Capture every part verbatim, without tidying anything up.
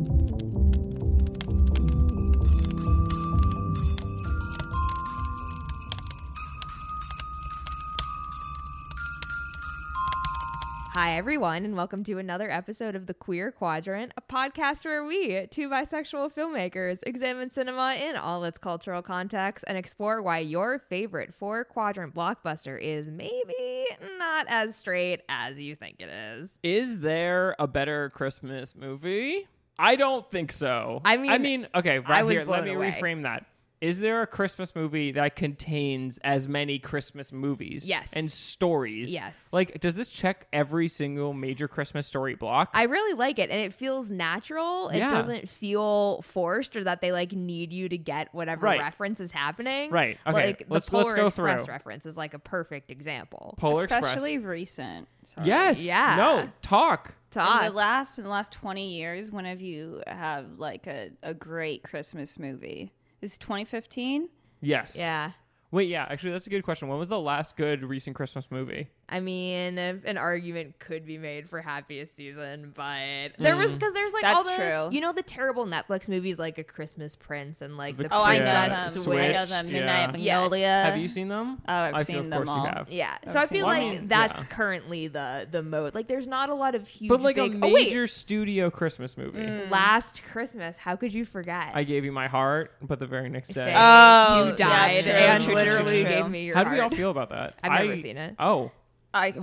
Hi, everyone, and welcome to another episode of The Queer Quadrant, a podcast where we, two bisexual filmmakers, examine cinema in all its cultural contexts and explore why your favorite four-quadrant blockbuster is maybe not as straight as you think it is. Is there a better Christmas movie? I don't think so. I mean, I mean, okay, right I was here, let blown me away. reframe that. Is there a Christmas movie that contains as many Christmas movies? Yes. And stories? Yes. Like, does this check every single major Christmas story block? I really like it, and it feels natural. It Yeah. doesn't feel forced or that they like need you to get whatever Right. reference is happening. Right. Okay. Like let's the Polar let's go Express through. reference is like a perfect example. Polar Especially Express. recent. Sorry. Yes. Yeah. No. Talk. In Todd. the last in the last twenty years, when have you have like a, a great Christmas movie? Is twenty fifteen? Yes. Yeah. Wait. Yeah. Actually, that's a good question. When was the last good recent Christmas movie? I mean, an argument could be made for Happiest Season, but there was because there's like That's all the true. you know the terrible Netflix movies like A Christmas Prince and like The the Oh, I know Yeah. them. Princess Switch, I know Switch. them. yeah. Midnight Yes. Magnolia. Have you seen them? Oh, I've I seen feel, of them course all. you have. Yeah, I've so I seen feel them. like I mean, that's yeah. currently the the mode. Like, there's not a lot of huge, But like big, a oh, wait, major studio Christmas movie. Mm. Last Christmas. How could you forget? I gave you my heart, but the very next day. Stay. Oh, you died yeah, and true, true, literally true, true. gave me your How do heart. we all feel about that? I've I, never seen it. Oh, I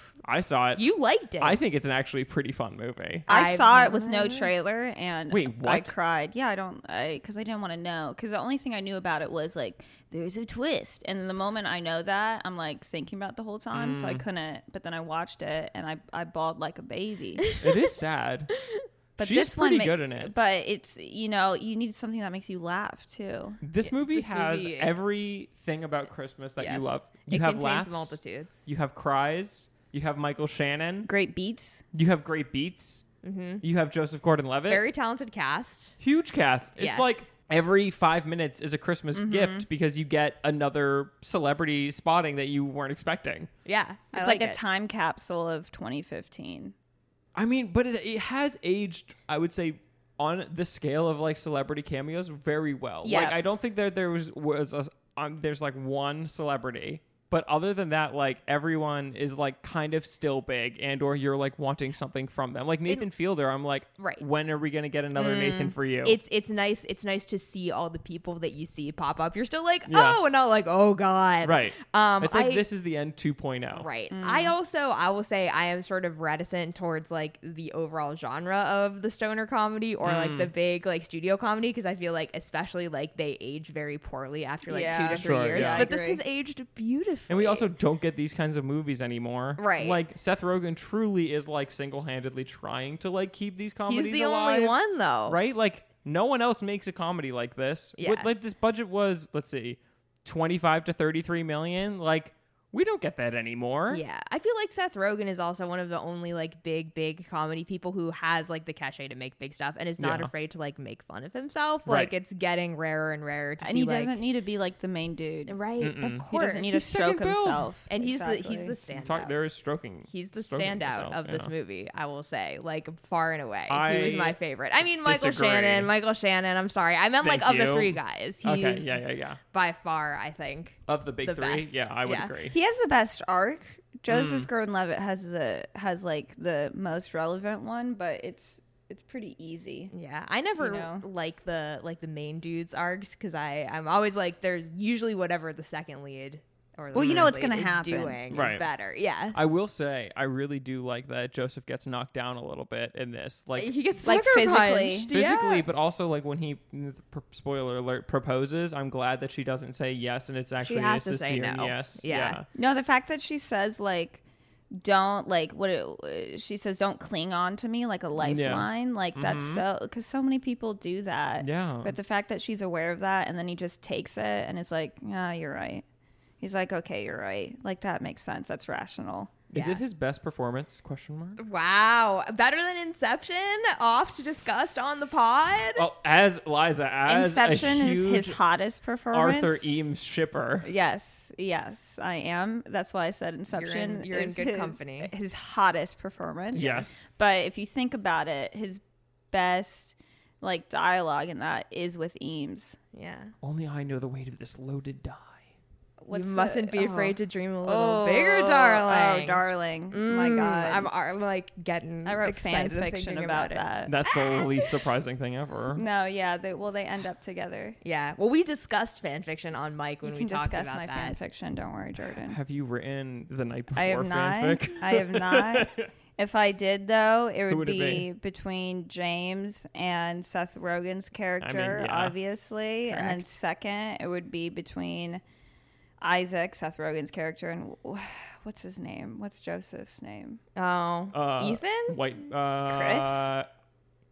I saw it. You liked it. I think it's an actually pretty fun movie. I I've saw it with never- no trailer and Wait, I what? cried. Yeah, I don't I because I didn't want to know because the only thing I knew about it was like there's a twist, and the moment I know that, I'm like thinking about it the whole time, so I Mm. couldn't. But then I watched it and I I bawled like a baby. It is sad. But She's this pretty one, ma- good in it. But it's you know you need something that makes you laugh too. This movie this has movie- everything about Christmas that Yes. you love. You it have contains laughs. multitudes. You have cries. You have Michael Shannon. Great beats. You have great beats. Mm-hmm. You have Joseph Gordon-Levitt. Very talented cast. Huge cast. It's Yes. like every five minutes is a Christmas Mm-hmm. gift because you get another celebrity spotting that you weren't expecting. Yeah, I It's like, like, a it. time capsule of twenty fifteen. I mean, but it, it has aged, I would say, on the scale of like celebrity cameos very well. Like, I Yes. don't think that there was was a, um, there's like one celebrity, but other than that, like everyone is like kind of still big, and or you're like wanting something from them. Like Nathan Fielder, I'm like, Right. when are we gonna get another Nathan for you? It's it's nice. It's nice to see all the people that you see pop up. You're still like, Yeah. oh, and not like, oh god. right. Um, It's like I- this is the end two point oh. Right. I also, I will say, I am sort of reticent towards like the overall genre of the stoner comedy or like Mm. the big like studio comedy because I feel like, especially like they age very poorly after like two Yeah. to three Sure, years. yeah. But I this agree. has aged beautifully. And we also don't get these kinds of movies anymore. Right. Like Seth Rogen truly is like single-handedly trying to like keep these comedies he's the alive. only one though. Right? Like no one else makes a comedy like this. Yeah. What, like this budget was, let's see, twenty-five to thirty-three million. Like we don't get that anymore. Yeah, I feel like Seth Rogen is also one of the only like big, big comedy people who has like the cachet to make big stuff and is not Yeah. afraid to like make fun of himself. Right. Like it's getting rarer and rarer to And see he like doesn't need to be like the main dude. right, Mm-mm. of He course. doesn't need He's to stroke second build. himself. and he's the he's Exactly. the standout. Talk, there is stroking. He's the stroking standout himself, of this yeah. movie, I will say, like far and away. I he was my favorite. I mean, Michael disagree. Shannon, Michael Shannon. I'm sorry, I meant like Thank of the you. three guys. He's Okay, yeah, yeah, yeah. by far, I think. Of the big the three, best. yeah, I would Yeah. agree. He has the best arc. Joseph Mm. Gordon-Levitt has the has like the most relevant one, but it's it's pretty easy. Yeah, I never You know? like the like the main dudes arcs because I I'm always like there's usually whatever the second lead or the Well, you know third what's lead gonna is happen. doing Right. is better. Yeah, I will say, I really do like that Joseph gets knocked down a little bit in this. Like he gets like sucker physically. punched, physically, yeah. but also like when he, pr- spoiler alert, proposes, I'm glad that she doesn't say yes and it's actually has a to say sincere no. yes. Yeah. No, the fact that she says like don't like what it, she says don't cling on to me like a lifeline like that's Mhm. so because so many people do that. Yeah. But the fact that she's aware of that and then he just takes it and it's like, yeah, you're right. He's like, okay, you're right. Like that makes sense. That's rational. Is Yeah. it his best performance? Question mark. Wow, better than Inception. Oft discussed on the pod. Well, as Liza, as Inception a is huge his hottest performance. Arthur Eames shipper. Yes, yes, I am. That's why I said Inception. you're in is good his, company. His hottest performance. Yes. But if you think about it, his best like dialogue in that is with Eames. Yeah. Only I know the weight of this loaded die. What's you the- mustn't be oh. afraid to dream a little Oh, bigger, darling. Oh, darling. Mm, My God. I'm, I'm like getting I wrote fan excited fiction thinking about, it. that. That's the least surprising thing ever. No, yeah. They, well, they end up together. Yeah. Well, we discussed fan fiction on Mike when You we can talked discuss about my that. fan fiction. Don't worry, Jordan. Have you written the night before I have not. fanfic? I have not. If I did, though, it would, would it be, be? between James and Seth Rogen's character, yeah. obviously. And then Correct. second, it would be between Isaac, Seth Rogen's character, and what's his name? What's Joseph's name? Oh. Uh, Ethan? White. Uh, Chris?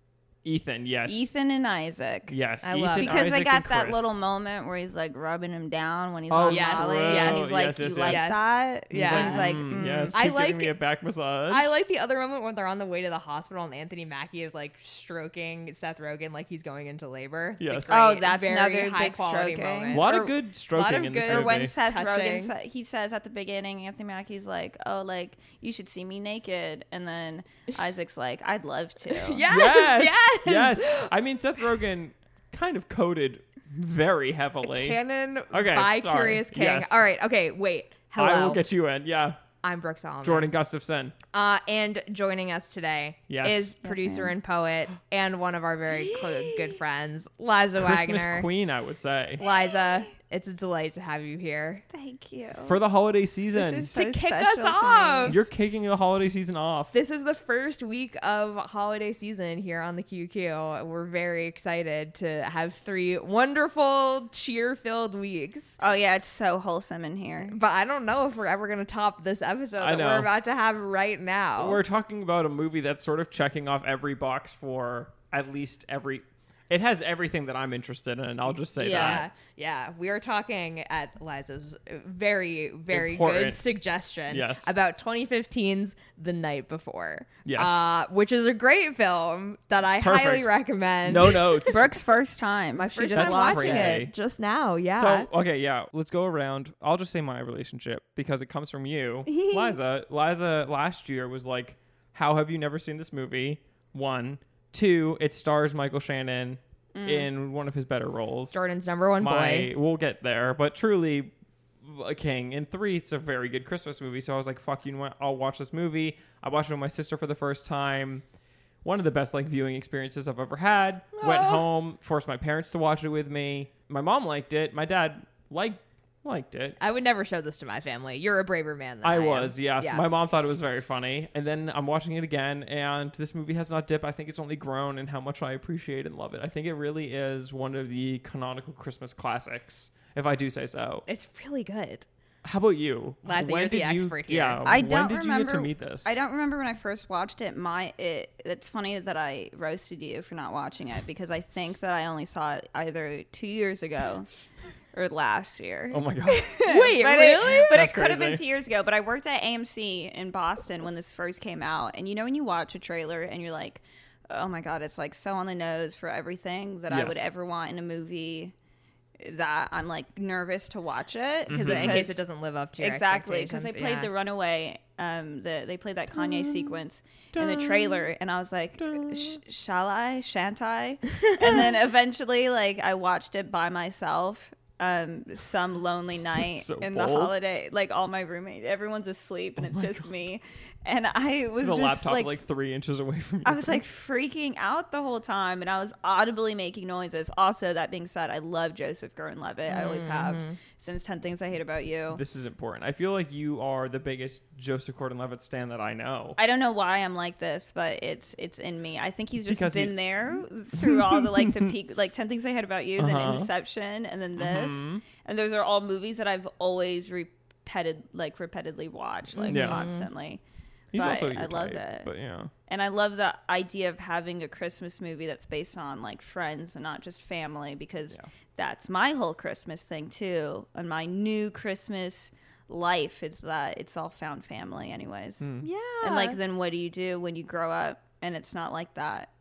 Ethan, yes. Ethan and Isaac. Yes. I Ethan, love it. Because they Isaac, got and that Chris. little moment where he's like rubbing him down when he's Oh, on yes, Molly. yes. And he's like, Yes, yes, you like yes. that? Yeah. He's like, he's like Mm, mm. yes. I Keep like giving me it. a back massage. I like the other moment when they're on the way to the hospital and Anthony Mackie is like stroking Seth Rogen like he's going into labor. It's a Yes. great, Oh, that's very another high big quality stroking. moment. a lot or- of good stroking of in this good- Or movie. when Seth Touching. Rogen sa- he says at the beginning, Anthony Mackie's like, "Oh, like you should see me naked," and then Isaac's like, "I'd love to." Yes, yes, yes, yes. I mean, Seth Rogen kind of coded very heavily. Canon Okay, by sorry. Curious King. Yes. All right, okay, wait. Hello. I will get you in. Yeah, I'm Brooke Solomon. Jordan Gustafson. Uh, and joining us today Yes. is Yes, producer ma'am. and poet and one of our very close, good friends, Liza Christmas Wagner. Queen, I would say. Liza, it's a delight to have you here. Thank you. For the holiday season. This is To so kick us special to me. off. You're kicking the holiday season off. This is the first week of holiday season here on the Q Q. We're very excited to have three wonderful, cheer-filled weeks. Oh yeah, it's so wholesome in here. But I don't know if we're ever going to top this episode I that know. we're about to have right now. We're talking about a movie that's sort of checking off every box for at least every. It has everything that I'm interested in. I'll just say Yeah. that. Yeah, yeah. We are talking at Liza's very, very good Important. suggestion Yes. about twenty fifteen's The Night Before. Yes. Uh, which is a great film that I Perfect. highly recommend. No notes. Brooke's first time. My She first just time That's watching crazy. it just now. Yeah. So okay, yeah, let's go around. I'll just say my relationship because it comes from you, Liza. Liza last year was like, "How have you never seen this movie?" One, two. It stars Michael Shannon in one of his better roles. Jordan's number one my, boy. we'll get there, but truly a king. And three, it's a very good Christmas movie. So I was like, "Fuck you know what? I'll watch this movie." I watched it with my sister for the first time. One of the best like viewing experiences I've ever had. Went Aw. home, forced my parents to watch it with me. My mom liked it. My dad liked liked it. I would never show this to my family. You're a braver man than I, I am. was, yes. Yes. My mom thought it was very funny. And then I'm watching it again, and this movie has not dipped. I think it's only grown in how much I appreciate and love it. I think it really is one of the canonical Christmas classics, if I do say so. It's really good. How about you? Liza, When you're the did you- expert here. Yeah. I when don't did you remember. get to meet this? I don't remember when I first watched it. My it. It's funny that I roasted you for not watching it because I think that I only saw it either two years ago or last year. Oh my god. Wait, but really? It, but That's it could have been crazy. two years ago. But I worked at A M C in Boston when this first came out, and you know when you watch a trailer and you're like, "Oh my god, it's like so on the nose for everything that I would Yes. ever want in a movie." That I'm like nervous to watch it Because in case it doesn't live up to your exactly because they expectations, played yeah. the Runaway, um, the they played that Kanye sequence in the trailer, and I was like, Sh- shall I, shan't I? And then eventually, like, I watched it by myself. Um, some lonely night so in bold. the holiday, like all my roommates, everyone's asleep, and Oh it's my just me. And I was the just laptop's like, like, three inches away from you. I was like freaking out the whole time, and I was audibly making noises. Also, that being said, I love Joseph Gordon-Levitt. I always have since ten Things I Hate About You. This is important. I feel like you are the biggest Joseph Gordon-Levitt stan that I know. I don't know why I'm like this, but it's it's in me. I think he's just Because he- been there through all the like the peak, like ten Things I Hate About You, Uh-huh. then Inception, and then this, Mhm. and those are all movies that I've always repeated, like repeatedly watched, like Yeah. constantly. He's But also your I love type, it. But yeah. And I love the idea of having a Christmas movie that's based on like friends and not just family, because Yeah. that's my whole Christmas thing too. And my new Christmas life is that it's all found family, anyways. Hmm. Yeah. And like, then what do you do when you grow up and it's not like that?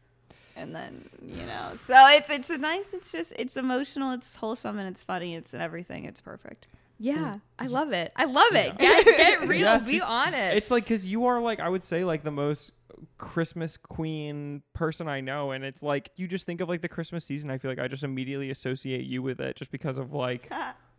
And then, you know, so it's it's a nice, it's just, it's emotional, it's wholesome, and it's funny, it's everything, it's perfect. Yeah, I love it. I love it. Get, get real. Yes, be because honest. It's like, because you are like, I would say like the most Christmas queen person I know, and it's like you just think of like the Christmas season. I feel like I just immediately associate you with it just because of like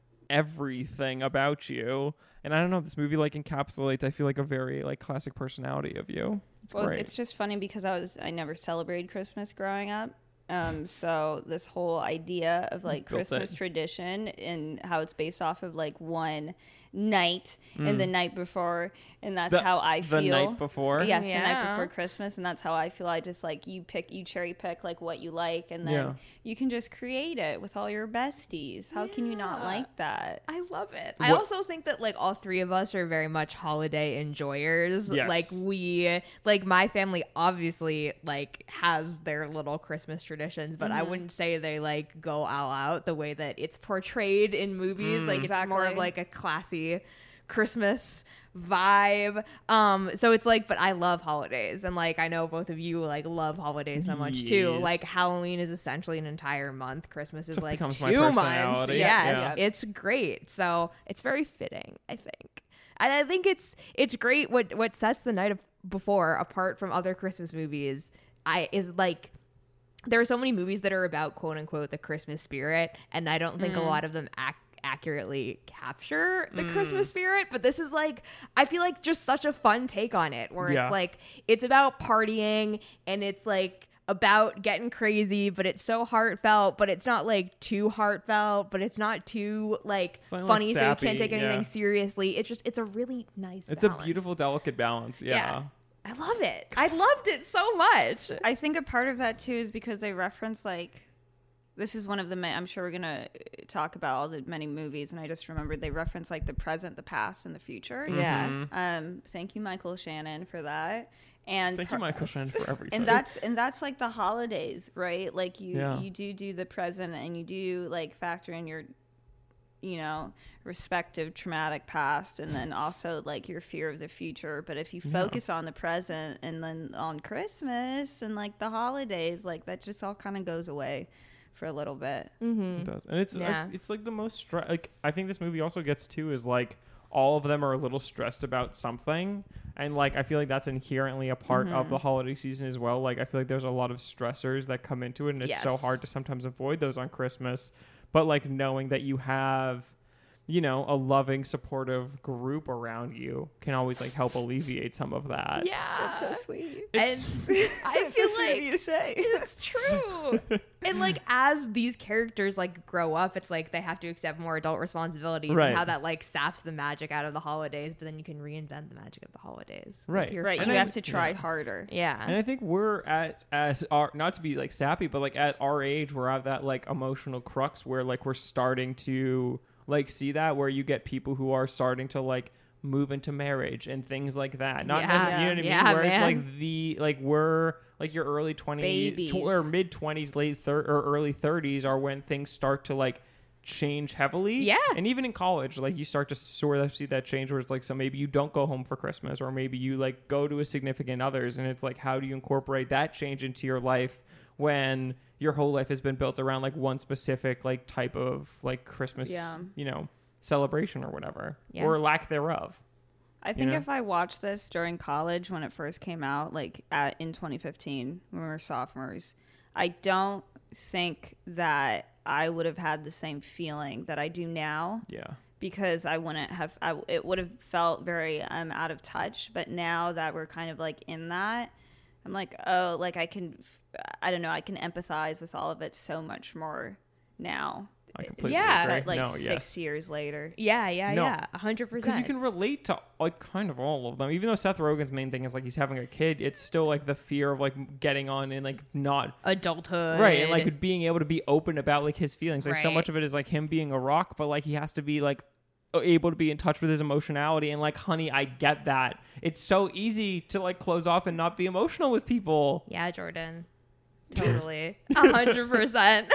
everything about you. And I don't know, this movie like encapsulates, I feel like, a very like classic personality of you. It's well, great. It's just funny because I was I never celebrated Christmas growing up. Um, so this whole idea of like Built Christmas it. tradition and how it's based off of like one night Mm. and the night before, and that's The- how I the feel. night before. Yes, the night Yeah. before Christmas, and that's how I feel. I just like you pick, you cherry pick like what you like, and then Yeah. you can just create it with all your besties. How can you not Yeah. like that? I love it. I What- also think that like all three of us are very much holiday enjoyers. Yes. Like we like my family obviously like has their little Christmas traditions, but I wouldn't say they like go all out the way that it's portrayed in movies. Mm. Like it's more of Exactly. like a classy Christmas vibe. Um so it's like, but I love holidays, and like I know both of you like love holidays so much too. Yes. Like Halloween is essentially an entire month. Christmas is Just like becomes two my months. personality. Yes, Yeah. it's great. So it's very fitting, I think. And I think it's it's great what what sets the night of before apart from other Christmas movies. I is like there are so many movies that are about quote unquote the Christmas spirit, and I don't think a lot of them act accurately capture the Christmas spirit, but this is like I feel like just such a fun take on it where Yeah. it's like it's about partying and it's like about getting crazy, but it's so heartfelt, but it's not like too heartfelt, but it's not too like It's not, like, funny so you sappy, can't take anything yeah. seriously. It's just it's a really nice It's balance. a beautiful, delicate balance. Yeah. Yeah. I love it. I loved it so much. I think a part of that too is because they reference like this is one of the ma- I'm sure we're gonna talk about all the many movies, and I just remembered they reference like the present, the past, and the future. Yeah. Mhm. Um, thank you, Michael Shannon, for that. And Thank you, par- Michael Shannon, for everything. and that's and that's like the holidays, right? Like you Yeah. you do do the present, and you do like factor in your you know respective traumatic past, and then also like your fear of the future. But if you Yeah. focus on the present and then on Christmas and like the holidays, like that just all kind of goes away for a little bit. Mm-hmm. It does, and it's Yeah. it's like the most stre- like I think this movie also gets to is like all of them are a little stressed about something, and like I feel like that's inherently a part Mm-hmm. of the holiday season as well. Like I feel like there's a lot of stressors that come into it, and it's so Yes. hard to sometimes avoid those on Christmas. But like knowing that you have, you know, a loving, supportive group around you can always like help alleviate some of that. Yeah. sweet. It's- And I feel like to say. it's true. And like as these characters like grow up, it's like they have to accept more adult responsibilities Right. and how that like saps the magic out of the holidays, but then you can reinvent the magic of the holidays. with Right. your Right, you And have I- to try harder. Yeah. And I think we're at as our not to be like sappy, but like at our age, we're at that like emotional crux where like we're starting to like see that where you get people who are starting to like move into marriage and things like that. Not Yeah. necessarily, you know what I mean? Yeah, where it's man. like the like we're like your early twenties Babies. tw- or mid twenties, late thir- or early thirties are when things start to like change heavily. Yeah. And even in college, like you start to sort of see that change where it's like, so maybe you don't go home for Christmas, or maybe you like go to a significant others, and it's like, how do you incorporate that change into your life when your whole life has been built around like one specific like type of like Christmas, Yeah. you know, celebration or whatever, Yeah. or lack thereof. I think know? if I watched this during college when it first came out, like at, in twenty fifteen when we were sophomores, I don't think that I would have had the same feeling that I do now, Yeah. because I wouldn't have. I, it would have felt very um out of touch. But now that we're kind of like in that, I'm like, oh, like I can. I don't know. I can empathize with all of it so much more now. I completely Yeah. agree. But, like no, six yes. years later. yeah, yeah, No. yeah. A hundred Because percent. you can relate to like kind of all of them. Even though Seth Rogen's main thing is like he's having a kid, it's still like the fear of like getting on and like not adulthood. right, and like being able to be open about like his feelings. Like so Right. much of it is like him being a rock, but like he has to be like able to be in touch with his emotionality. And like, honey, I get that. It's so easy to like close off and not be emotional with people. Yeah, Jordan. Totally. A hundred percent.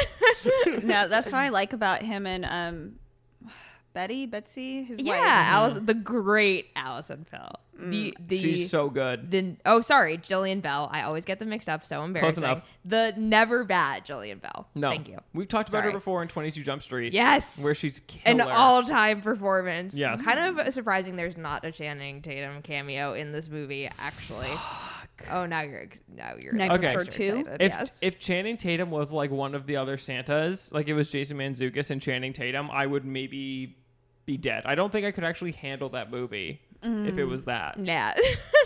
No, that's what I like about him and um, Betty, Betsy, his Yeah, wife. Allison, the great Allison Pill. The the She's so good. the oh sorry, Jillian Bell. I always get them mixed up. So embarrassing. enough. The never bad Jillian Bell. No, Thank you. We've talked about Sorry. her before in twenty-two Jump Street. Yes, where she's killer. an all-time performance. Yes. Kind of surprising. There's not a Channing Tatum cameo in this movie. Actually, Oh, now you're ex- now you're Now you Okay. prefer two? excited, If yes. if Channing Tatum was like one of the other Santas, like it was Jason Mantzoukas and Channing Tatum, I would maybe be dead. I don't think I could actually handle that movie if it was that. yeah.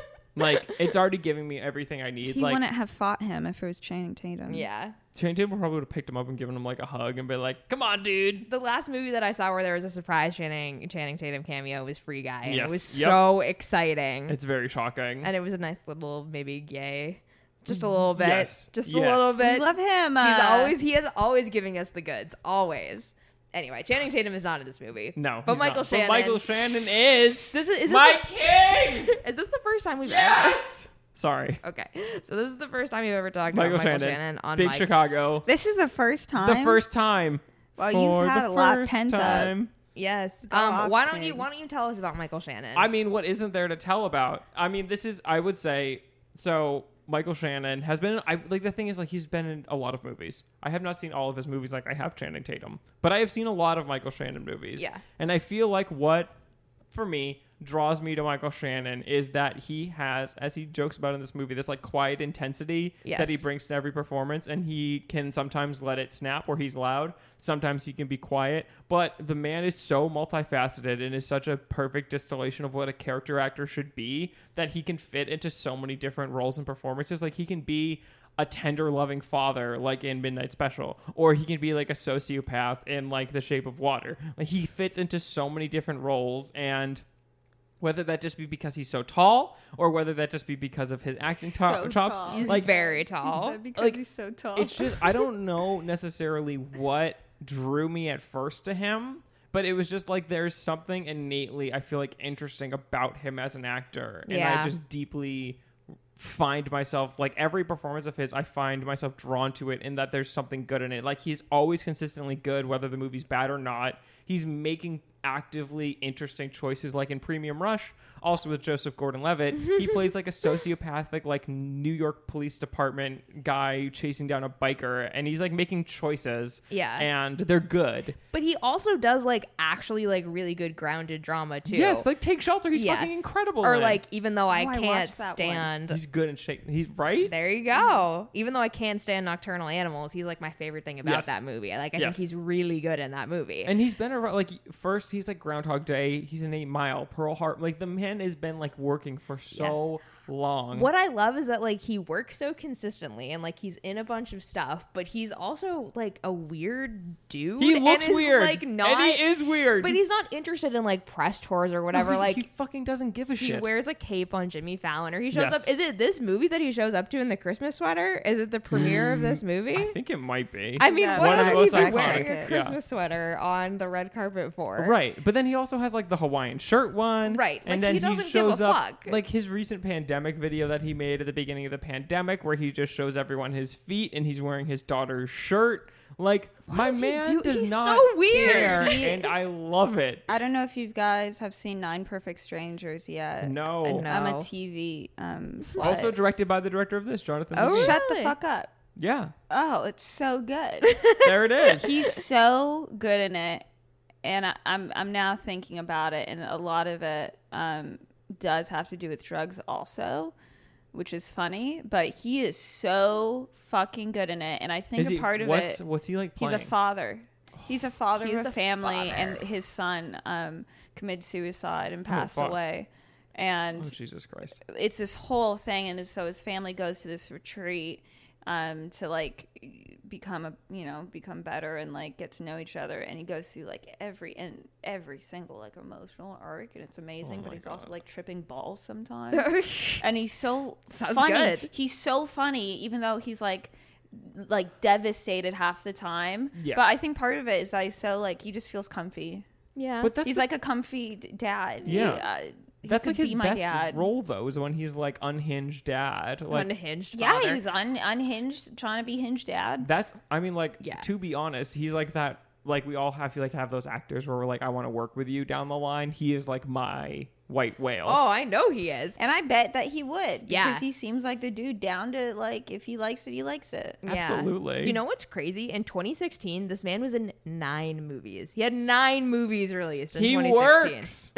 Like it's already giving me everything I need. He like wouldn't have fought him if it was Channing Tatum. yeah. Channing Tatum probably would have picked him up and given him like a hug and been like, "Come on, dude." The last movie that I saw where there was a surprise Channing Channing Tatum cameo was Free Guy, and Yes. it was Yep. so exciting. It's very shocking. And it was a nice little maybe gay, just a little bit, Yes. just Yes. a little We bit. love him. He's uh, always he is always giving us the goods, always. Anyway, Channing Tatum is not in this movie. no, but he's Michael not. Shannon. But Michael Shannon is This is, is this my the, king. is this the first time we've Yes. Sorry, ever? Okay, so this is the first time you've ever talked Michael about Michael Shannon, Shannon on Big Mike. Chicago. This is the first time. The first time. Well, For you've had the a lot first pent up. time. Yes. Go Um. off, Why don't you kid. Why don't you tell us about Michael Shannon? I mean, what isn't there to tell about? I mean, this is, I would say, so Michael Shannon has been, I like the thing is like he's been in a lot of movies. I have not seen all of his movies like I have Channing Tatum, but I have seen a lot of Michael Shannon movies. Yeah. And I feel like what, for me, draws me to Michael Shannon is that he has, as he jokes about in this movie, this like quiet intensity Yes. that he brings to every performance, and he can sometimes let it snap where he's loud. Sometimes he can be quiet, but the man is so multifaceted and is such a perfect distillation of what a character actor should be that he can fit into so many different roles and performances. Like he can be a tender, loving father, like in Midnight Special, or he can be like a sociopath in like The Shape of Water. Like he fits into so many different roles, and whether that just be because he's so tall or whether that just be because of his acting to- So chops, tall. he's like very He tall. said because Like, he's so tall. it's just I don't know necessarily what drew me at first to him, but it was just like there's something innately I feel like interesting about him as an actor, and Yeah. I just deeply find myself like every performance of his I find myself drawn to it in that there's something good in it. Like he's always consistently good whether the movie's bad or not. He's making actively interesting choices, like in Premium Rush, also with Joseph Gordon-Levitt. He plays like a sociopathic like New York Police Department guy chasing down a biker, and he's like making choices, Yeah. and they're good. But he also does like actually like really good grounded drama too. Yes, like Take Shelter, he's Yes. fucking incredible Or in it. like even though I Oh, I can't watched that one. stand he's good and shaking. He's right. There you go. Even though I can't stand Nocturnal Animals, he's like my favorite thing about Yes. that movie. Like I Yes. think he's really good in that movie. And he's been around, like, first he's like Groundhog Day, he's in Eight Mile, Pearl Harbor. Like, the man has been, like, working for so long. What I love is that like he works so consistently and like he's in a bunch of stuff, but he's also like a weird dude. He and looks is, weird. Like not and he is weird. but he's not interested in like press tours or whatever. No, he, like he fucking doesn't give a he shit. wears a cape on Jimmy Fallon, or he shows Yes. up. Is it this movie that he shows up to in the Christmas sweater? Is it the premiere of this movie? I think it might be. I mean, Yeah, what one of else the would he most be wearing iconic. a Christmas sweater on the red carpet for? Right, but then he also has like the Hawaiian shirt one, Right, And like, then he he, doesn't give a shows up fuck. like his recent pandemic video that he made at the beginning of the pandemic, where he just shows everyone his feet and he's wearing his daughter's shirt. Like my does he man do? does He's not so weird. care, He- and I love it. I don't know if you guys have seen Nine Perfect Strangers yet. No, No. I'm a T V um slut. also directed by the director of this, Jonathan. Oh, Levine. Shut really? the fuck up. Yeah, Oh, it's so good. there it is. He's so good in it, and I, I'm I'm now thinking about it, and a lot of it um, does have to do with drugs also, which is funny. But he is so fucking good in it, and I think Is a he, part of what's, it, What's he like he's playing? a father. He's a father He's of a a family, father. and his son um, committed suicide and passed fuck. away, and Oh Jesus Christ! it's this whole thing, and so his family goes to this retreat um to like become a you know become better and like get to know each other, and he goes through like every and every single like emotional arc, and it's amazing. Oh but my he's also God. like tripping balls sometimes, and he's so Sounds funny. good. He's so funny, even though he's like like devastated half the time. Yes. But I think part of it is that he's so like he just feels comfy. Yeah. But that's He's the- like a comfy d- dad. Yeah. He, uh, he that's could like his be my best dad. role though, is when he's like unhinged dad. Like unhinged Yeah, father. he was un- unhinged, trying to be hinged dad. that's I mean like Yeah. to be honest, he's like that. Like we all have feel like have those actors where we're like, I want to work with you down the line. He is like my white whale. Oh, I know he is. And I bet that he would. Yeah. Because he seems like the dude down to, like, if he likes it, he likes it. Yeah. Absolutely. You know what's crazy? In twenty sixteen, this man was in nine movies. He had nine movies released in He twenty sixteen. works. That's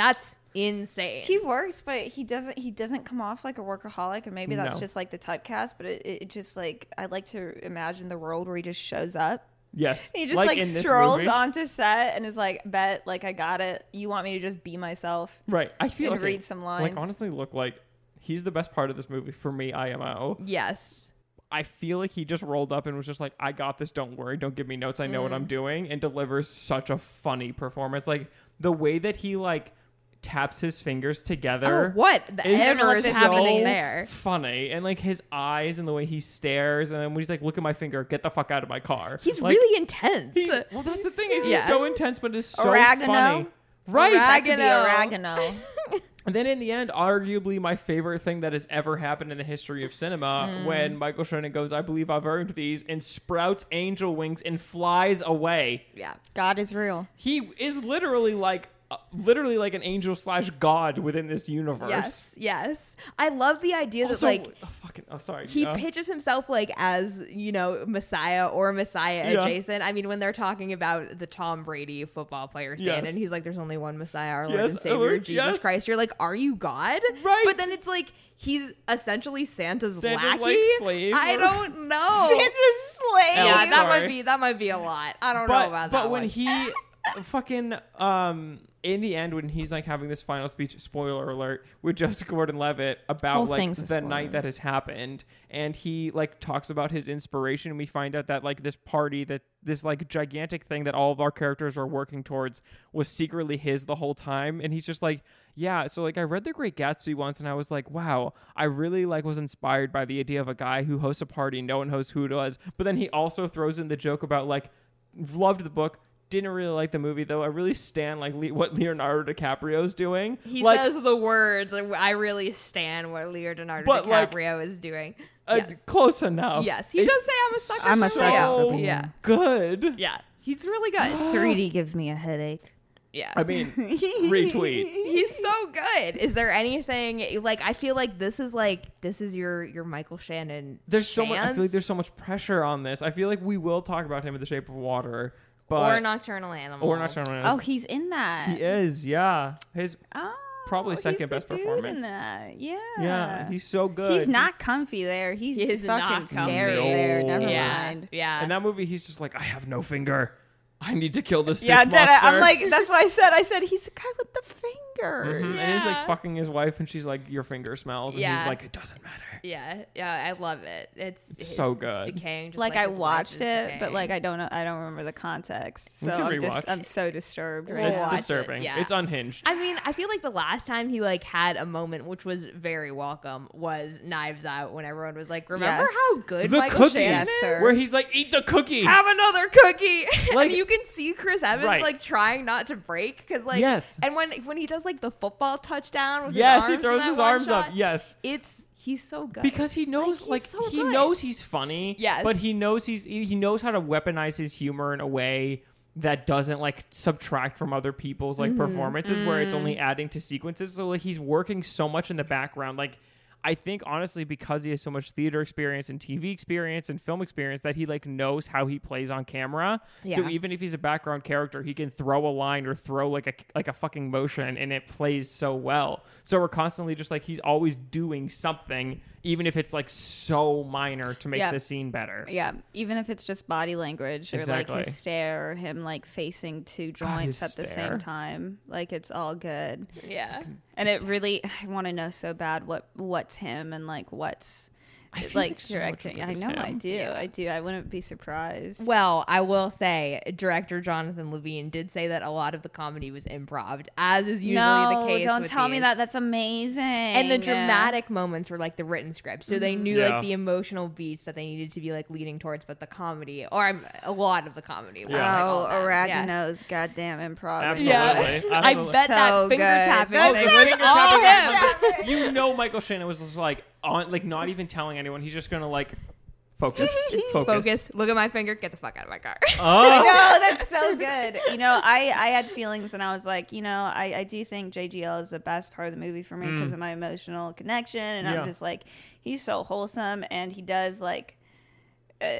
insane. He works, but he doesn't. He doesn't come off like a workaholic, and maybe that's No. just like the typecast. But it, it just like I like to imagine the world where he just shows up. Yes. He just like, in this strolls movie. onto set and is like, "Bet, like I got it. You want me to just be myself?" Right. I feel and like read it, some lines. Like honestly, look like he's the best part of this movie for me. I M O. yes. I feel like he just rolled up and was just like, "I got this. Don't worry. Don't give me notes. I know Mm. what I'm doing," and delivers such a funny performance. Like the way that he like taps his fingers together. Oh, what the is ever is so happening there? Funny, and like his eyes and the way he stares, and then when he's like, "Look at my finger. Get the fuck out of my car." He's Like, really intense. he's- well, that's the thing. Is he's Yeah. so intense, but it's so Oregano? funny. Right. That could be Oregano. oregano. And then in the end, arguably my favorite thing that has ever happened in the history of cinema, Mm. when Michael Shannon goes, "I believe I've earned these," and sprouts angel wings and flies away. Yeah. God is real. He is literally like, uh, literally like an angel slash god within this universe. Yes. Yes. I love the idea Also, that like oh, fucking, oh, sorry. he uh, pitches himself like as, you know, Messiah or Messiah Yeah. adjacent. I mean, when they're talking about the Tom Brady football player stand, Yes. and he's like, "There's only one Messiah, our Lord Yes, and our Savior, Lord, Jesus yes. Christ." You're like, "Are you God?" Right. But then it's like he's essentially Santa's, Santa's, lackey. like, slave I or- don't know. Santa's slave. yeah, Oh, that sorry. might be that might be a lot. I don't but, know about but that when one. he fucking um in the end when he's like having this final speech, spoiler alert, with Joseph Gordon-Levitt about Whole like thing's a the spoiler. night that has happened, and he like talks about his inspiration, and we find out that like this party, that this like gigantic thing that all of our characters are working towards, was secretly his the whole time. And he's just like, yeah, so like I read The Great Gatsby once, and I was like, wow, I really like was inspired by the idea of a guy who hosts a party no one knows who does. But then he also throws in the joke about like, loved the book, didn't really like the movie though. I really stand like Le- what Leonardo DiCaprio's doing. He like, says the words, I really stand what Leonardo But, like, DiCaprio is doing. uh, Yes. close enough. Yes, he It's does say I'm a sucker I'm a for sucker Leo. for Leo. Yeah. good. Yeah. He's really good. three D gives me a headache. Yeah. I mean, retweet. He's so good. Is there anything like I feel like this is like this is your your Michael Shannon. There's so much. I feel like chance? there's so much pressure on this. I feel like we will talk about him in The Shape of Water, but or Nocturnal Animals. or Nocturnal Oh, Animals. he's in that. He is. Yeah. His Oh, Probably he's second the best dude performance. In that. Yeah. yeah. He's so good. He's not comfy there. He's He is fucking not comfy. scary No. there. Never Yeah. mind. Yeah. In that movie, he's just like, I have no finger. I need to kill this Yeah, fish dead. monster. I'm like, that's why I said, I said he's the guy with the fingers. Mhm. And he's like Yeah. fucking his wife, and she's like, your finger smells, and Yeah. he's like, it doesn't matter. yeah. Yeah. I love it. It's, It's so It's good. decaying. Just Like, like I his wife watched is it, but decaying. like I don't know, I don't remember the context, We so can I'm rewatch. just I'm so disturbed right We'll It's now. watch it, disturbing. yeah. It's unhinged. I mean, I feel like the last time he like had a moment which was very welcome was Knives Out, when everyone was like, "Remember Yes. how good the Michael cookie, Shannon Yes, is? sir. where he's like, eat the cookie. Have another cookie." Like- and you can see Chris Evans Right. like trying not to break because like Yes. and when when he does like the football touchdown with yes, his he arms throws in his that one arms shot, up. Yes. it's he's so good Because he knows, he's like, so he good. knows he's funny. Yes. But he knows he's he he knows how to weaponize his humor in a way that doesn't like subtract from other people's like Mm-hmm. performances, where it's Mm. only adding to sequences. So like he's working so much in the background. Like I think honestly, because he has so much theater experience and T V experience and film experience, that he like knows how he plays on camera. So Yeah. even if he's a background character, he can throw a line or throw like a like a fucking motion, and it plays so well. So we're constantly just like, he's always doing something, even if it's like so minor, to make Yeah. the scene better. Yeah, even if it's just body language or Exactly. like his stare, or him like facing two God, joints his at the stare. same time, like it's all good. yeah And it really, I want to know so bad what what's him and like what's I feel like like so much of directing. it I is know I him. do, Yeah. I do. I wouldn't be surprised. well, I will say, director Jonathan Levine did say that a lot of the comedy was improv, as is usually no, the case. don't with tell me these. that. That's amazing. And the dramatic moments were like the written script, so they knew Yeah. like the emotional beats that they needed to be like leading towards. But the comedy, or um, a lot of the comedy, was, Yeah. like, all Oh, that. Yeah. oregano's goddamn improv. Absolutely. Yeah, I Absolutely. bet that So finger good. tapping That- thing that's was all all him. him. You know, Michael Shannon was just like on, like not even telling anyone. He's just gonna like focus, focus. Focus. Look at my finger. Get the fuck out of my car. Oh, No, that's so good. You know, I, I had feelings, and I was like, you know, I, I do think J G L is the best part of the movie for me because Mm. of my emotional connection, and Yeah. I'm just like, he's so wholesome, and he does like, uh,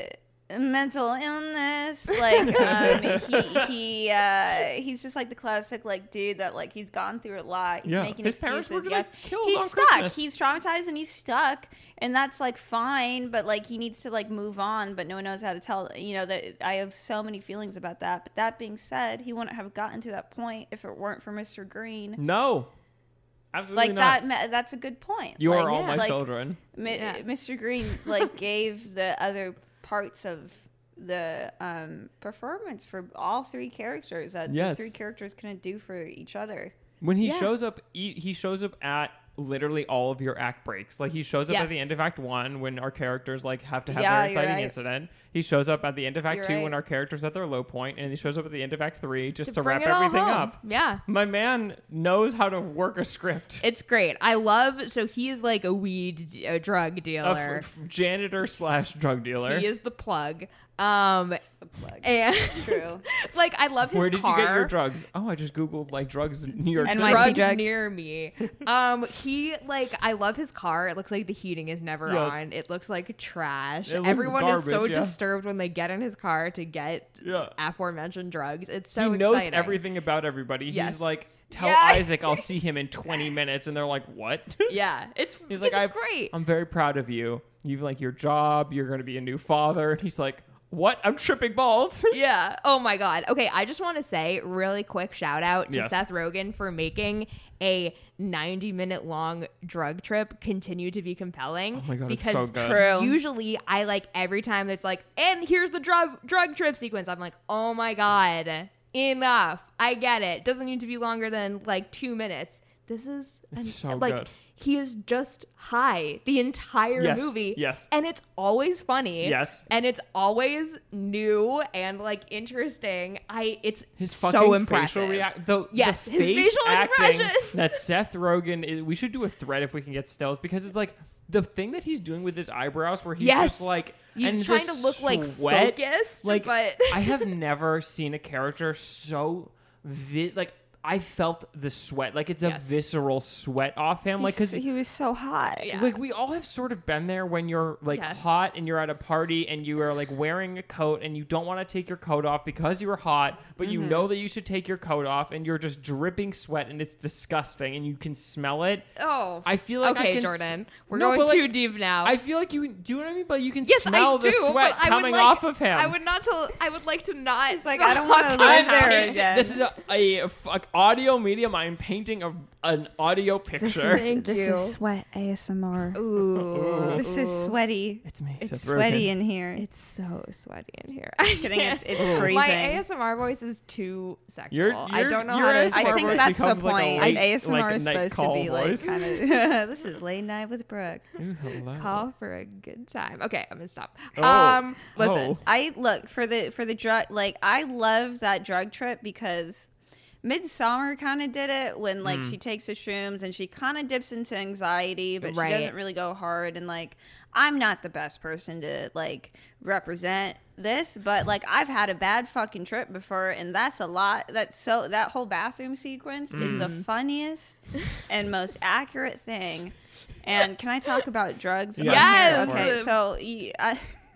mental illness. Like um, he he uh, he's just like the classic like dude that like he's gone through a lot. He's Yeah. making His parents excuses. were gonna Yes, kill he's on stuck. Christmas. He's traumatized and he's stuck, and that's like fine. But like he needs to like move on. But no one knows how to tell. You know that I have so many feelings about that. But that being said, he wouldn't have gotten to that point if it weren't for Mister Green. No. Absolutely Like not. that. That's a good point. You like, are all yeah. my like, children. Mi- Yeah. Mister Green like gave the other parts of the um, performance for all three characters that Yes. the three characters couldn't do for each other. When he Yeah. shows up, he, he shows up at literally all of your act breaks. Like he shows up at the Yes. end of Act One when our characters like have to have Yeah, their you're inciting right. incident. He shows up at the end of Act You're Two right. when our characters at their low point, and he shows up at the end of Act Three just to, bring wrap it all everything home. up. Yeah. My man knows how to work a script. It's great. I love, so he is like a weed, a drug A dealer. f- f- janitor slash drug dealer. He is the plug. Um, The plug. and True. like, I love his Where did car. you get your drugs? Oh, I just googled like drugs in New York N City. Y C drugs drugs. near me. Um, he like I love his car. It looks like the heating is never Yes. on. It looks like trash. It looks Everyone is so garbage, yeah. disturbed when they get in his car to get Yeah. aforementioned drugs. It's so he knows exciting. everything about everybody. Yes. He's like, tell Yeah. Isaac I'll see him in twenty minutes, and they're like, what? Yeah, it's He's it's like, I've- great. I'm very proud of you. You like your job. You're going to be a new father. And he's like, what? I'm tripping balls. Yeah. Oh my God. Okay. I just want to say really quick shout out to Yes. Seth Rogen for making a ninety minute long drug trip continue to be compelling. Oh my God, it's because so good. True. usually I like every time that's like, and here's the drug drug trip sequence. I'm like, oh my God, enough. I get it. Doesn't need to be longer than like two minutes. This is It's an- so like good. he is just high the entire Yes, movie. yes. And it's always funny. Yes. And it's always new and like interesting. I it's His fucking so impressive. facial react. The, Yes, the his face facial acting expressions. that Seth Rogen is. We should do a thread if we can get stills because it's like the thing that he's doing with his eyebrows, where he's Yes. just like He's and the trying to look like sweat, focused, Like but I have never seen a character so vis- like. I felt the sweat, like it's a Yes. visceral sweat off him, like because he was so hot. Yeah. like we all have sort of been there when you're like Yes. hot and you're at a party and you are like wearing a coat and you don't want to take your coat off because you're hot, but you Mm-hmm. know that you should take your coat off and you're just dripping sweat and it's disgusting and you can smell it. oh, I feel like I okay, can Jordan, s- we're No, going but, like, too deep now. I feel like you do you know what I mean, but you can yes, smell I do, the sweat but I would coming like, off of him. I would not tell. I would like to not. It's like, I don't wanna live there again. This is a, a, a f- audio medium. I'm painting a, an audio picture. Thank this you. is sweat A S M R. Ooh, This is sweaty. It's me. It's Seth sweaty Rogen. in here. It's so sweaty in here. kidding, it's- it's Ooh. freezing. My A S M R voice is too sexual. Your- I your- don't know your how to. A S M R I think voice that's the becomes like a point. late- A S M R like a is night supposed to call be voice. like kind of. This is late night with Brooke. Ooh, hello. Call for a good time. Okay, I'm gonna stop. Oh. Um, listen. Oh. I look for the for the drug. Like I love that drug trip because Midsummer kind of did it when like Mm. she takes the shrooms and she kind of dips into anxiety, but Right. she doesn't really go hard. And like I'm not the best person to like represent this, but like I've had a bad fucking trip before, and that's a lot. That's so that whole bathroom sequence is the Mm. funniest and most accurate thing. And can I talk about drugs? on Yes! here? Okay, so y- I.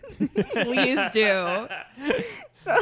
Please do. So,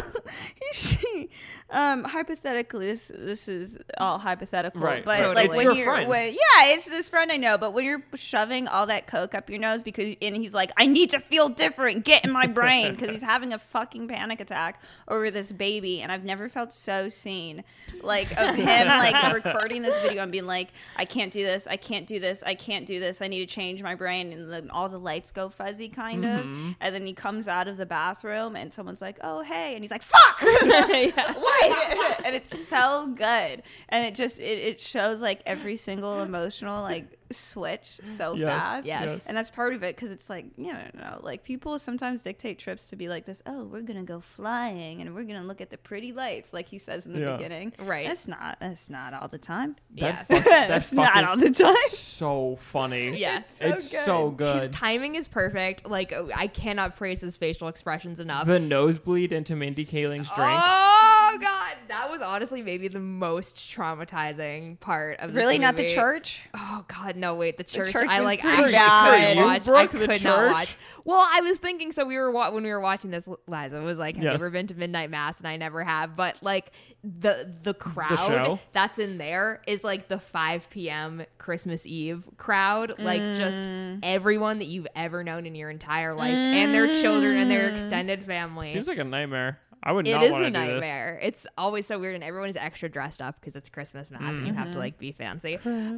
she, um, hypothetically, this this is all hypothetical, Right, but right. like It's when your you're, friend. when, yeah, it's this friend I know. But when you're shoving all that coke up your nose because, and he's like, I need to feel different, get in my brain, because he's having a fucking panic attack over this baby, and I've never felt so seen, like of him like recording this video and being like, I can't do this, I can't do this, I can't do this, I need to change my brain, and then all the lights go fuzzy, kind of, and then he comes out of the bathroom, and someone's like, oh hey. And he's like, fuck! Yeah. Wait! And it's so good. And it just, it, it shows like every single emotional like switch so Yes, fast. yes. And that's part of it because it's like, you know, like people sometimes dictate trips to be like this, oh, we're going to go flying and we're going to look at the pretty lights, like he says in the Yeah. beginning. Right. That's not, that's not all the time. Yeah. That fuck, that That's fuck not is all the time. so funny. Yes. It's so so good. His good. timing is perfect. Like oh, I cannot praise his facial expressions enough. The nosebleed into Mindy Kaling's drink. Oh God, that was honestly maybe the most traumatizing part of this Really, not the movie. church? Oh God, no! Wait, the church. church I was like pretty actually bad. couldn't You watch. I broke could the not church? watch. Well, I was thinking. So we were wa- when we were watching this. Liza was like, "Have Yes. you ever been to midnight mass?" And I never have. But like the the crowd show? that's in there is like the five p.m. Christmas Eve crowd. Like just Mm. everyone that you've ever known in your entire life, and their children and their extended family. Seems like a nightmare. I would It not is want a to do this. nightmare. It's always so weird, and everyone is extra dressed up because it's Christmas mass, and you have to like be fancy.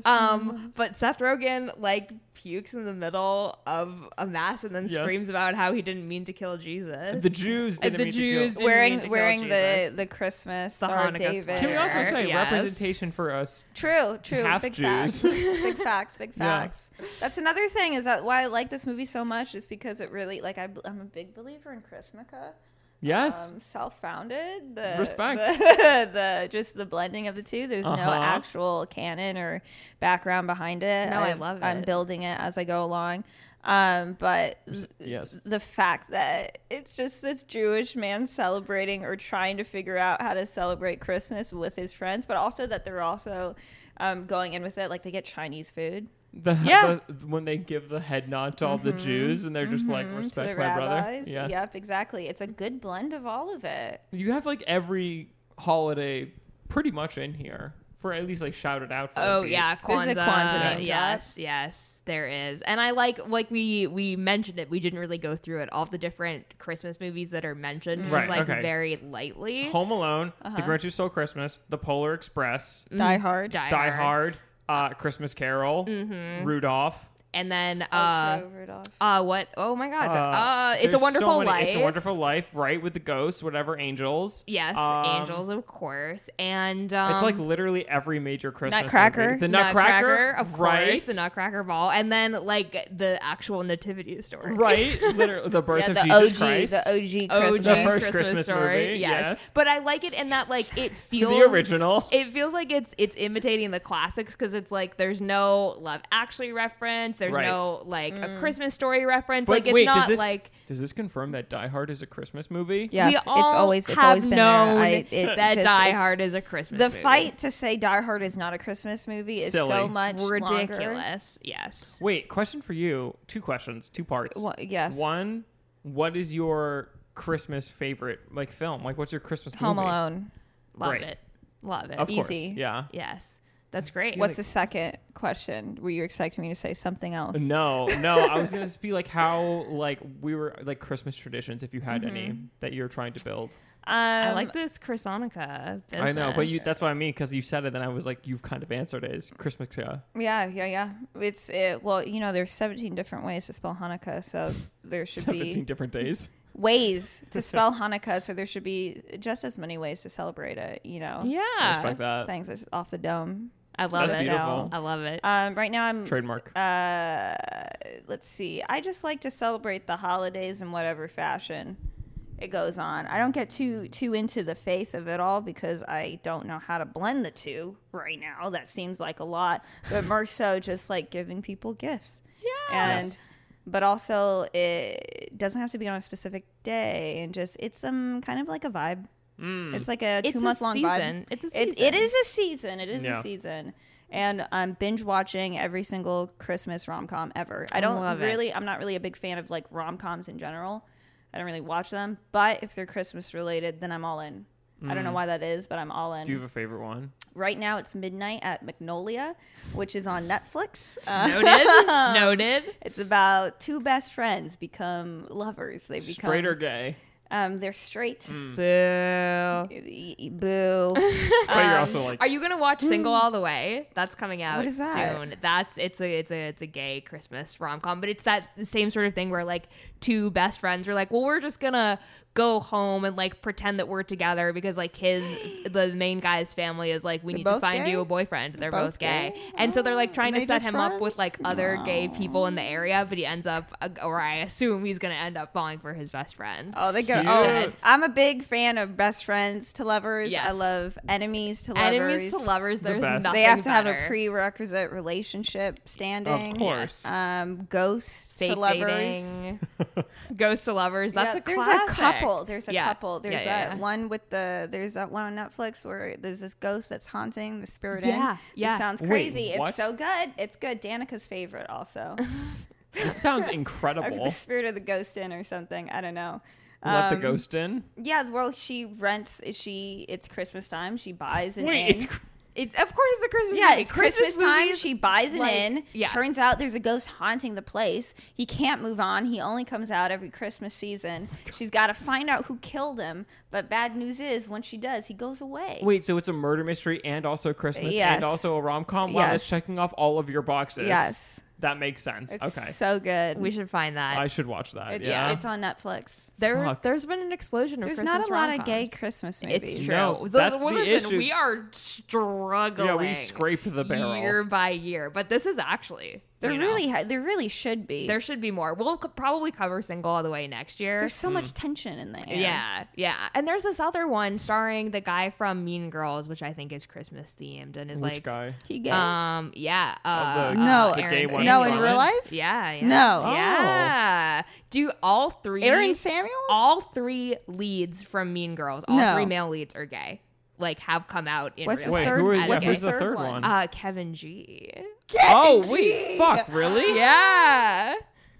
Um, but Seth Rogen like pukes in the middle of a mass and then Yes. screams about how he didn't mean to kill Jesus. The Jews And didn't the mean Jews to didn't Wearing mean to kill wearing the Jesus. the Christmas The Star Hanukkah David. kill. Can we also Sweater. say Yes. representation for us? True, true. Half big Jews. facts. Big facts, big Yeah. facts. That's another thing is that why I like this movie so much is because it really, like, I, I'm a big believer in Chrismukkah. Yes. Um, self-founded. The, Respect. The, the just the blending of the two. There's no Uh-huh. actual canon or background behind it. No, I I've- love I'm it. building it as I go along. Um, but yes. the fact that it's just this Jewish man celebrating or trying to figure out how to celebrate Christmas with his friends, but also that they're also um, going in with it like they get Chinese food. The, Yeah. the when they give the head nod to all the Jews and they're just like Mhm, to respect the my brother. rabbis. Yes. Yep, exactly. It's a good blend of all of it. You have like every holiday pretty much in here for at least like shouted out for a Oh beat. yeah, There's Kwanzaa. a Kwanzaa name drop. Yes, yes, there is. And I like like we we mentioned it. We didn't really go through it. All the different Christmas movies that are mentioned, Right, just like okay. very lightly. Home Alone, Uh-huh. The Grinch Who Stole Christmas, The Polar Express, Die Hard. Die, Die Hard. Hard, uh, Christmas Carol, Rudolph. And then Oh, uh true, Rudolph. uh what? Oh my god. Uh, Uh, It's a there's Wonderful so many- Life. It's a Wonderful Life, right? With the ghosts, whatever, angels. Yes, Um, Angels, of course. And um, It's like literally every major Christmas Nutcracker. movie. The Nutcracker, Nutcracker, of course, right? the Nutcracker Ball, and then like the actual nativity story. Right, literally the birth Yeah, of the Jesus O G, Christ. the O G O G Christmas. The first Christmas, Christmas story. movie, Yes. yes. But I like it in that like it feels the original. It feels like it's it's imitating the classics because it's like there's no Love Actually reference, there's Right. no like Mm. a Christmas story reference. But like it's wait, does not this- like Does this confirm that Die Hard is a Christmas movie? Yes, we it's all always it's have always been known there. I, it that just- Die it's- Hard is a Christmas The movie. fight to say Die Hard is not a Christmas movie is Silly. so much longer. ridiculous. Yes. Wait, question for you. Two questions, two parts. Well, yes. One, what is your Christmas favorite like film? Like, what's your Christmas Home movie? Alone. Love Right. it. Love it. Of course, Easy. yeah. Yes. That's great. What's the second question? Were you expecting me to say something else? No, no. I was gonna be like how like we were like Christmas traditions, if you had Mm-hmm. any that you're trying to build. Um, I like this Chrysonica business. I know, but you that's what I mean because you said it, then I was like, you've kind of answered it as Christmas. Yeah. Yeah, yeah, yeah. It's it, well, you know, there's seventeen different ways to spell Hanukkah, so there should Seventeen be different days. ways to spell Hanukkah, so there should be just as many ways to celebrate it. You know, I Yeah. respect that. things is off the dome. I love That's it. beautiful. I love it. Um, right now I'm Trademark. Uh, let's see. I just like to celebrate the holidays in whatever fashion it goes on. I don't get too too into the faith of it all because I don't know how to blend the two right now. That seems like a lot, but more so just like giving people gifts. Yeah. And but also it doesn't have to be on a specific day, and just it's some kind of like a vibe. Mm. It's like a It's two a month long vibe. season. It's a It, season. it is a season. It is Yeah. a season. And I'm binge watching every single Christmas rom com ever. I don't love it. really, I'm not really a big fan of like rom coms in general. I don't really watch them. But if they're Christmas related, then I'm all in. I don't know why that is, but I'm all in. Do you have a favorite one? Right now it's Midnight at Magnolia, which is on Netflix. Uh, Noted. Noted. it's about two best friends become lovers. They become Straight or gay? um, they're straight. Mm. Boo. E- e- Boo. But you're Um, also like Are you gonna watch Single All the Way? That's coming out What is that? soon. That's it's a it's a it's a gay Christmas rom com, but it's that the same sort of thing where like two best friends are like, well, we're just gonna go home and like pretend that we're together because like his the main guy's family is like, we They're need to both find gay? you a boyfriend. They're both, both gay, gay? and so they're like trying They to set just him up with friends? like other gay people in the area, but he ends up, or I assume he's gonna end up falling for his best friend. Oh, they go. Cute. Oh, I'm a big fan of best friends to lovers. Yes. I love enemies to lovers. Enemies to lovers. The There's best. nothing They have to have better. a prerequisite relationship standing. Of course. Um, ghosts Fake to lovers. dating. Ghost of Lovers. That's Yeah, a there's classic. a couple. There's a Yeah. couple. There's Yeah, yeah, that yeah. one with the. There's that one on Netflix where there's this ghost that's haunting the spirit Yeah, in. yeah. It sounds Wait, crazy. what? It's so good. It's good. Danica's favorite also. This sounds Or incredible. the spirit of the ghost in or something. I don't know. Let the Um, ghost in. Yeah, well, she rents. She it's Christmas time. She buys an Wait, inn. it's cr- It's of course it's a Christmas Yeah, movie. it's Christmas, time. movies, She buys an like, inn. yeah. Turns out there's a ghost haunting the place. He can't move on. He only comes out every Christmas season. She's got to find out who killed him. But bad news is, when she does, he goes away. wait. So it's a murder mystery and also Christmas Yes. and also a rom com. Wow, that's Yes. checking off all of your boxes. Yes, that makes sense. it's okay, so good. We should find that. I should watch that. It's, yeah. it's on Netflix. there, Fuck. there's been an explosion of There's Christmas not a lot of rom-coms. gay Christmas movies. It's true. No, Well, that's the listen, issue. we are struggling. Yeah, we scrape the barrel. year by year, but this is actually There you know, really, ha- there really should be. there should be more. We'll co- probably cover Single all the way next year. There's so much tension in the air. Yeah, yeah. And there's this other one starring the guy from Mean Girls, which I think is Christmas themed and is Which like, guy? He gay. um, yeah, uh, the- No, uh, the Aaron gay one Samuels. no, in from real it? life. Yeah, yeah. No. Oh. Yeah. Do all three Aaron Samuels. all three leads from Mean Girls, all No. three male leads are gay. Like have come out in What's real the Wait, life. third? who is, as what's yeah, who's gay. the third third one? one? Uh, Kevin G. oh wait, fuck, really? Yeah.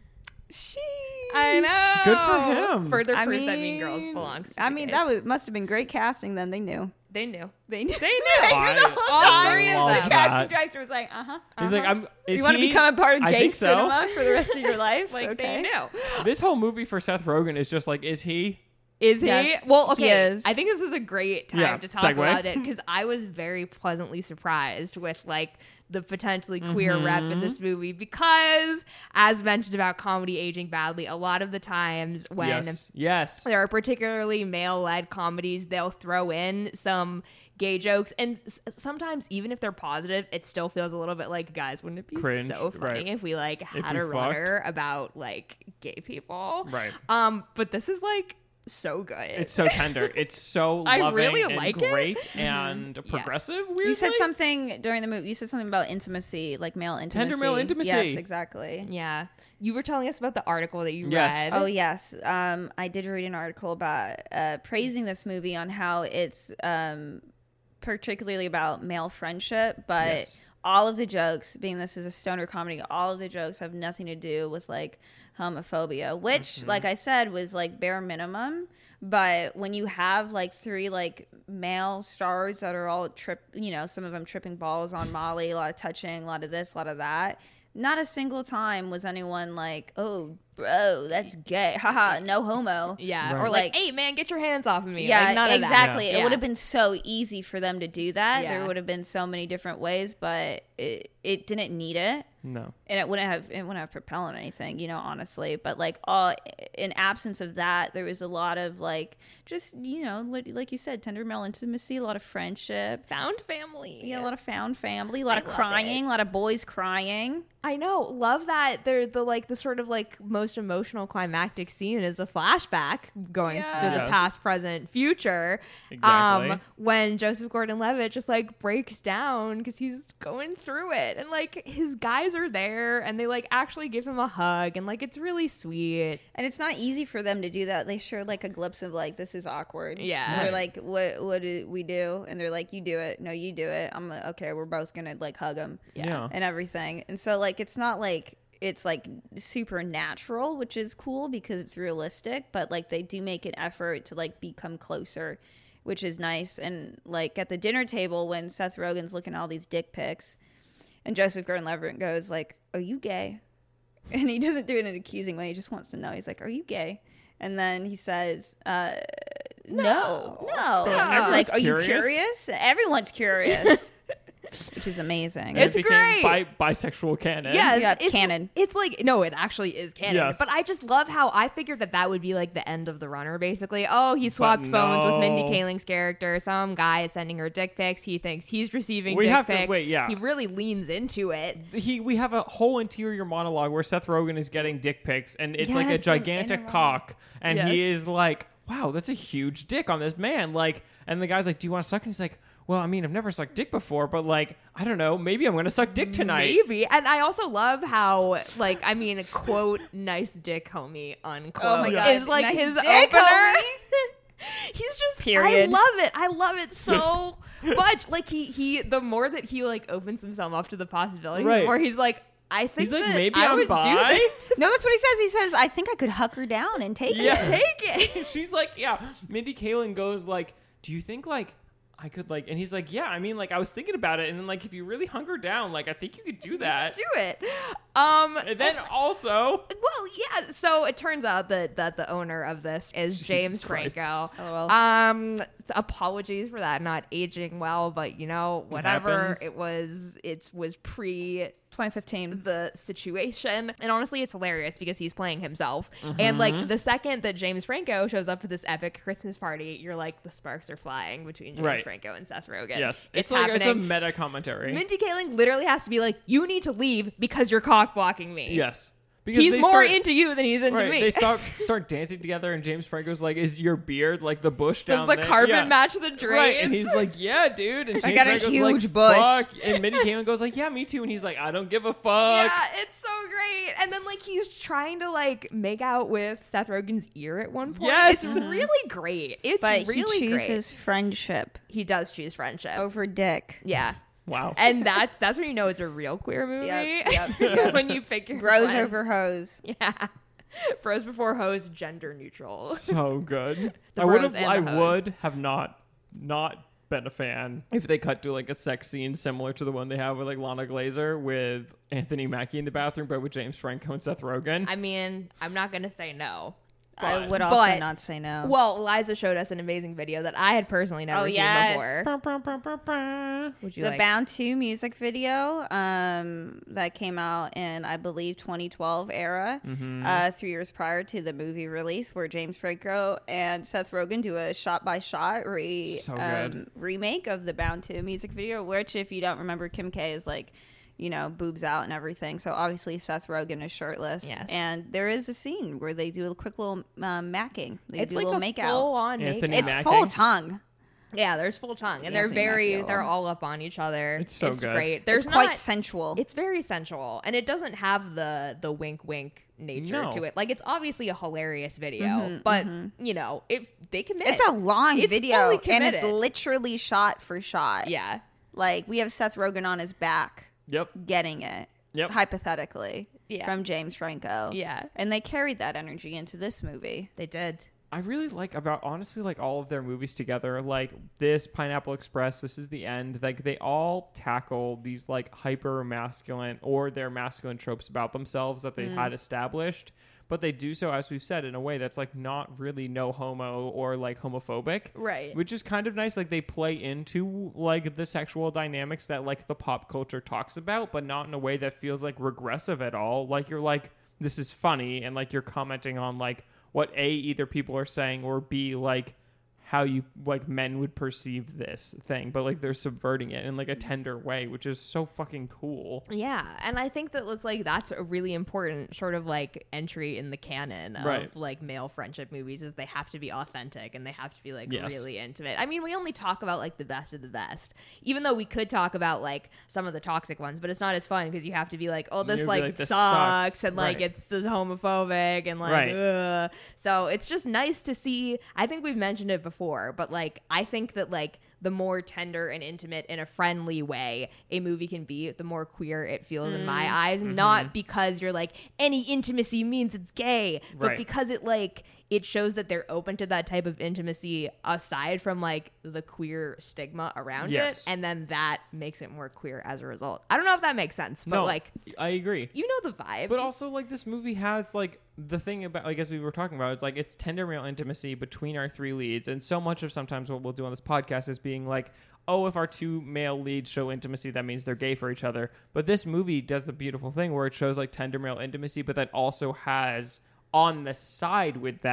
She. I know. Good for him. Further I proof mean, that Mean Girls belongs to I the mean, gays. that was must have been great casting. Then they knew. They knew. They knew. They knew. I All three of love them. The that. casting director was like, uh huh. He's like, I'm. Is You want to he- become a part of I gay think so. cinema for the rest of your life? Like okay. they knew. This whole movie for Seth Rogen is just like, is he? Is he? Yes, Well, he okay. is. I think this is a great time Yeah, to talk segue. about it because I was very pleasantly surprised with like the potentially queer Mm-hmm. rep in this movie because, as mentioned about comedy aging badly, a lot of the times when yes. Yes. there are particularly male-led comedies, they'll throw in some gay jokes, and s- sometimes even if they're positive, it still feels a little bit like, guys, wouldn't it be Cringe, so funny right. if we like If had we a runner about like gay people? Right. Um, but this is like so good. It's so tender. It's so I loving really and like it. great and progressive. Weirdly. You said something during the movie. You said something about intimacy, like male intimacy. Tender male intimacy. Yes, exactly. Yeah. You were telling us about the article that you Yes. read. Oh yes, um, I did read an article about uh, praising this movie on how it's um, particularly about male friendship, but Yes. all of the jokes, being this is a stoner comedy, all of the jokes have nothing to do with like homophobia, which, Mm-hmm. like I said, was like bare minimum. But when you have like three like male stars that are all trip, you know, some of them tripping balls on Molly, a lot of touching, a lot of this, a lot of that. Not a single time was anyone like, "Oh, bro, that's gay." Haha, no homo. Yeah. Right. Or like, Like- hey man, get your hands off of me. Yeah, Like, none of that. exactly. Yeah. It would have been so easy for them to do that. Yeah. There would have been so many different ways, but it, it didn't need it. No. And it wouldn't have it wouldn't have propelled anything, you know, honestly. But like all in absence of that, there was a lot of like just, you know, like, like you said, tender male intimacy, a lot of friendship. Found family. Yeah, a lot of found family, a lot I of love crying, a lot of boys crying. I know. Love that they're the like the sort of like most emotional climactic scene is a flashback going Yeah. through the Yes. past, present, future. Exactly. Um, when Joseph Gordon-Levitt just like breaks down because he's going through it, and like his guys are there, and they like actually give him a hug, and like it's really sweet. And it's not easy for them to do that. They share like a glimpse of like, this is awkward. Yeah. And they're Right. like, what what do we do? And they're like, you do it. No, you do it. I'm like, okay, we're both gonna like hug him Yeah. and everything. And so like it's not like it's like supernatural, which is cool because it's realistic, but like they do make an effort to like become closer, which is nice. And like at the dinner table when Seth Rogen's looking at all these dick pics and Joseph Gordon-Levitt goes like, "Are you gay?" And he doesn't do it in an accusing way. He just wants to know. He's like, "Are you gay?" And then he says, uh, "No, no." But And he's everyone's like, "Are curious. you curious?" Everyone's curious, which is amazing. And It's it became great. Bi- bisexual canon. Yes, Yeah, it's canon. It's like no, it actually is canon. Yes. But I just love how I figured that that would be like the end of the runner. Basically, oh, he swapped But phones with Mindy no. Kaling's character. Some guy is sending her dick pics. He thinks he's receiving We dick have to- pics. wait, yeah. He really leans into it. He, we have a whole interior monologue where Seth Rogen is getting dick pics, and it's like a Yes, the gigantic inner cock, and he Yes. is like, "Wow, that's a huge dick on this man." Like, and the guy's like, "Do you want to suck?" And he's like, well, I mean, I've never sucked dick before, but like, I don't know, maybe I'm going to suck dick tonight. Maybe. And I also love how, like, I mean, quote, nice dick, homie, unquote, Oh my God. is like Nice his dick, opener. homie. He's just, Period. I love it. I love it so much. Like, he, he, the more that he, like, opens himself up to the possibility, Right. the more he's like, I think He's like, that maybe I I'm would bi. do this. No, that's what he says. He says, I think I could huck her down and take Yeah. it. Take it. She's like, yeah. Mindy Kaling goes like, do you think like I could like, and he's like, yeah, I mean, like I was thinking about it. And then like, if you really hunker down, like, I think you could do that. Do it. Um, And then also, well, yeah. So it turns out that that the owner of this is Jesus James Christ. Franco. Oh, well. Um, apologies for that not aging well, but you know, whatever. happens. It was. It was pre twenty fifteen. the situation, and honestly, it's hilarious because he's playing himself. And like the second that James Franco shows up to this epic Christmas party, you're like, the sparks are flying between James Right. Franco and Seth Rogen. yes, it's, it's, like happening. it's a meta commentary. Mindy Kaling literally has to be like, you need to leave because you're cock blocking me. yes, because He's they more start, into you than he's into right, me. They start start dancing together, and James Franco's like, "Is your beard like the bush Does down the there?" carpet Yeah. match the drain? Right, and he's like, "Yeah, dude." And I James got a Franco's huge like, bush. Fuck. And Mindy Kaling goes like, "Yeah, me too." And he's like, "I don't give a fuck." Yeah, it's so great. And then like he's trying to like make out with Seth Rogen's ear at one point. Yes. It's really great. It's But really he great. chooses friendship He does choose friendship. over dick. Yeah. Wow. And that's that's when you know it's a real queer movie. Yep, yep, yep. When you pick your Bros friends. over hoes. Yeah. Bros before hoes, gender neutral. So good. The I would bros have. and I the hoes. would have not not been a fan if they cut to like a sex scene similar to the one they have with like Lana Glazer with Anthony Mackie in the bathroom, but with James Franco and Seth Rogen. I mean, I'm not gonna say no. I But- would also but- not say no. Well, Liza showed us an amazing video that I had personally never Oh, seen yes. before. Bah, bah, bah, bah, bah. Would you the like? Bound two music video um, that came out in, I believe, twenty twelve era, Mm-hmm. uh, three years prior to the movie release, where James Franco and Seth Rogen do a shot-by-shot re, So um, good. remake of the Bound two music video, which, if you don't remember, Kim K is like, you know, boobs out and everything. So obviously Seth Rogen is shirtless. Yes. And there is a scene where they do a quick little um, macking. They It's do like a little a make out. full-on Anthony make It's Macking. full tongue. Yeah, there's full tongue, and they're Anthony very, Mackie. they're all up on each other. It's so it's good. great. There's It's quite not, sensual. it's very sensual, and it doesn't have the the wink wink nature No. to it. Like it's obviously a hilarious video, Mm-hmm, but you know, if they commit, It's a long It's video, fully and it's committed. literally shot for shot. yeah, Like, we have Seth Rogen on his back Yep. getting it, Yep. hypothetically, Yeah. from James Franco. yeah, And they carried that energy into this movie. they did. I really like about honestly like all of their movies together, like this Pineapple Express, This Is the End, like they all tackle these like hyper masculine or their masculine tropes about themselves that they had established, but they do so, as we've said, in a way that's like not really no homo or like homophobic, Right. which is kind of nice. Like they play into like the sexual dynamics that like the pop culture talks about, but not in a way that feels like regressive at all. Like you're like, this is funny, and like you're commenting on like what A, either people are saying, or B, like how you like men would perceive this thing, but like they're subverting it in like a tender way, which is so fucking cool. Yeah, and I think that it's like that's a really important sort of like entry in the canon of Right. like male friendship movies is they have to be authentic and they have to be like Yes. really intimate. I mean, we only talk about like the best of the best, even though we could talk about like some of the toxic ones, but it's not as fun because you have to be like, oh, this You'd be like, like, this sucks, sucks. and like Right. it's homophobic and like, Right. ugh. So it's just nice to see. I think we've mentioned it before, but like I think that like the more tender and intimate in a friendly way a movie can be, the more queer it feels in my eyes. Mm-hmm. Not because you're like any intimacy means it's gay, but Right. because it like it shows that they're open to that type of intimacy aside from like the queer stigma around Yes. it, and then that makes it more queer as a result. I don't know if that makes sense, but No, like I agree. you know the vibe. But also, like, this movie has, like, the thing about, like, as we were talking about, it's like, it's tender male intimacy between our three leads. And so much of sometimes what we'll do on this podcast is being like, oh, if our two male leads show intimacy, that means they're gay for each other. But this movie does the beautiful thing where it shows, like, tender male intimacy, but that also has on the side with that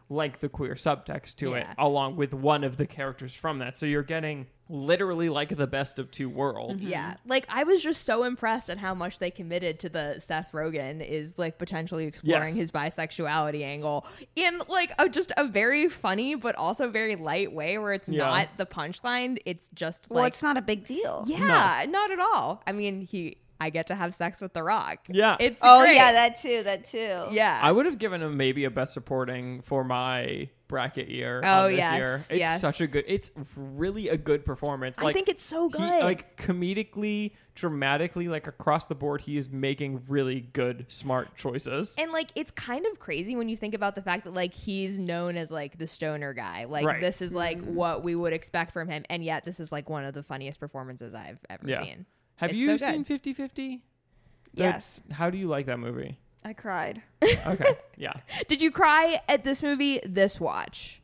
like the queer subtext to it, Yeah. along with one of the characters from that. So you're getting literally like the best of two worlds. Yeah. Like, I was just so impressed at how much they committed to the Seth Rogen is, like, potentially exploring Yes. his bisexuality angle in, like, a, just a very funny but also very light way where it's Yeah. not the punchline. It's just, like... Well, it's not a big deal. Yeah, not at all. I mean, he... I get to have sex with The Rock. Yeah. It's Oh, great. yeah, that too. That too. Yeah. I would have given him maybe a best supporting for my bracket year. Oh, on this yes, year. It's yes. such a good, it's really a good performance. I Like, think it's so good. He, like comedically, dramatically, like across the board, he is making really good, smart choices. And like it's kind of crazy when you think about the fact that like he's known as like the stoner guy. Like Right. this is like what we would expect from him, and yet this is like one of the funniest performances I've ever Yeah. seen. Have It's you so good. seen fifty fifty? Yes. How do you like that movie? I cried. Okay. Yeah. Did you cry at this movie this watch?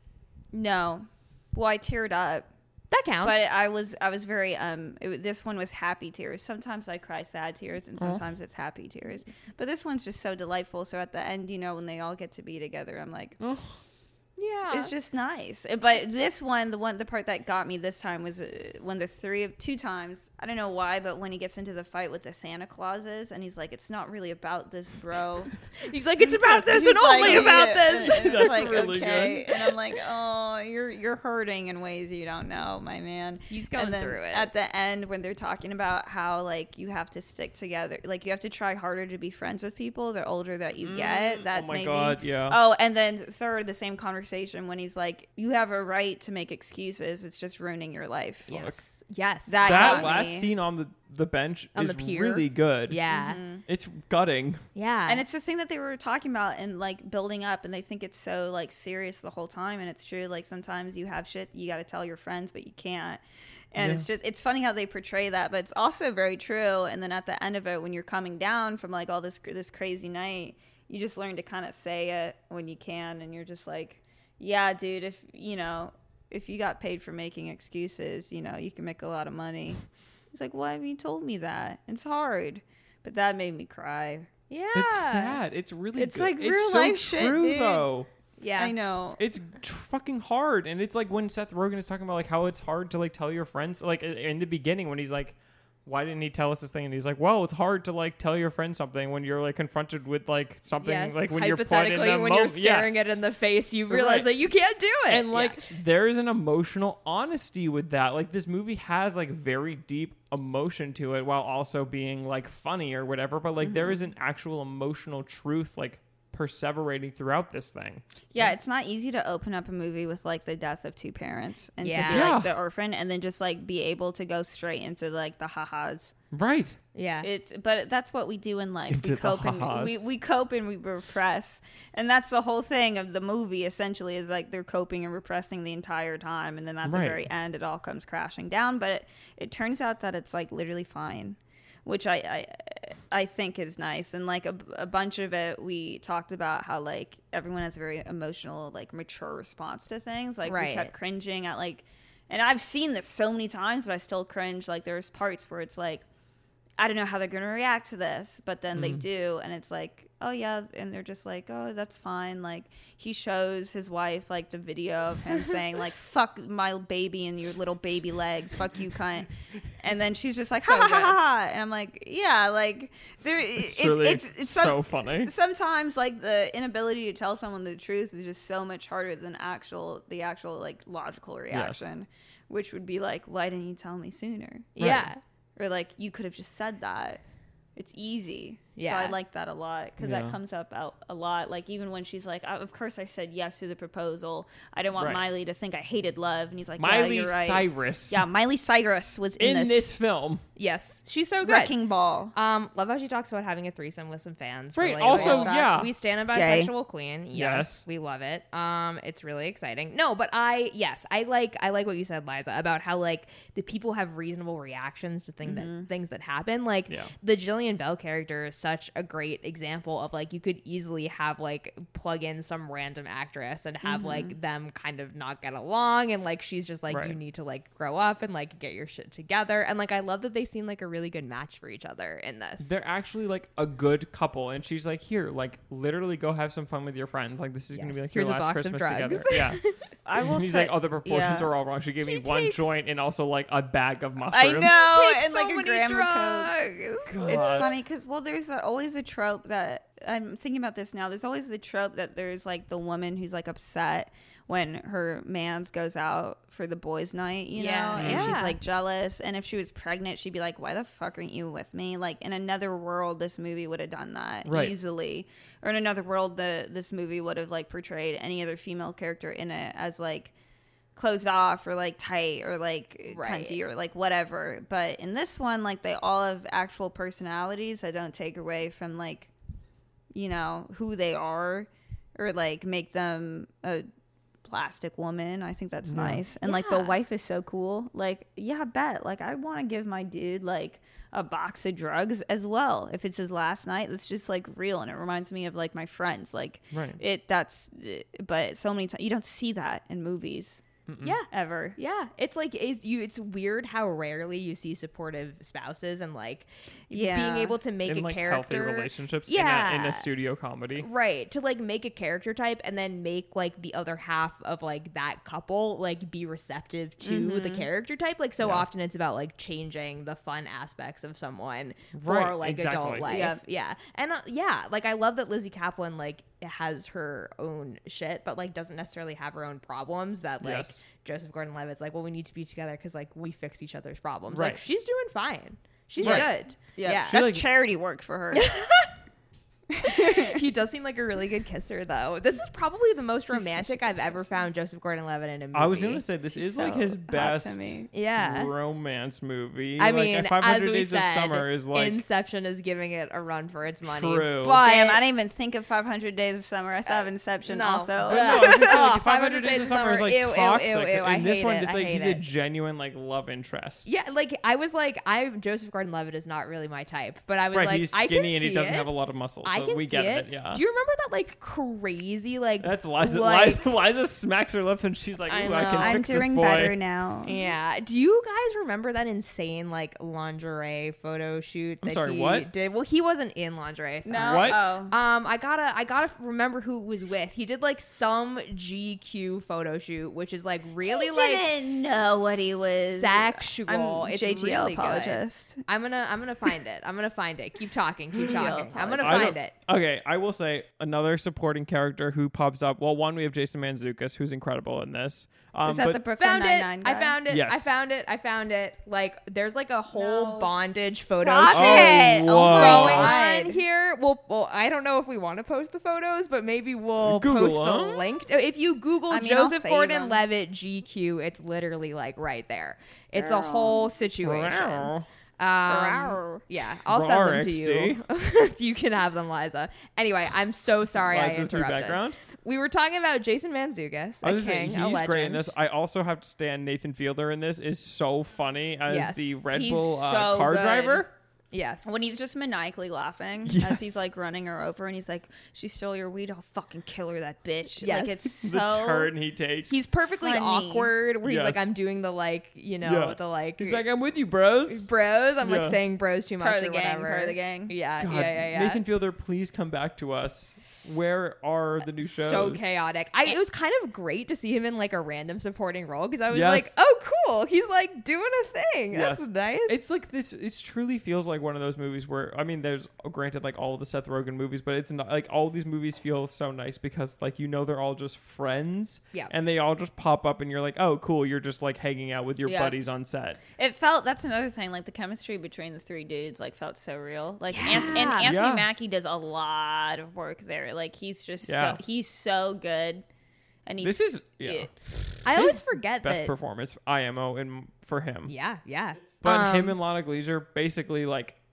No. Well, I teared up. That counts. But I was I was very um it, was- this one was happy tears. Sometimes I cry sad tears and sometimes it's happy tears. But this one's just so delightful. So at the end, you know, when they all get to be together, I'm like, yeah. it's just nice. But this one, the one the part that got me this time was uh, when the three of two times, I don't know why, but when he gets into the fight with the Santa Clauses and he's like, it's not really about this, bro. He's like, it's about this He's and like, only about yeah, this. and it's That's like, really okay. And I'm like, oh, you're you're hurting in ways you don't know, my man. He's going and then through it. At the end, when they're talking about how like you have to stick together, like you have to try harder to be friends with people the older that you get. That oh my made God, me, yeah. Oh, and then third, the same conversation when he's like, you have a right to make excuses. It's just ruining your life. Yes. Yes. That That got last me. scene on the, the bench On is the pier? really good. Yeah. It's gutting. Yeah. And it's the thing that they were talking about and like building up, and they think it's so like serious the whole time, and it's true. Like sometimes you have shit you got to tell your friends, but you can't. And Yeah. it's just it's funny how they portray that, but it's also very true. And then at the end of it, when you're coming down from like all this this crazy night, you just learn to kind of say it when you can, and you're just like, yeah, dude, if you know if you got paid for making excuses, you know you can make a lot of money. It's like, why haven't you told me that? It's hard, but that made me cry. yeah. It's sad. It's really It's good. like it's real so life shit, true, dude. though. Yeah. I know. It's tr- fucking hard. And it's like when Seth Rogen is talking about like how it's hard to like tell your friends, like in the beginning when he's like, why didn't he tell us this thing? And he's like, well, it's hard to like tell your friend something when you're like confronted with like something Yes. like when you're put in hypothetically, the when you're moment. Yeah. staring it in the face, you realize Right. that you can't do it. And like Yeah. there is an emotional honesty with that. Like this movie has like very deep emotion to it while also being like funny or whatever. But like Mm-hmm. there is an actual emotional truth like perseverating throughout this thing. Yeah, it's not easy to open up a movie with like the death of two parents and Yeah. to be Yeah. like the orphan, and then just like be able to go straight into like the ha-has. Right. yeah. It's but that's what we do in life. Into We the cope and ha-has. we, we cope and we repress, and that's the whole thing of the movie. Essentially, is like they're coping and repressing the entire time, and then at Right. the very end, it all comes crashing down. But it, it turns out that it's like literally fine, which I I, I think is nice. And like a, a bunch of it, we talked about how like everyone has a very emotional, like mature response to things. Like Right. we kept cringing at like, and I've seen this so many times, but I still cringe. Like there's parts where it's like, I don't know how they're going to react to this, but then they do. And it's like, oh yeah. And they're just like, oh, that's fine. Like he shows his wife like the video of him saying like, fuck my baby and your little baby legs. Fuck you, cunt. And then she's just like, ha So ha ha good. ha. ha. And I'm like, yeah, like there, It's, it's, truly it's, it's, some- so funny. sometimes like the inability to tell someone the truth is just so much harder than actual, the actual like logical reaction, which would be like, why didn't you tell me sooner? yeah. Or like you could have just said that. It's easy. Yeah. So I like that a lot because Yeah. that comes up out a lot. Like even when she's like, of course I said yes to the proposal. I didn't want Right. Miley to think I hated love. And he's like, Miley yeah, you're right. Cyrus Yeah, Miley Cyrus was in, in this, this film. Yes. She's so good. Wrecking Ball. Um, love how she talks about having a threesome with some fans. Right, Relatable. also, Fact. yeah. We stand a Gay. bisexual queen. Yes, Yes. we love it. Um, it's really exciting. No, but I yes, I like I like what you said, Liza, about how like the people have reasonable reactions to things that things that happen. Like Yeah. the Jillian Bell character is such such a great example of like you could easily have like plug in some random actress and have mm-hmm. like them kind of not get along, and like she's just like right. you need to like grow up and like get your shit together, and like I love that they seem like a really good match for each other in this. They're actually like a good couple, and she's like, here, like literally go have some fun with your friends, like this is yes. gonna be like Here's your last Christmas together. Yeah. I will He's say, like, oh, the proportions yeah. are all wrong. She gave he me one takes, joint and also like a bag of mushrooms. I know, and so like a a gram drugs. of coke. It's funny because well, there's a, always a trope that I'm thinking about this now. There's always the trope that there's like the woman who's like upset when her man's goes out for the boys' night, you yeah. know, and yeah. she's like jealous. And if she was pregnant, she'd be like, "Why the fuck aren't you with me?" Like in another world, this movie would have done that right. easily. Or in another world, the this movie would have like portrayed any other female character in it as like closed off or like tight or like right. cunty or like whatever. But in this one, like they all have actual personalities that don't take away from like, you know, who they are or like make them a plastic woman. I think that's yeah. nice. And yeah. like the wife is so cool. Like, yeah, bet. Like I want to give my dude like a box of drugs as well. If it's his last night, that's just like real. And it reminds me of like my friends. Like right. it, that's, but so many times you don't see that in movies. Mm-mm. Yeah, ever. Yeah, it's like it's, you. It's weird how rarely you see supportive spouses and like yeah. being able to make in, a like, character healthy relationships. Yeah, in a, in a studio comedy, right? To like make a character type and then make like the other half of like that couple like be receptive to mm-hmm. the character type. Like so yeah. often it's about like changing the fun aspects of someone for right, like exactly. adult life. Yeah, yeah. and uh, yeah, like I love that Lizzie Kaplan like has her own shit, but like doesn't necessarily have her own problems that like. Yes. Joseph Gordon-Levitt's like, well, we need to be together because like we fix each other's problems. Right. Like she's doing fine. She's right. good. Yeah, yeah. that's like, charity work for her. He does seem like a really good kisser, though. This is probably the most romantic I've ever found Joseph Gordon-Levitt in a movie. I was gonna say this He's is so like his hot best to me. yeah. romance movie. I like, mean, five hundred as we Days said, of Summer is like Inception is giving it a run for its money. True. But Damn, I didn't even think of five hundred Days of Summer. I thought of Inception no. also. Oh, no, it's just Oh, like five hundred Days of Summer is like ew, ew, toxic. ew, ew, I In this hate one, it. it's I like hate he's it. a genuine like love interest. Yeah, like I was like, I Joseph Gordon-Levitt is not really my type, but I was right, like, he's I can skinny and he see doesn't it. have a lot of muscle, I so can we see get it. it. Yeah. Do you remember that like crazy like That's Liza. like, Liza, Liza smacks her lip and she's like, I "Ooh, I, know. can I'm fix doing this boy." better now. Yeah. Do you guys remember that insane like lingerie photo shoot that I'm sorry, he what? did? Well, he wasn't in lingerie. So. No. What? Oh. Um, I gotta, I gotta remember who it was with. He did like some G Q photo shoot, which is like really He like didn't know what he was. sexual. I'm It's J G L really good. apologist. I'm gonna, I'm gonna find it. I'm gonna find it. Keep talking. Keep J G L talking. I'm gonna I find don't- it. Okay, I will say another supporting character who pops up. Well, one we have Jason Mantzoukas, who's incredible in this. Um, Is that but the Brooklyn Found it. Nine-Nine I guy? found it. Yes. I found it. I found it. Like, there's like a whole No, bondage photo stop shoot it. Oh, Oh my whoa. going God. on here. Well, well, I don't know if we want to post the photos, but maybe we'll Google post them. a link. If you Google I mean, I'll Joseph save Gordon-Levitt G Q, it's literally like right there. It's a Girl. whole situation. Wow. Um, Rawr. yeah, I'll Rawr, send them to you. You can have them, Liza. Anyway, I'm so sorry I Liza's new interrupted. background. We were talking about Jason Mantzoukas, I a was just king, saying, a he's legend. great in this. I also have to stand Nathan Fielder in this is so funny as Yes. the Red He's Bull uh, so car good. driver. Yes. When he's just maniacally laughing Yes. as he's like running her over and he's like, she stole your weed, I'll fucking kill her, that bitch. Yes. Like it's so the turn he takes. He's perfectly funny. awkward where he's Yes. like, I'm doing the like, you know, Yeah. the like He's like, I'm with you, bros. bros. I'm like Yeah. saying bros too much part of or the gang, whatever. part of the gang. Yeah, God, yeah, yeah, yeah. Nathan Fielder, please come back to us. Where are the new shows? So chaotic. I, it was kind of great to see him in like a random supporting role because I was Yes. like, oh, cool. He's like doing a thing. That's Yes. nice. It's like this. It truly feels like one of those movies where I mean, there's granted like all of the Seth Rogen movies, but it's not like all these movies feel so nice because like you know they're all just friends, Yeah. and they all just pop up, and you're like, oh, cool. You're just like hanging out with your Yeah. buddies on set. It felt, that's another thing, like the chemistry between the three dudes like felt so real. Like Yeah. Anth- and Anthony Yeah. Mackie does a lot of work there. Like he's just Yeah. so he's so good. And he's This is- yeah. I His always forget Best that. performance, I M O, in for him. Yeah, yeah. But Um, him and Lana Glazer basically like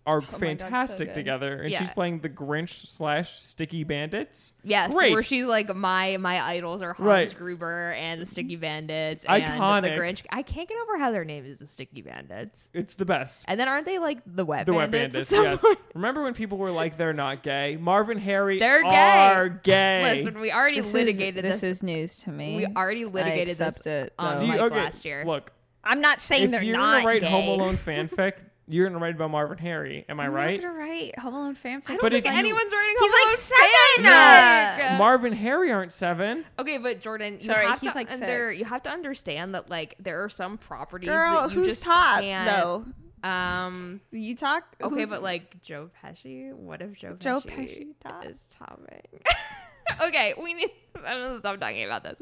are Oh my God, so fantastic good. together, and Yeah. she's playing the Grinch slash Sticky Bandits. Yes, Great. where she's like, my my idols are Hans Right. Gruber and the Sticky Bandits and Iconic. the Grinch. I can't get over how their name is the Sticky Bandits. It's the best. And then aren't they like the Wet The Wet Bandits? Bandits, at some yes. point? Remember when people were like, they're not gay? Marvin Harry They're gay. are gay. Listen, we already This litigated is, this. this is news to me. we already litigated I this accept it, on though. Do you- Mike okay, last year. Look, I'm not saying if they're you're not gonna write gay. Home Alone fanfic, you're gonna write about Marvin Harry. Am I I'm right? not gonna write Home Alone fanfic. I don't But think if you- anyone's writing He's Home like Alone seven. fanfic. Marvin Harry aren't seven. Okay, but Jordan, you Sorry, have he's to like under, six. you have to understand that like there are some properties Girl, that you who's just top can't. though? Um. You talk. Okay, who's- but like Joe Pesci. What if Joe Pesci, Joe Pesci top? is topping? Okay, we need. I'm gonna stop talking about this.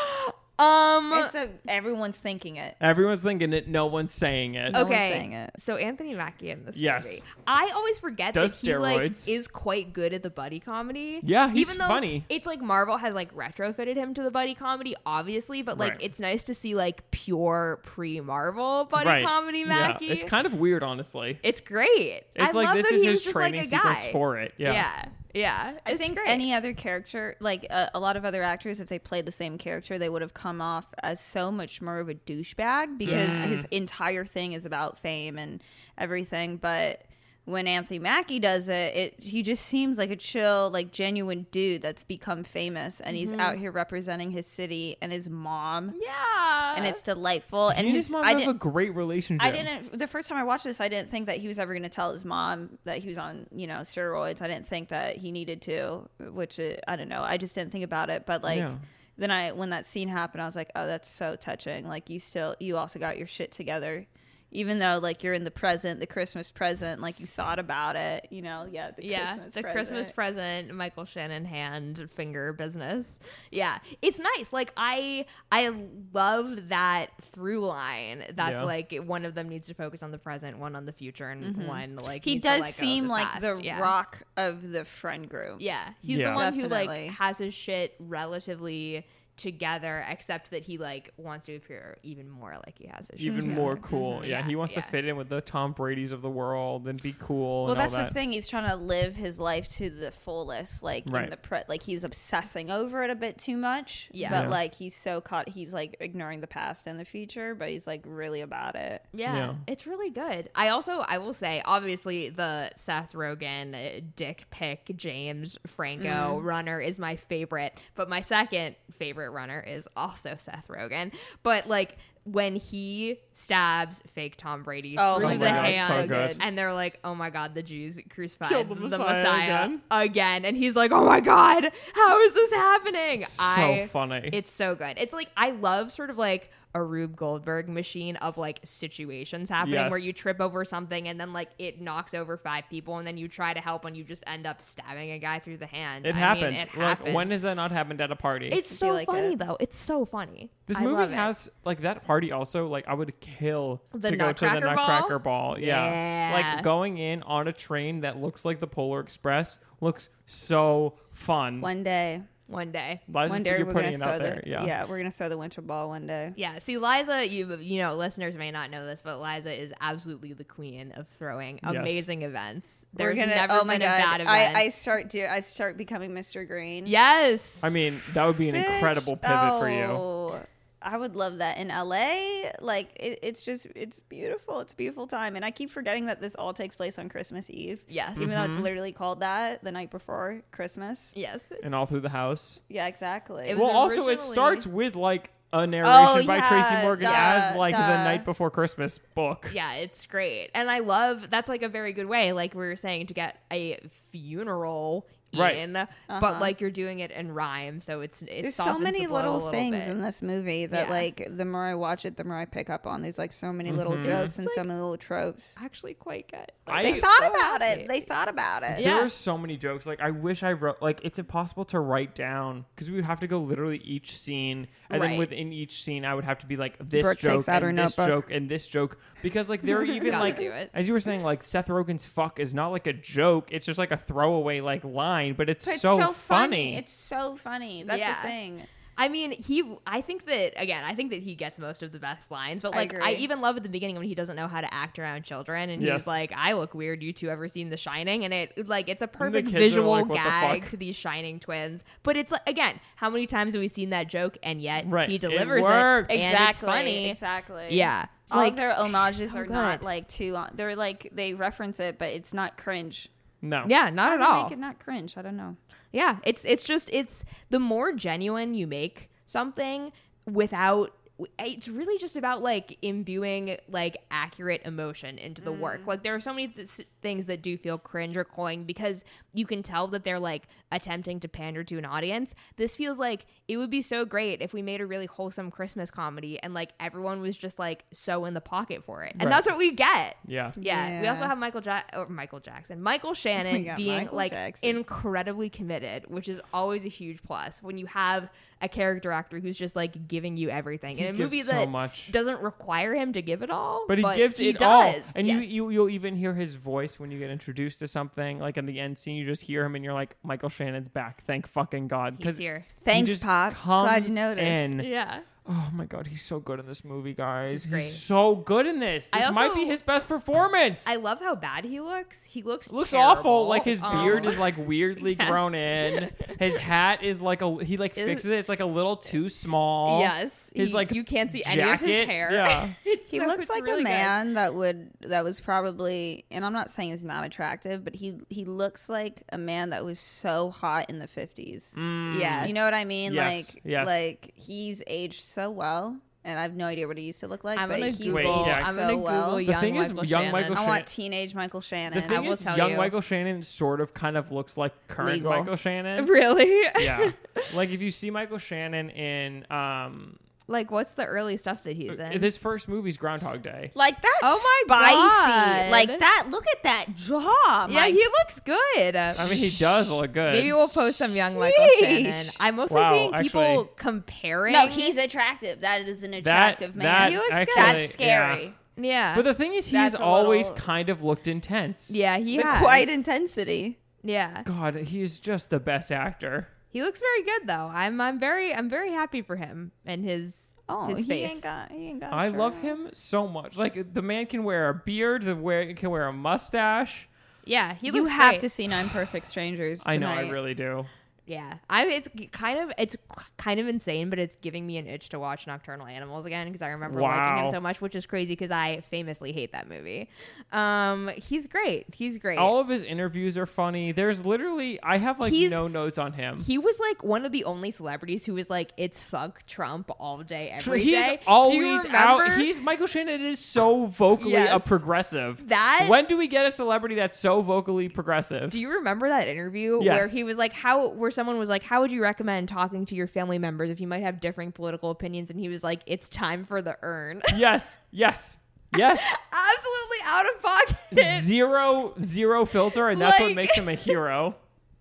Um. It's a, everyone's thinking it. Everyone's thinking it. No one's saying it. No one's okay, saying it. so Anthony Mackie in this Yes. movie, I always forget Does that he like steroids. is quite good at the buddy comedy. Yeah, he's even though funny. It's like Marvel has like retrofitted him to the buddy comedy, obviously, but like Right. it's nice to see like pure pre-Marvel buddy Right. comedy Mackie. Yeah, it's kind of weird, honestly. It's great. It's I like love this that is he was his just training like a sequence guy. for it. Yeah. yeah, yeah. I It's think great. any other character, like uh, a lot of other actors, if they played the same character, they would have come off as so much more of a douchebag because Yeah. his entire thing is about fame and everything. But when Anthony Mackie does it, it he just seems like a chill, like genuine dude that's become famous, and he's out here representing his city and his mom, yeah, and it's delightful. And He and he's, his mom I have a didn't. great relationship. I didn't. The first time I watched this, I didn't think that he was ever going to tell his mom that he was on, you know, steroids. I didn't think that he needed to, which uh, I don't know. I just didn't think about it. But like, Yeah. then I, when that scene happened, I was like, oh, that's so touching. Like, you still, you also got your shit together, even though like you're in the present, the Christmas present, like you thought about it, you know? Yeah, the yeah, Christmas the present. Christmas present, Michael Shannon hand finger business. Yeah, it's nice. Like I, I love that through line. That's Yeah. like one of them needs to focus on the present, one on the future, and one like He needs to does let go of seem the like past. the yeah. rock of the friend group. Yeah, he's Yeah. the one who Definitely. like has his shit relatively together, except that he like wants to appear even more like he has his shit Even together. more cool. Yeah, Yeah, he wants yeah. to fit in with the Tom Brady's of the world and be cool. Well, and all that's that. the thing. He's trying to live his life to the fullest, like Right. in the pre- like he's obsessing over it a bit too much. Yeah. but Yeah. like he's so caught. He's like ignoring the past and the future, but he's like really about it. Yeah, Yeah. it's really good. I also, I will say, obviously, the Seth Rogen, uh, Dick Pick, James Franco runner is my favorite, but my second favorite runner is also Seth Rogen. But like when he stabs fake Tom Brady Oh through my the God, hand, so good. and they're like, "Oh my God, the Jews crucified Killed the the Messiah Messiah, again." again," and he's like, "Oh my God, how is this happening?" So I, funny. It's so good. It's like I love sort of like a Rube Goldberg machine of like situations happening Yes. where you trip over something and then like it knocks over five people and then you try to help and you just end up stabbing a guy through the hand. It I happens. Mean, it like happens. when has that not happened at a party? It's I so feel like funny it. though. It's so funny. This I movie love it. has like that party also like I would kill The to go to the Nutcracker Ball? Nutcracker Ball. Yeah. Yeah. Like going in on a train that looks like the Polar Express looks so fun. One day, one day. Liza's- one day you're we're putting gonna it out throw there. the Yeah. yeah we're gonna throw the winter ball one day. Yeah, see, Liza, you you know, listeners may not know this, but Liza is absolutely the queen of throwing Yes. amazing events. We're There's gonna. never oh my been god! a bad event. I, I start do. I start becoming Mister Green. yes. I mean, that would be an Bitch. incredible pivot for you. Oh, I would love that in L A. Like it, it's just it's beautiful. It's a beautiful time, and I keep forgetting that this all takes place on Christmas Eve. yes. Even though it's Mm-hmm. literally called that the night before Christmas. yes. And all through the house. Yeah, exactly. It was Well, also it originally- starts with like a narration by yeah, Tracy Morgan the- as like the the- Night Before Christmas book. Yeah, it's great. And I love that's like a very good way, like we were saying, to get a funeral Right. in, Uh-huh. but like you're doing it in rhyme, so it's it There's so softens many the blow little a little things bit. in this movie that Yeah. like the more I watch it, the more I pick up on. There's like so many little Mhm. jokes and so many little tropes. Actually quite good. I- They I'm thought so about happy. it. They thought about it. Yeah. There are so many jokes. Like I wish I wrote. Like it's impossible to write down because we would have to go literally each scene, and then Right. within each scene, I would have to be like this Brooke joke takes out and her this notebook. joke and this joke because like there are even Gotta like do it. as you were saying like Seth Rogen's fuck is not like a joke. It's just like a throwaway like line, but it's, But it's so, so, funny. funny. It's so funny. That's Yeah. the thing. I mean, he. I think that again. I think that he gets most of the best lines. But like, I I, agree. even love at the beginning when he doesn't know how to act around children, and Yes. he's like, "I look weird. You two ever seen The Shining?" And it like it's a the perfect kids are visual like, "What the gag fuck?" to these Shining twins. But it's like again, how many times have we seen that joke, and yet Right. he It delivers it, works. and Exactly. it's funny. Exactly. Yeah, All like of their homages so are not good. like too. On, they're like they reference it, but it's not cringe. No. Yeah, not How at do all. they Make it not cringe. I don't know. Yeah, it's it's just it's the more genuine you make something without it's really just about like imbuing like accurate emotion into the work. Like there are so many th- things that do feel cringe or cloying because you can tell that they're like attempting to pander to an audience. This feels like it would be so great if we made a really wholesome Christmas comedy and like everyone was just like so in the pocket for it. And Right. that's what we get. Yeah. Yeah. We also Yeah. have Michael ja- or Michael Jackson, Michael Shannon got being Michael like Jackson. incredibly committed, which is always a huge plus when you have a character actor who's just like giving you everything in He a gives movie so that much. doesn't require him to give it all. But he gives he it does. all. And Yes. you, you, you'll even hear his voice when you get introduced to something. Like in the end scene, you just hear him and you're like, Michael Shannon's back. Thank fucking God. He's here. Thanks, just Pop. Glad you comes noticed. in. Yeah. Oh my God, he's so good in this movie, guys. He's great. He's so good in this. I This might also- be his best performance. I love how bad he looks. He looks looks terrible. awful. Like his beard Um, is like weirdly yes. grown in. His hat is like a he like Is- fixes it. It's like a little too small. Yes. His he- like you can't see any of his jacket, hair. yeah. It's He so- looks it's like really a good. man that would that was probably, and I'm not saying he's not attractive, but he he looks like a man that was so hot in the fifties. Mm. Yes. You know what I mean? Yes, Like yes. like he's aged so well, and I have no idea what he used to look like. I'm but gonna he's Google. Wait, yeah. I'm so gonna well. Google The young thing is, Michael young Shannon. Michael I Shan- want teenage Michael The Shannon. thing I will is, tell young you. Michael Shannon sort of kind of looks like current Legal. Michael Shannon. Really? Yeah. Like if you see Michael Shannon in um Like, what's the early stuff that he's in? his first movie's Groundhog Day. Like that's Oh my spicy. God. Like that. Look at that jaw. yeah, My he looks good. I mean, he does look good. Maybe we'll post some young Michael Sheesh. Shannon. I'm mostly Wow, seeing people actually- comparing. No, he's attractive. That is an that, attractive man. that He looks good. actually, That's yeah. scary. yeah, But the thing is, he's That's a always little- kind of looked intense. yeah, he The has. quiet intensity. Yeah, God, he's just the best actor. he looks very good though. I'm I'm very I'm very happy for him and his Oh, his he face. ain't got. He ain't got. a I shirt love on. him so much. Like the man can wear a beard, the wear can wear a mustache. Yeah, he You looks have great. to see Nine Perfect Strangers. I know, I tonight. really do. Yeah, I it's kind of it's kind of insane, but it's giving me an itch to watch Nocturnal Animals again because I remember liking him Wow. so much, which is crazy because I famously hate that movie. Um, he's great. He's great. All of his interviews are funny. There's literally, I have like He's- no notes on him. He was like one of the only celebrities who was like, "It's fuck Trump all day, every day." He's Do you always out. remember? He's Michael Shannon is so vocally Yes. a progressive. That- when do we get a celebrity that's so vocally progressive? Do you remember that interview Yes. where he was like, "How?" Where someone was like, "How would you recommend talking to your family members if you might have differing political opinions?" And he was like, "It's time for the urn." yes, yes, yes. Absolutely out of pocket. zero, zero filter, and that's what Like- makes him a hero.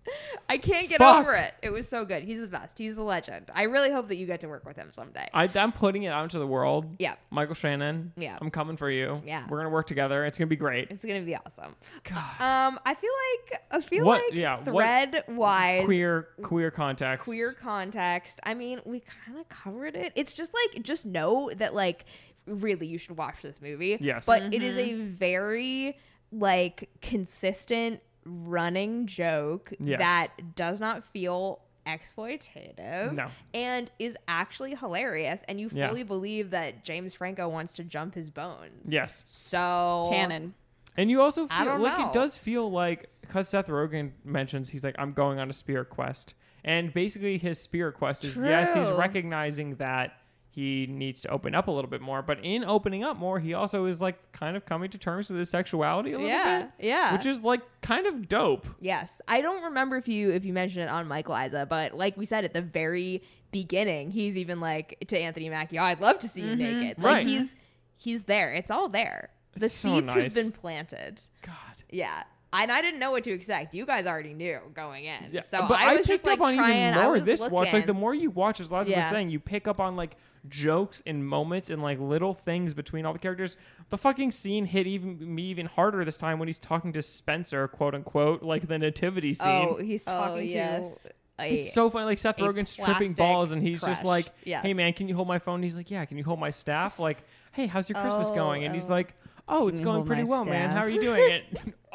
I can't get Fuck. over it. It was so good. He's the best. He's a legend. I really hope that you get to work with him someday. I, I'm putting it out into the world. Yeah. Michael Shannon. Yeah. I'm coming for you. Yeah. We're gonna work together. It's gonna be great. It's gonna be awesome. God. Um, I feel like I feel What- like yeah, what- thread wise Queer, queer context. queer context. I mean, we kind of covered it. It's just like just know that like really you should watch this movie. Yes. But it is a very like consistent running joke Yes. that does not feel exploitative No. and is actually hilarious, and you Yeah. fully believe that James Franco wants to jump his bones. Yes. So Canon. And you also I feel don't like know. it does feel like because Seth Rogen mentions he's like, I'm going on a spirit quest. And basically his spirit quest is yes, he's True. recognizing that he needs to open up a little bit more. But in opening up more, he also is like kind of coming to terms with his sexuality a little Yeah, bit. yeah. Which is like kind of dope. Yes, I don't remember if you if you mentioned it on Mike Liza, but like we said at the very beginning, he's even like to Anthony Mackie, "Oh, I'd love to see you naked." Like Right. he's he's there. It's all there. The It's so seeds have nice. been planted. God. Yeah. And I didn't know what to expect. You guys already knew going in. Yeah, So but I I, was picked just like up on trying, even I more was this watch. Like looking. the more you watch, as Liza Yeah. was saying, you pick up on like jokes and moments and like little things between all the characters. The fucking scene hit even me even harder this time when he's talking to Spencer, quote unquote, like the nativity scene. Oh, he's Oh, talking yes. to a It's so funny. Like Seth a Rogen's tripping plastic balls, and he's just crush. like, Yes. "Hey man, can you hold my phone?" And he's like, "Yeah." Can you hold my staff? Like, "Hey, how's your Christmas Oh, going?" And he's oh. like, "Oh, it's you going hold pretty my well, man. staff?" How are you doing it?"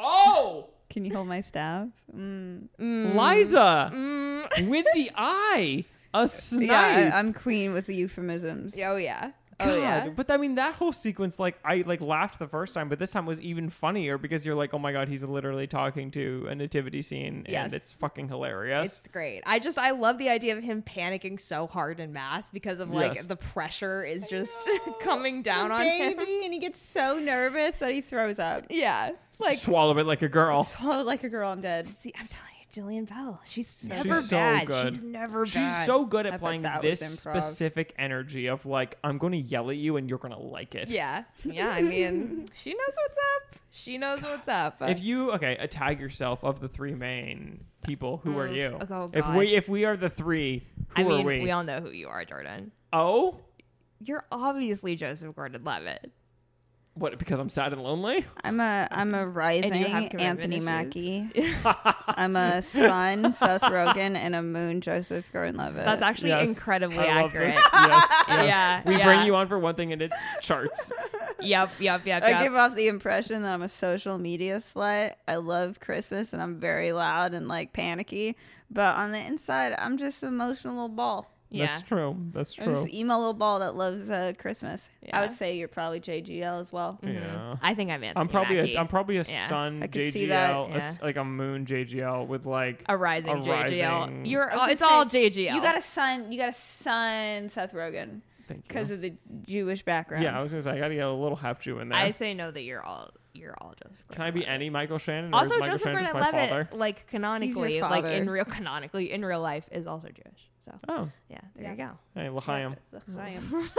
Oh, Can you hold my staff? Mm. Mm, Liza mm. with the eye, a snipe. Yeah, I, I'm queen with the euphemisms. Oh yeah. God. Oh yeah. But I mean, that whole sequence, like, I like laughed the first time, but this time was even funnier because you're like, oh my god, he's literally talking to a nativity scene, Yes. and it's fucking hilarious. It's great. I just I love the idea of him panicking so hard in mass because of like Yes. the pressure is just coming down on baby, him. and he gets so nervous that he throws up. Yeah. Like Swallow it like a girl. Swallowed like a girl. I'm dead. see, I'm telling you, Jillian Bell. She's never She's so bad. good. She's never She's bad. so good I at bet playing that was this improv. specific energy of like, I'm going to yell at you and you're going to like it. Yeah. Yeah. I mean, she knows what's up. She knows what's up. If you okay, uh, tag yourself of the three main people, who are Mm, you? oh, if gosh. we if we are the three, who I mean, are we? we all know who you are, Jordan. Oh, You're obviously Joseph Gordon-Levitt. what? Because I'm sad and lonely. I'm a I'm a rising And you have commitment Anthony issues. Mackie. I'm a sun Seth Rogen and a moon Joseph Gordon-Levitt. That's actually Yes. incredibly I love accurate. this. Yes, yes. Yeah, We yeah. bring you on for one thing, and it's charts. Yep, yep, yep, I yep. give off the impression that I'm a social media slut. I love Christmas and I'm very loud and like panicky. But on the inside, I'm just an emotional little ball. yeah. That's true. That's I'm true. just an emo little ball that loves uh, Christmas. I would Yeah. say you're probably J G L as well. Mhm. Yeah. I think I'm Anthony I'm probably Mackie. a I'm probably a Yeah. sun I could see J G that, L, a yeah. s- like a moon J G L with like a rising a J G L. rising- You're I was gonna it's all say, J G L. You got a son. You got a son, Seth Rogen, Thank you. because of the Jewish background. Yeah, I was gonna say I gotta get a little half Jew in there. I say no that you're all you're all Joseph. Can I be Gordon-Levitt. any Michael Shannon? or Also, is Michael Joseph Shannon just my father? Gordon-Levitt, like canonically, like father. in real canonically in real life, is also Jewish. So Oh, yeah, there Yeah. you go. hey, L'chaim. Yeah, L'chaim.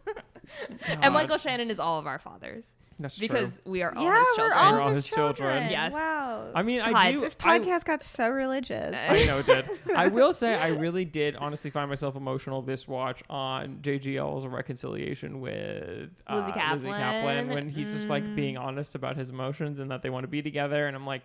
And Michael Shannon is all of our fathers That's because true. we are all yeah, his we're children. all We're of all his his children. children. Yes. Wow. I mean, I God, do. this I- podcast got so religious. I know it did. I will say I really did honestly find myself emotional this watch on J G L's reconciliation with uh, Lizzie Lizzie Kaplan. Kaplan when he's just like Mm. being honest about his emotions and that they want to be together, and I'm like,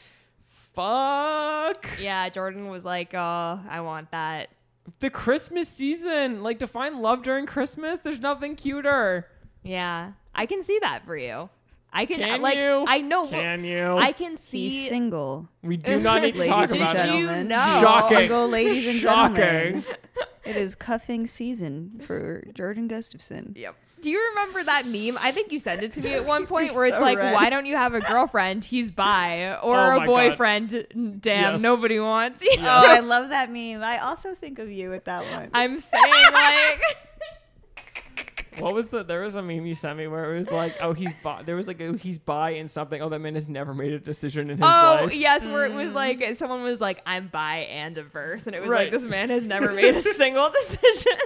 fuck. Yeah, Jordan was like, "Oh, I want that." The Christmas season, like to find love during Christmas, there's nothing cuter. Yeah, I can see that for you. I can, Can like you? I know Can you? I can He's see. single. we do not need to Ladies talk and about Did it. you gentlemen. know? Shocking. Single ladies and Shocking. gentlemen. It is cuffing season for Jordan Gustafson. Yep. Do you remember that meme? I think you sent it to me at one point You're where it's so like, red. "Why don't you have a girlfriend? He's bi, or Oh a my God. boyfriend? Damn, Yes. nobody wants you." Oh, I love that meme. I also think of you with that one. I'm saying like, What was the? There was a meme you sent me where it was like, oh, he's bi. There was like, oh, he's bi in something. Oh, that man has never made a decision in his oh life. yes, where it was Mm. like someone was like, "I'm bi and diverse," and it was Right. like this man has never made a single decision.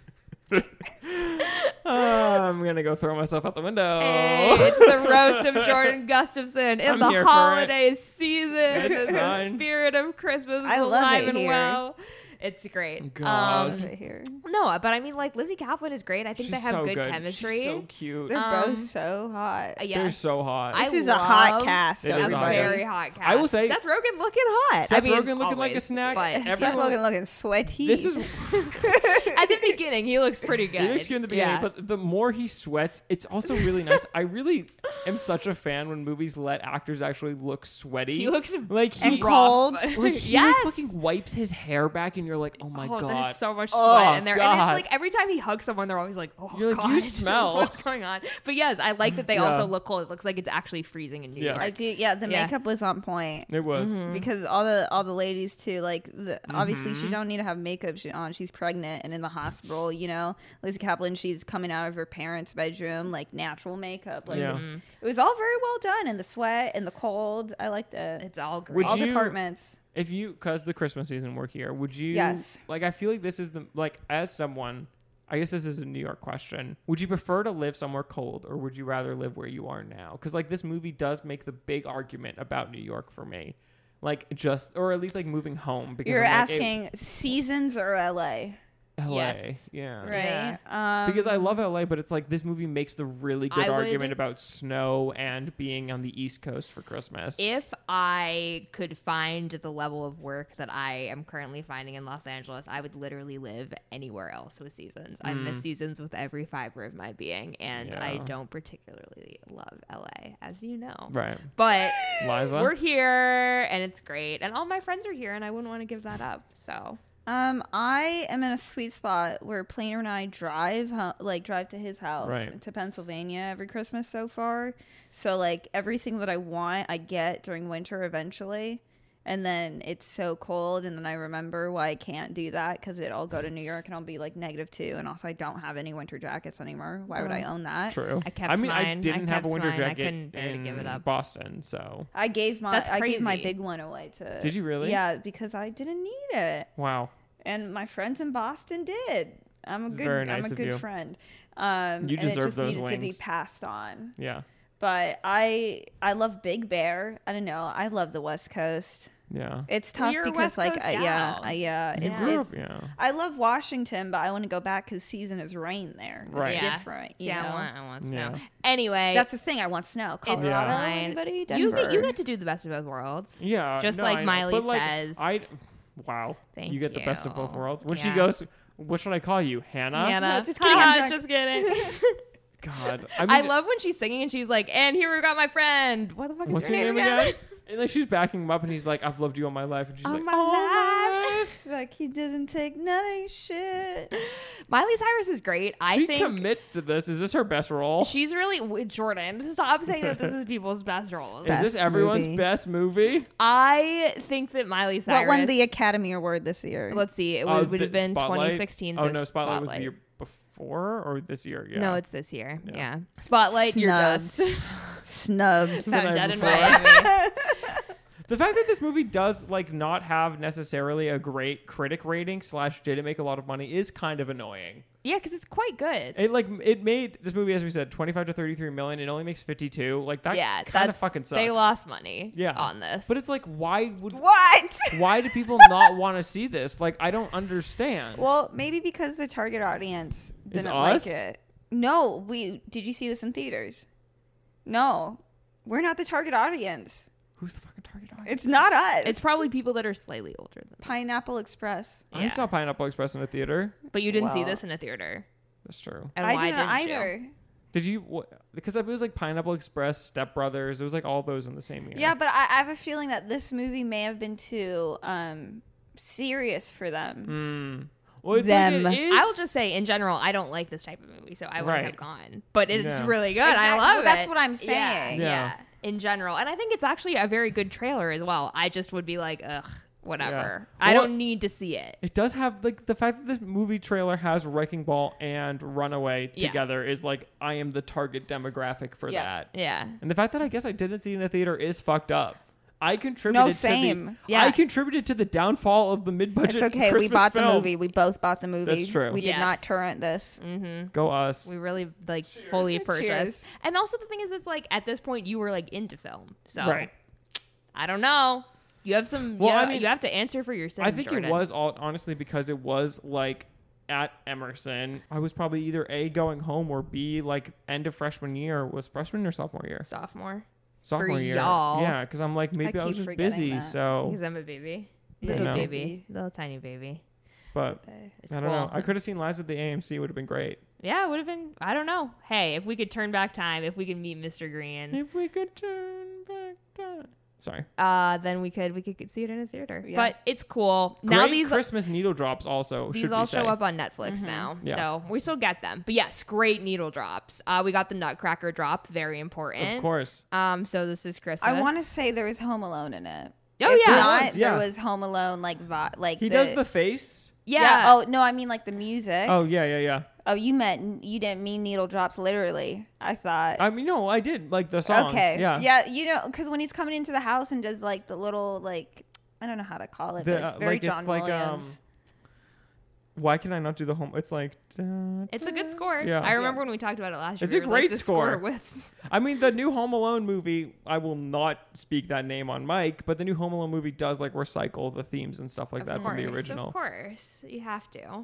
Uh, I'm gonna go throw myself out the window. Hey, it's the roast of Jordan Gustafson in I'm the here for it. holiday season. It's the fine. spirit of Christmas is I love alive it and here. well. It's great. God. Um, Right here. no, but I mean, like Lizzie Kaplan is great. I think She's they have so good, good. chemistry. She's so cute. They're Um, both so hot. Uh, yes. They're so hot. I This is a hot love cast, It is A everybody. hot. very hot cast. I will say- Seth Rogen looking hot. Seth I mean, Rogen looking like a always, snack. But Seth Everyone- Rogen looking sweaty. This is at the beginning, he looks pretty good. he looks cute in the beginning, Yeah. but the more he sweats, it's also really nice. I really am such a fan when movies let actors actually look sweaty. he looks like he And cold. like he yes. like, fucking wipes his hair back, and you're like, oh my oh, god. there's so much sweat Oh, in there, and God. it's like every time he hugs someone, they're always like, "Oh You're like, God, "You smell." what's going on?" But yes, I like that they Yeah. also look cold. It looks like it's actually freezing in New Yes. York. I do. Yeah, the Yeah. makeup was on point. It was. Mhm. Because all the all the ladies too, like the, obviously she Mhm. don't need to have makeup she- on. She's pregnant and in the hospital. You know, Lizzie Kaplan, she's coming out of her parents' bedroom, like natural makeup. Like Yeah. it's- Mhm. it was all very well done in the sweat and the cold. I liked it. It's all great. Would all you- departments. If you, because the Christmas season we're here, would you? Yes. Like, I feel like this is the like as someone. I guess this is a New York question. Would you prefer to live somewhere cold, or would you rather live where you are now? Because like this movie does make the big argument about New York for me, like just or at least like moving home. Because You're I'm like, it- asking seasons or L A? L A. Yes. Yeah. Right. Um, Because I love L A, but it's like this movie makes the really good I would- argument about snow and being on the East Coast for Christmas. If I could find the level of work that I am currently finding in Los Angeles, I would literally live anywhere else with seasons. I miss seasons with every fiber of my being, and I Yeah. don't particularly love L A, as you know. Right. But Liza? we're here, and it's great, and all my friends are here, and I wouldn't want to give that up. So Um, I am in a sweet spot where Planer and I drive, ho- like drive to his house Right. to Pennsylvania every Christmas so far. So like everything that I want, I get during winter eventually. And then it's so cold, and then I remember why I can't do that because it'll go to New York and I'll be like negative two, and also I don't have any winter jackets anymore. Why would I own that? True. I kept I mean, I mine. I didn't have a kept winter mine. I jacket couldn't bear to in give it up. Boston, so I gave my That's I gave my crazy. big one away to. Did you really? Yeah, because I didn't need it. wow. And my friends in Boston did. I'm a It's good, very nice I'm a of good you. friend. Um, You and it deserve just those needed to be wings. passed on. Yeah. But I, I love Big Bear. I don't know. I love the West Coast. Yeah. It's Well, tough you're a because, West like, Coast I, yeah, gal. I, yeah, it's, Yeah. it's. yeah. I love Washington, but I want to go back because season is rain there. Right. It's Yeah. different. You Yeah, know? I want, I want snow. Yeah. Anyway, That's the thing. I want snow. it's Colorado, Yeah. fine. anybody? You Denver. get, you get to do the best of both worlds. Yeah. Just no, like I know. Miley But, like, says. I wow. Thank you get the best of both you. worlds. When Yeah. she goes, what should I call you? Hannah? Hannah. No, just kidding, Haha, I'm drunk. just kidding. God. I, I mean, love when she's singing and she's like, and here we got my friend. What the fuck what's is your, your name, again? And like she's backing him up and he's like, I've loved you all my life. And she's All like, my all life. my life. It's like he doesn't take none of your shit. Miley Cyrus is great. I She think commits to this. Is this her best role? she's really w- Jordan. Stop saying that this is people's best roles. Is this Best everyone's movie. best movie? I think that Miley Cyrus. What won the Academy Award this year? Let's see. It Uh, would, would have the been Spotlight? twenty sixteen. Oh no, Spotlight, was the year before or this year? Yeah. No, it's this year. Yeah. Yeah. Spotlight, your Snubbed. dust. Snubbed. Found night dead in before. Miami. The fact that this movie does like not have necessarily a great critic rating slash didn't make a lot of money is kind of annoying. Yeah, because it's quite good. It like it made this movie, as we said, twenty-five to thirty-three million. It only makes fifty-two. Like that yeah, kind of that's fucking sucks. They lost money. Yeah. on this. But it's like, why would What? why do people not want to see this? Like, I don't understand. Well, maybe because the target audience Is didn't us? like it. No, we did you see this in theaters? No. We're not the target audience. Who's the fucking target audience? It's not us. it's probably people that are slightly older than. Pineapple Express. I Yeah. saw Pineapple Express in a theater. But you didn't see Well. this in a theater. That's true. And I why didn't didn't either. you? Did you? What, because it was like Pineapple Express, Step Brothers. It was like all those in the same year. Yeah, but I, I have a feeling that this movie may have been too um, serious for them. Mm. Well, it's Them. Like it is, I will just say, in general, I don't like this type of movie, so I wouldn't Right. have gone. But it's Yeah. really good. I Exactly. love Well, that's it. what I'm Yeah, saying. Yeah, Yeah. in general, and I think it's actually a very good trailer as well. I just would be like, ugh, whatever. Yeah. I Well, don't need to see it. It does have like the fact that this movie trailer has Wrecking Ball and Runaway Yeah. together is like I am the target demographic for Yeah. that. Yeah. And the fact that I guess I didn't see it in a theater is fucked up. I contributed No, to same. the Yeah. I contributed to the downfall of the mid-budget It's okay. Christmas we bought film. the movie. We both bought the movie. That's true. We did Yes. not torrent this. Mm-hmm. Go us. We really like fully purchased. Cheers. And also the thing is, it's like at this point you were like into film, so Right. I don't know. You have some. Well, yeah, I mean, you have to answer for your sins. I think Jordan. it was all honestly because it was like at Emerson. I was probably either A going home or B like end of freshman year. Was freshman or sophomore year? sophomore. Sophomore year. y'all. Yeah, because I'm like maybe I, keep was just forgetting busy. that. So, Because I'm a baby, Yeah, little no. baby, little tiny baby. but It's I don't cool. know. I could have seen Liza at the A M C. Would have been great. Yeah, it would have been. I don't know. Hey, if we could turn back time, if we could meet Mister Green, If we could turn back time. Sorry. uh, then we could we could see it in a theater. Yeah. But it's cool. Now Great these Christmas needle drops also. these should all we show say. up on Netflix Mm-hmm. now, Yeah. so we still get them. But yes, great needle drops. Uh, we got the Nutcracker drop, very important. Of course. Um, so this is Christmas. I want to say there was Home Alone in it. Oh, if yeah. not, There was, yeah. there was Home Alone like vi- like He the, does the face. Yeah. Oh no, I mean like the music. Oh, Oh yeah, yeah, yeah. you meant you didn't mean needle drops literally. I thought. I mean, no, I did like the songs. okay. Yeah. Yeah. You know, because when he's coming into the house and does like the little like I don't know how to call it, The, but it's uh, very like, it's John like, um, Williams. Why can I not do the home? It's like. da, It's a da. good score. Yeah. I remember when we talked about it last year. It's we a were like, great the score. whips. I mean, the new Home Alone movie. I will not speak that name on mic, but the new Home Alone movie does like recycle the themes and stuff like Of that from the course, original. Of course, you have to.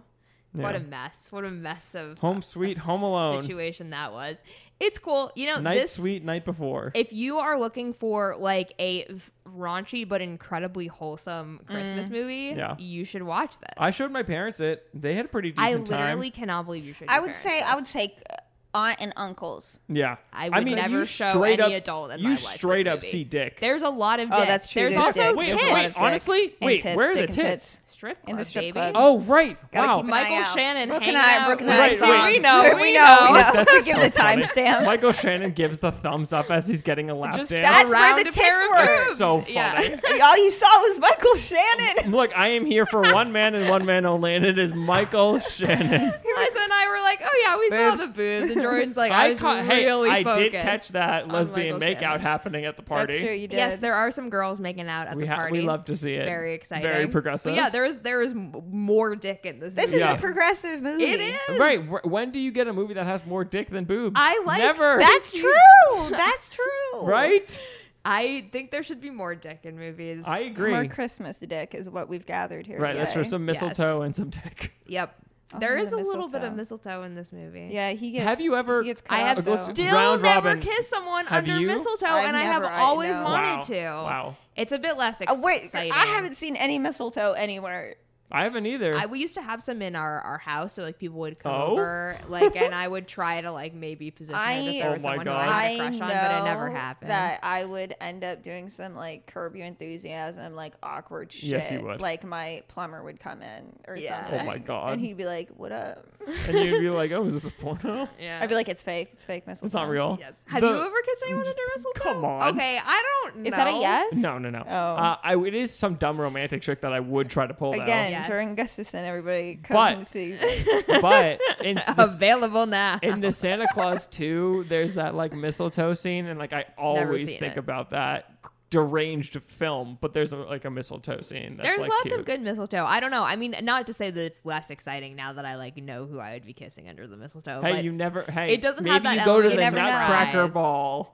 What Yeah. a mess. What a mess of Home Sweet Home Alone. situation that was. It's cool. You know, Night this Sweet Night Before. if you are looking for like a v- raunchy but incredibly wholesome Christmas movie, Yeah. you should watch this. I showed my parents it. They had a pretty I decent literally time. cannot believe you showed. I your would parents say I would this. say uh, aunt and uncles. Yeah. I would mean, never you show straight any up, adult in You my life straight this up movie. see dick. There's a lot of Oh, dick. that's true. There's There's also dick. Wait, There's a tits. lot wait, of dick. honestly? And Wait, tits, where are the dick and tits? Strip In the club, strip baby. club. Oh, right. Gotta Wow. keep an Michael eye out. Shannon Brooke hanging and I, out Brooke and with- I Wait, saw. wait. We know, we we know. know. We know. That's Give so the funny. timestamp. Michael Shannon gives the thumbs up as he's getting a lap Just dance. That's where around the a tits pair of were. boobs. So funny. Yeah. All you saw was Michael Shannon. Look, I am here for one man and one man only, and it is Michael Shannon. Lisa and I were like, oh yeah, we saw Boobs. the boobs, and Jordan's like, I, was caught, hey, really I focused did catch that on lesbian Michael makeout Shannon. happening at the party. That's true. You did. Yes, there are some girls making out at we the ha- party. we love to see it. Very exciting. Very progressive. But yeah, there is there is m- more dick in this. This movie. is Yeah. a progressive movie. It is Right. wh- When do you get a movie that has more dick than boobs? I like- Never. That's true. That's true. right. I think there should be more dick in movies. I agree. More Christmas dick is what we've gathered here. Right. That's today. for some Yes. mistletoe and some dick. Yep. Oh, There the is a little bit of mistletoe. mistletoe in this movie. Yeah, he gets. Have you ever- He gets cut I have out, Let's though. still round never robin. kissed someone Have under you? mistletoe, I've and I have never- I always know. wanted Wow. to. Wow. It's a bit less Uh, wait, exciting. I haven't seen any mistletoe anywhere. I haven't either. I, we used to have some in our, our house, so like people would come Oh? over, like, and I would try to like maybe position it if I- there Oh was my someone who God. I I had a crush know on, but it never happened. that I would end up doing some like Curb Your Enthusiasm, like awkward shit. Yes, you would. Like my plumber would come in or Yeah. something. Oh my God. And he'd be like, "What up?" Uh, and you'd be like, "Oh, is this a porno? yeah. I'd be like, "It's fake. It's fake mistletoe." It's not real." yes. Have The- you ever kissed anyone under mistletoe? Come on. Okay, I don't know. Is that a yes? No, no, no. Oh. Uh, I, it is some dumb romantic trick that I would try to pull Again, Yes. during Gustafson, everybody come But- and see. though. But in the, Available now. in the Santa Claus two, there's that like mistletoe scene, and like I always seen think it. about that deranged film. But there's a, like a mistletoe scene. That's There's like, lots cute. of good mistletoe. I don't know. I mean, not to say that it's less exciting now that I like know who I would be kissing under the mistletoe. Hey, but you never. Hey, it doesn't maybe have that you go to element the of Nutcracker surprise. Ball.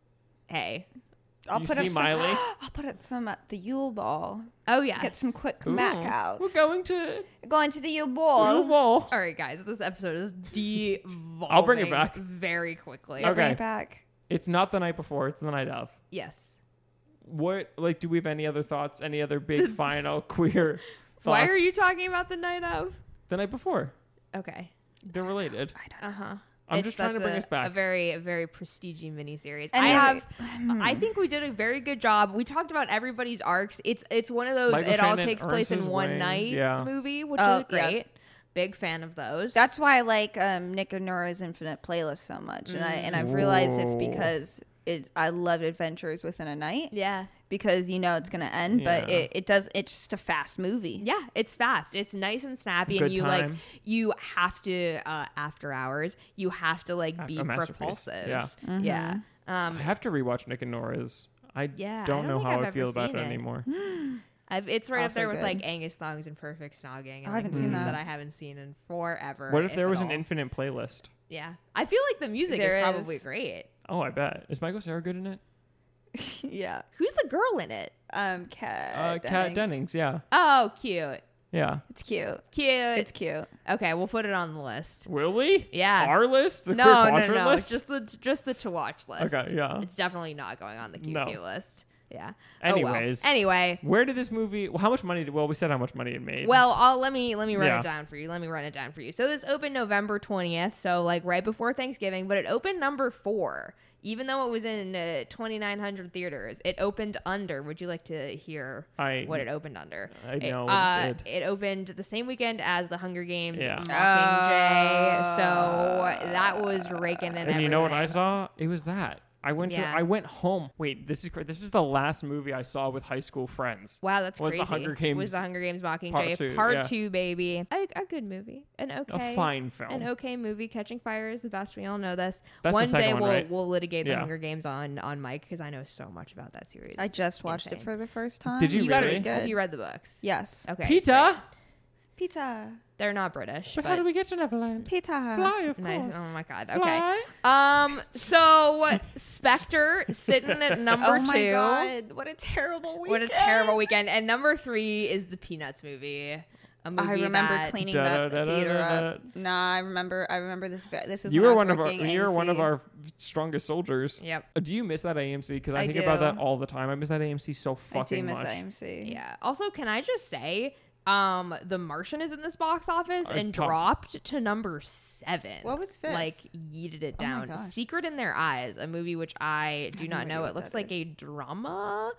hey. I'll You put see up some, Miley? I'll put up some at the Yule Ball. Oh yeah. Get some quick Ooh, mac outs. We're going to going to the Yule Yule Ball. Ball. All right, guys. This episode is devolving. I'll bring it back. very quickly. Yeah, bring Okay. it back. It's not the night before. It's the night of. Yes. What like? Do we have any other thoughts? Any other big final queer thoughts? Why are you talking about the night of? the night before? Okay. They're related. I Uh huh. I'm just trying to bring a, us back. A very, a very prestige miniseries. And I then- have. Hmm. I think we did a very good job. We talked about everybody's arcs. It's it's one of those. Michael it all Shannon takes earns place in his one wings, night yeah. movie, which Oh, is yeah. great. Big fan of those. That's why I like um, Nick and Nora's Infinite Playlist so much, and I and I've realized it's Ooh. because it. I love Adventures Within a Night yeah. because you know it's gonna end, but Yeah. it, it does. It's just a fast movie. Yeah, it's fast. It's nice and snappy, Good and you like time. you have to uh, after hours. You have to like A- be a masterpiece. propulsive. Yeah. yeah. I Um, have to rewatch Nick and Nora's. I Yeah, I don't don't know think how I've I ever feel about seen it it. anymore. I've, it's right up Also there with good. like Angus Thongs and Perfect Snogging. And, I like, haven't seen movies that. that I haven't seen in forever. What if there at was an all. infinite playlist? Yeah, I feel like the music There is is. probably great. Oh, I bet. Is Michael Cera good in it? yeah. Who's the girl in it? Um, Kat. Uh, Kat Dennings. Yeah. Oh, cute, Yeah. It's cute. cute. It's cute. Okay, we'll put it on the list. Will we? Yeah. Our list? The no, Queer no, Quadrant no, list? just the just the to watch list. Okay, yeah. It's definitely not going on the Q Q No. list. Yeah. Anyways. Oh, well. Anyway, Where did this movie? Well, how much money did? Well, we said how much money it made. well, I'll let me let me run Yeah. it down for you. Let me run it down for you. So this opened November twentieth, so like right before Thanksgiving, but it opened number four. Even though it was in uh, twenty-nine hundred theaters, it opened under. Would you like to hear I what it opened under? I know It, what uh, it did. it opened the same weekend as The Hunger Games, Yeah. Mockingjay. So that was raking in. And you know what I everything. saw? It was that. I went Yeah. to. I went home. Wait, this is cra- this was the last movie I saw with high school friends. Wow, that's Was the crazy. Hunger Games was the Hunger Games Mockingjay Part two, part yeah. two, baby? A, a good movie, an okay, A fine film. an okay movie. Catching Fire is the best. We all know this. That's the one second day one, we'll right? we'll litigate the Yeah. Hunger Games on on Mike because I know so much about that series. I just watched Insane. it for the first time. Did you You gotta really? have Good. you read the books? Yes. Okay. Peter. Pizza. They're not British, But but, how do we get to Neverland? Pizza. Fly, of nice. course. Oh my god. Okay. Fly. Um. So Spectre sitting at number oh my two. god! What a terrible weekend. What a terrible weekend. And number three is the Peanuts movie. a movie I remember that cleaning Da, that da, da, theater da, da. up. Nah, I remember. I remember this. This is You when were I was one of our. working at You were one of A M C. our strongest soldiers. Yep. Uh, Do you miss that A M C? Because I, I think about do. that all the time. I miss that A M C so I fucking do miss much. A M C. Yeah. Also, can I just say, um, The Martian is in this box office Uh, and top- dropped to number seven. What was fifth? Like yeeted it Oh my down. gosh. Secret in Their Eyes, a movie which I do have not no know. idea It what looks that like is. a drama.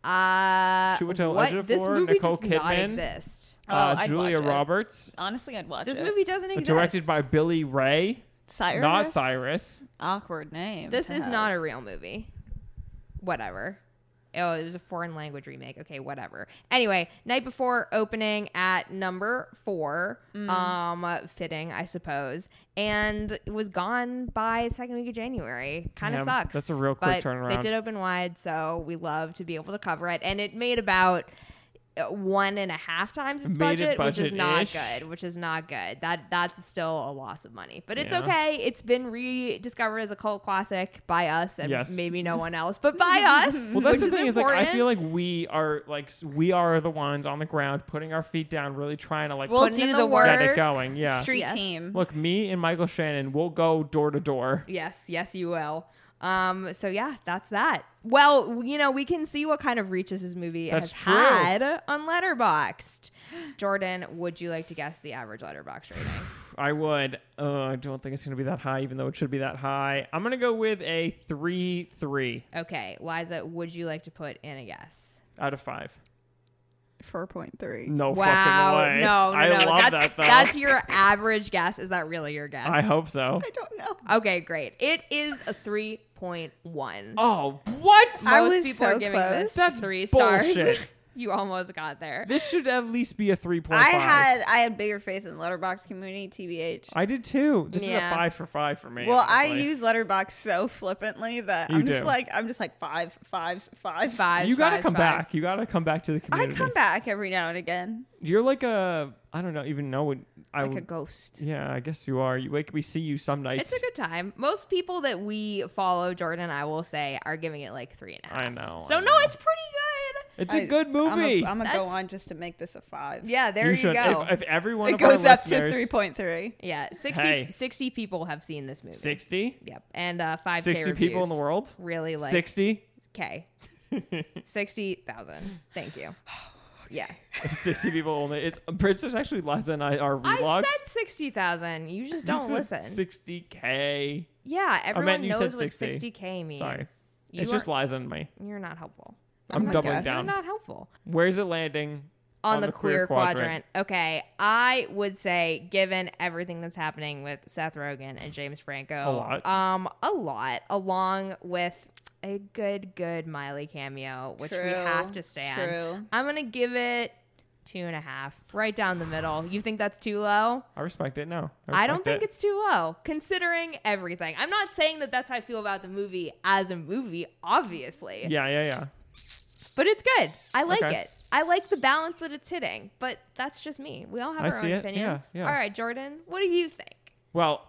Uh, Chiwetel what? Ejiofor, This movie Nicole does not Kidman. exist. Oh, uh, I'd Julia watch it. Roberts. Honestly, I'd watch This it. movie doesn't exist. Directed by Billy Ray, Cyrus. not Cyrus. Awkward name. This to is have. not a real movie. Whatever. Oh, it was a foreign language remake. Okay, whatever. Anyway, Night Before opening at number four. Mm. Um, fitting, I suppose. And it was gone by the second week of January. Kind of Damn, sucks. that's a real quick but turnaround. They did open wide, so we love to be able to cover it. And it made about uh, one and a half times its Made it budget, which is not budget-ish. good. Which is not good. That that's still a loss of money, but it's Yeah. okay. It's been rediscovered as a cult classic by us and Yes. maybe no one else, but by us. Well, that's which the thing is, like, I important. feel like we are like s- we are the ones on the ground putting our feet down, really trying to like We'll Putting in do the the work. get work. it going. Yeah. Street Yes. team. Look, me and Michael Shannon will go door to door. Yes, yes, you will. Um, so yeah, that's that. Well, you know, we can see what kind of reaches this movie That's has true. had on Letterboxd. Jordan, would you like to guess the average Letterboxd rating? I would. Uh, I don't think it's going to be that high, even though it should be that high. I'm going to go with a three three Okay, Liza, would you like to put in a guess? out of five. four point three. No Wow, fucking way. no, no, I no. love that's that though. that's your average guess. Is that really your guess? I hope so. I don't know. Okay, great. It is a three point one. Oh, what? I Most was people so are giving close. this That's three stars. bullshit. You almost got there. This should at least be a three point I five. had I had bigger faith in the Letterboxd community, T B H. I did too. This is Yeah. a five for five for me. Well, I honestly. use Letterboxd so flippantly that You I'm just do. like I'm just like five, fives, fives. Five. You gotta fives, come fives. back. You gotta come back to the I community. come back every now and again, You're like a. I don't know. Even know what. I like a would. ghost. Yeah, I guess you are. You like we see you some nights. It's a good time. Most people that we follow, Jordan, I will say, are giving it like three and a half. I know, So I no, know. it's pretty good. It's a I- good movie. I'm gonna go That's- on just to make this a five. Yeah, there you, should. go. If, if every one It of our goes up to listeners, three point three. yeah, sixty, Hey. sixty people have seen this movie. sixty, Yep, and uh, five K sixty people in the reviews. world. Really like sixty, K, sixty thousand. Thank you. Yeah, sixty people only. It's Princess actually. Liza and I are vlogs. I said sixty thousand. You just don't listen. Sixty k. Yeah, everyone meant you knows said what sixty. sixty K means. Sorry. You It's are- just Liza and me. you're not helpful. I'm my doubling gosh. You're down. not helpful. Where's it landing? On, the, queer, quadrant. Okay, I would say, given everything that's happening with Seth Rogen and James Franco, A lot. um, a lot, along with a good, good Miley cameo, which we True, have to stand. true. I'm gonna give it two and a half, right down the middle. You think that's too low? I respect it. No, I don't respect think it. it's too low, considering everything. I'm not saying that that's how I feel about the movie as a movie, obviously. Yeah, yeah, yeah. But it's good. I like Okay. it. I like the balance that it's hitting, but that's just me. We all have I our see own it. opinions. Yeah, yeah. All right, Jordan, what do you think? Well,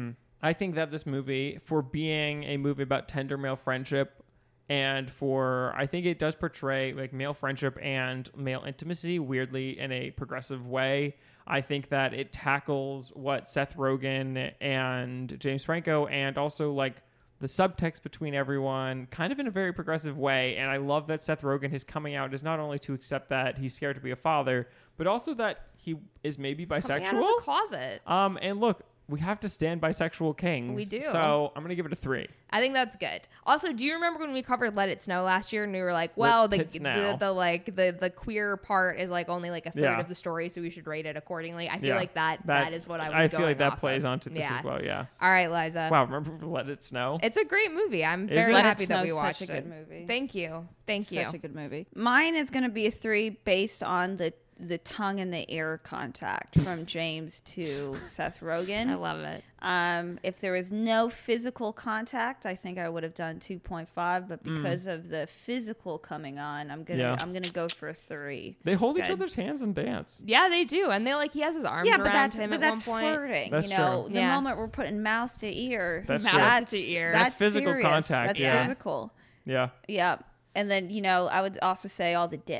I think that this movie, for being a movie about tender male friendship, and for I think it does portray like male friendship and male intimacy weirdly in a progressive way. I think that it tackles what Seth Rogen and James Franco and also like the subtext between everyone kind of in a very progressive way. And I love that Seth Rogen is coming out is not only to accept that he's scared to be a father, but also that he is maybe Coming out of bisexual. the closet. Um, and look, we have to stand bisexual kings. We do. So I'm gonna give it a three. I think that's good. Also, do you remember when we covered Let It Snow last year and we were like, well, the, Tits the Now. the like the the queer part is like only like a third Yeah. of the story, so we should rate it accordingly. I feel Yeah. like that, that is what I was I going feel like that off plays of. onto this Yeah. as well. Yeah. All right, Liza. Wow. Remember Let It Snow? It's a great movie. I'm Is very it? Let It happy that Snow we is watched such a it. good movie. Thank you. Thank you. Such a good movie. Mine is going to be a three based on the the tongue and the air contact from James to Seth Rogen. I love it. Um, if there was no physical contact, I think I would have done two point five. But because of the physical coming on, I'm gonna Yeah. I'm gonna go for a three. They hold each good. other's hands and dance. Yeah, they do, and they like he has his arms Yeah, around but that's him but at that's one point. flirting. That's you know, true. the Yeah. moment we're putting mouth to ear, That's Mouth true. that's to ear. That's, That's physical serious. contact, That's yeah. physical. Yeah. Yeah. And then, you know, I would also say all the dicks.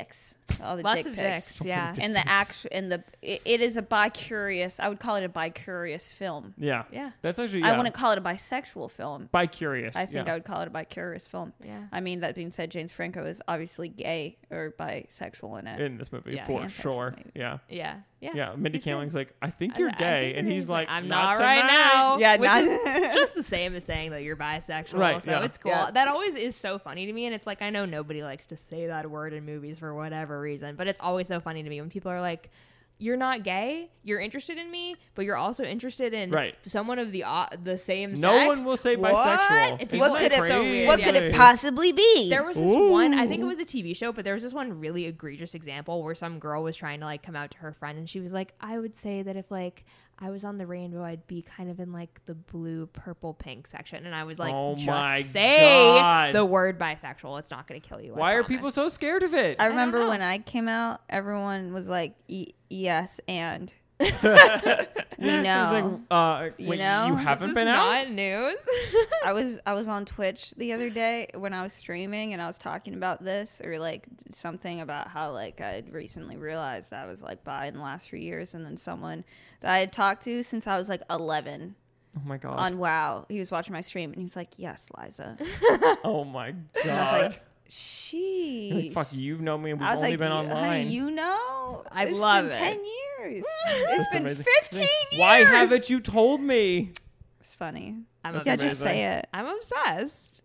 all the Lots dick of pics. dicks, yeah. And the actual, and the it, it is a bi-curious. I would call it a bi-curious film. Yeah. Yeah. That's actually. I Yeah. wouldn't call it a bisexual film. Bi-curious. I think yeah. I would call it a bi-curious film. Yeah. I mean, that being said, James Franco is obviously gay or bisexual in it. in this movie Yeah, for pansexual, sure. maybe. Yeah. Yeah. Yeah. Yeah. Mindy He's good. Kaling's like, I think I- you're I gay, think and it he's is. like, I'm not, not, right tonight." now. Yeah, which not- is just the same as saying that you're bisexual. Right, So yeah. it's cool. Yeah. That always is so funny to me, and it's like I know nobody likes to say that word in movies for whatever reason, but it's always so funny to me when people are like, "You're not gay. You're interested in me, but you're also interested in Right. someone of the uh, the same No sex." one will say What? bisexual. And Isn't people- that it's so crazy? weird. What yeah. could it possibly be? There was this one, I think it Ooh. was a T V show, but there was this one really egregious example where some girl was trying to like come out to her friend and she was like, I would say that if like I was on the rainbow, I'd be kind of in like the blue, purple, pink section. And I was like, Oh just my say God. the word bisexual. It's not going to kill you. I Why are promise." people so scared of it? I don't remember know. when I came out, everyone was like, e- "Yes, and we It's know." like, uh, You wait, know? you This haven't This been is out? not news. I was I was on Twitch the other day when I was streaming, and I was talking about this or like something about how like I'd recently realized I was like bi in the last few years, and then someone that I had talked to since I was like eleven Oh my god. on WoW, he was watching my stream, and he was like, "Yes, Liza." oh my god. And I was like, "Sheesh." Like, fuck, you've known me and we've I was only like, been "Honey, online. you know, I it's love been it. ten years. It's That's been amazing. fifteen years. Why haven't you told me? It's funny. I'm That's Yeah, obsessed. just say it. I'm obsessed.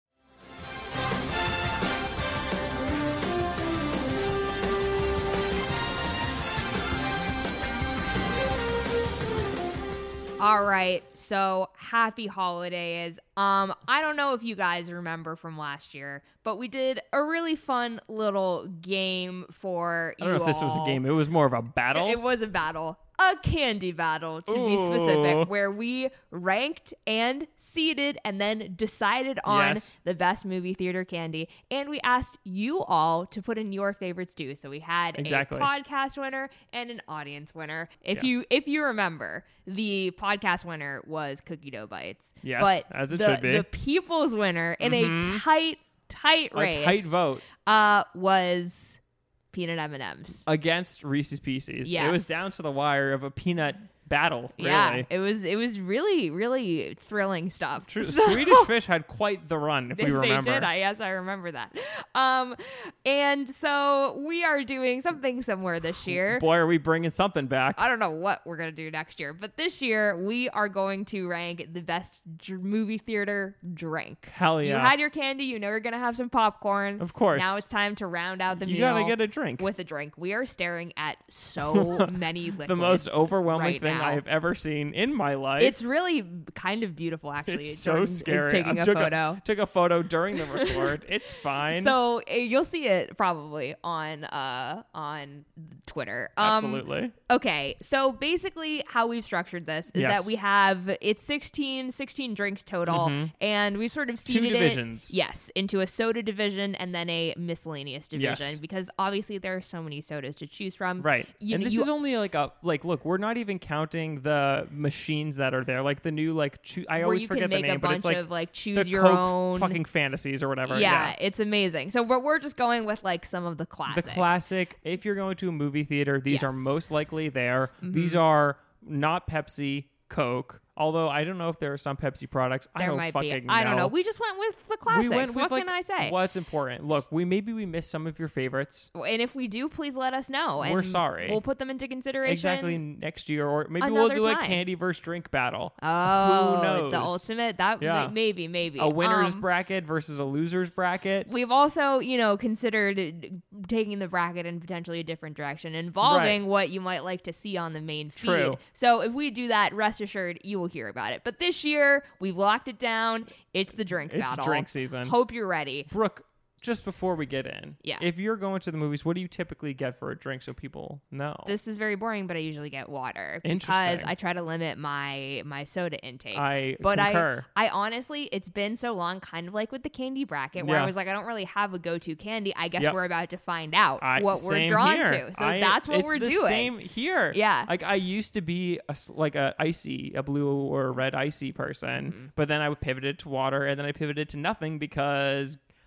All right, so happy holidays. Um, I don't know if you guys remember from last year, but we did a really fun little game for I don't you know if this was a all. game. It was more of a battle. It was a battle, a candy battle to be Ooh. specific, where we ranked and seeded and then decided on Yes. the best movie theater candy. And we asked you all to put in your favorites too. So we had Exactly. a podcast winner and an audience winner. If Yeah. you if you remember, the podcast winner was Cookie Dough Bites. Yes, but as it the, should be. the people's winner in Mhm. a tight, tight race a tight vote uh, was peanut M and M's. against Reese's Pieces. It was Yes. down to the wire of a peanut battle. Really. Yeah, it was it was really really thrilling stuff. True. So- Swedish Fish had quite the run, if they, we remember. they did. I yes, I remember that. Um, and so we are doing something similar this year. Boy, are we bringing something back. I don't know what we're gonna do next year, but this year we are going to rank the best dr- movie theater drink. Hell yeah. You had your candy. You know you're gonna have some popcorn. Of course. Now it's time to round out the you meal. gotta get a drink. with a drink. We are staring at so many liquids. the most overwhelming right thing now. I have ever seen in my life. It's really kind of beautiful, actually. It's so Jordan scary. Is taking I a took photo. took a photo during the record. It's fine. So uh, you'll see it probably on uh on Twitter. Um, Absolutely. Okay, so basically how we've structured this is Yes. that we have it's sixteen, sixteen drinks total, Mhm. and we've sort of Two seeded divisions. it yes into a soda division and then a miscellaneous division Yes. because obviously there are so many sodas to choose from. Right. You, and this you- is only like a like look, we're not even counting the machines that are there. Like the new like choo- I where always you forget can make the name, a but bunch it's like of like the choose your Coke own fucking fantasies or whatever. Yeah, it's amazing. So we're, we're just going with like some of the The classics. classic, if you're going to a movie theater, these are Yes. Mm-hmm. most likely there. These are not Pepsi, Coke. Although I don't know if there are some Pepsi products. I There don't might fucking be. I don't know. know. We just went with the classics. We went with what like can I say? what's important. Look, we maybe we missed some of your favorites. And if we do, please let us know. And We're sorry. We'll put them into consideration. Exactly next year, or maybe we'll Another do a time. candy versus drink battle. Oh, Who knows? the ultimate. That Yeah. may- maybe, maybe A winner's Um, bracket versus a loser's bracket. We've also, you know, considered taking the bracket in potentially a different direction, involving Right. what you might like to see on the main feed. True. So if we do that, rest assured you will hear about it. But this year, we've locked it down. It's the drink It's battle. drink season. Hope you're ready. Brooke, just before we get in, Yeah. if you're going to the movies, what do you typically get for a drink so people know? This is very boring, but I usually get water because Interesting. I try to limit my my soda intake. I but concur. I, I honestly, it's been so long, kind of like with the candy bracket, where Yeah. I was like, I don't really have a go-to candy. I guess Yep. we're about to find out I, what we're same drawn here. to. So I- that's what it's we're the doing. Same here. Yeah. Like I used to be a, s- like a icy, a blue or red icy person, Mm-hmm. but then I pivoted to water, and then I pivoted to nothing because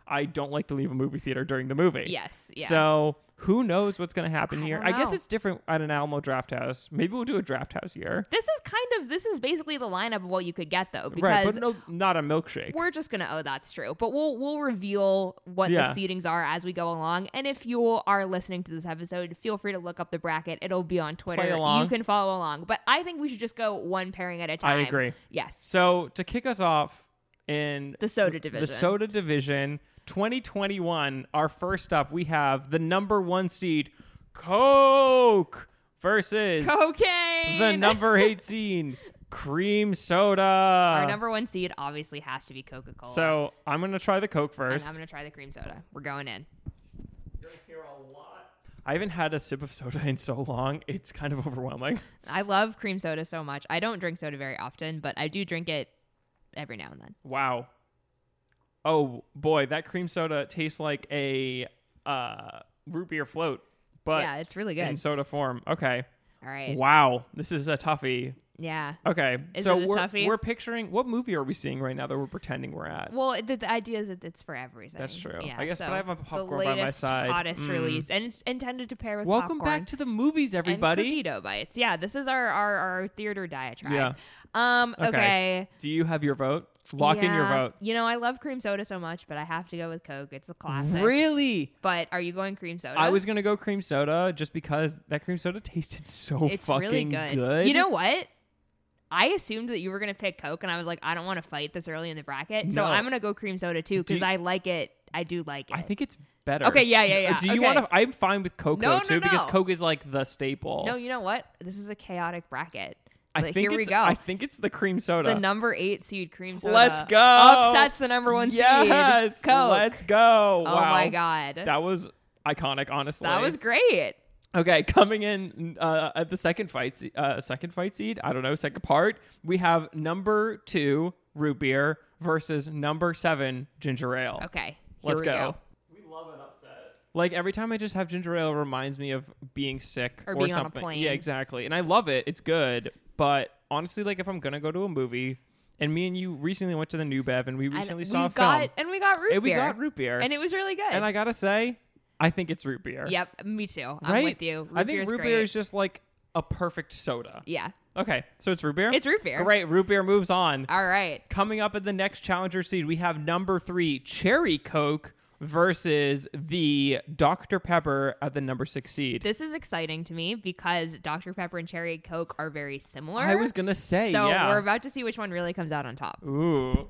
I don't like to leave a movie theater during the movie. Yes. Yeah. So who knows what's going to happen I here? don't I guess know. it's different at an Alamo Draft House. Maybe we'll do a Draft House year. This is kind of this is basically the lineup of what you could get though, Right, because but no, not a milkshake. we're just gonna. Oh, that's true. But we'll we'll reveal what Yeah. the seatings are as we go along. And if you are listening to this episode, feel free to look up the bracket. It'll be on Twitter. Play along. You can follow along. But I think we should just go one pairing at a time. I agree. Yes. So to kick us off in The soda division. the soda division, twenty twenty-one, our first up, we have the number one seed, Coke, versus Cocaine. the number eight seed, Cream Soda. Our number one seed obviously has to be Coca-Cola. So I'm gonna try the Coke and first. I'm gonna try the cream soda. We're going in. You're gonna hear a lot. I haven't had a sip of soda in so long. It's kind of overwhelming. I love cream soda so much. I don't drink soda very often, but I do drink it every now and then. Wow. Oh boy, that cream soda tastes like a uh, root beer float, but yeah, it's really good. in soda form. Okay. All right. Wow, this is a toughie. Yeah. Okay, Is so it a we're toughie? we're picturing what movie are we seeing right now that we're pretending we're at? Well, the, the idea is that it's for everything. That's true. Yeah, I guess, so but I have a the popcorn by my latest, side. hottest Mm. release, and it's intended to pair with Welcome popcorn back to the movies, everybody. and cookie dough bites. Yeah, this is our our, our theater diatribe. Yeah. Um. Okay. Okay. Do you have your vote? Lock in your Yeah. vote. You know, I love cream soda so much, but I have to go with Coke. It's a classic. Really? But are you going cream soda? I was gonna go cream soda just because that cream soda tasted so It's fucking really good. good. You know what? I assumed that you were gonna pick Coke, and I was like, I don't want to fight this early in the bracket, so No. I'm gonna go cream soda too Do because you- I like it. I do like it. I think it's better. Okay, yeah, yeah, yeah. Do you Okay. want to? I'm fine with Coke No, though, no, too because no. Coke is like the staple. No, you know what? This is a chaotic bracket. I But think here we it's, go. I think it's the cream soda. The number eight seed cream soda. Let's go. Upsets the number one yes, seed. Coke. let's go. Oh Wow. my god. That was iconic, honestly. That was great. Okay, coming in uh, at the second fight, se- uh, second fight seed. I don't know, second part. We have number two root beer versus number seven ginger ale. Okay. Here Let's we go. go. We love an upset. Like every time I just have ginger ale, it reminds me of being sick Or or, being on a something. plane. Yeah, exactly. And I love it. It's good. But honestly, like if I'm gonna go to a movie, and me and you recently went to the New Bev, and we And recently we saw a got film, and we got root and we beer. got root beer, And it was really good. and I gotta say, I think it's root beer. Yep, me too. I'm Right? with you. Root I think beer's root great. beer is just like a perfect soda. Yeah. Okay, so it's root beer. It's root beer. Great, root beer moves on. All right. Coming up at the next challenger seed, we have number three Cherry Coke versus the Doctor Pepper at the number six seed. This is exciting to me because Doctor Pepper and Cherry Coke are very similar. I was gonna say, so yeah. we're about to see which one really comes out on top. Ooh.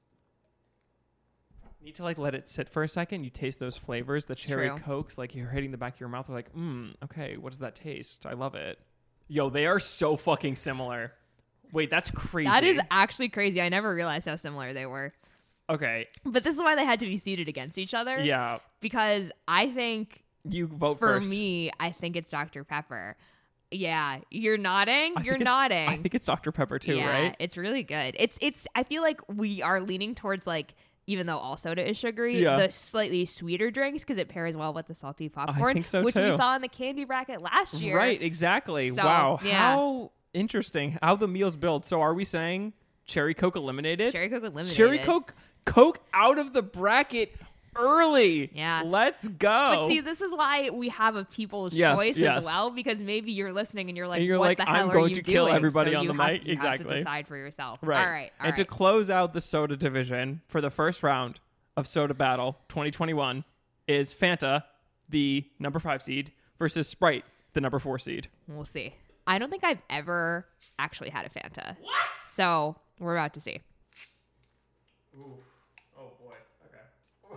Need to like let it sit for a second. You taste those flavors. The It's cherry true. cokes, like you're hitting the back of your mouth. You're like, mmm, okay, what does that taste? I love it. Yo, they are so fucking similar. Wait, that's crazy. That is actually crazy. I never realized how similar they were. okay. But this is why they had to be seated against each other. Yeah, Because I think you vote for first. me, I think it's Doctor Pepper. Yeah, you're nodding. I You're think it's- nodding. I think it's Doctor Pepper too, yeah, right? it's really good. It's it's. I feel like we are leaning towards like, even though all soda is sugary, Yeah. the slightly sweeter drinks because it pairs well with the salty popcorn, think so, which we too. saw in the candy bracket last year. Right, exactly. So, wow, yeah. how interesting how the meals build. So, are we saying Cherry Coke eliminated? Cherry Coke eliminated. Cherry Coke, Coke out of the bracket early. Yeah. let's go. But see, this is why we have a people's Yes, choice yes. as well, because maybe you're listening and you're like, And you're what like, the I'm hell are going you to kill doing? everybody So on you the have- mic. you have to Exactly. decide for yourself. Right. All right. All and to right. close out the soda division for the first round of Soda Battle twenty twenty-one is Fanta, the number five seed, versus Sprite, the number four seed. We'll see. I don't think I've ever actually had a Fanta. What? So we're about to see. Ooh. Oh boy. Okay.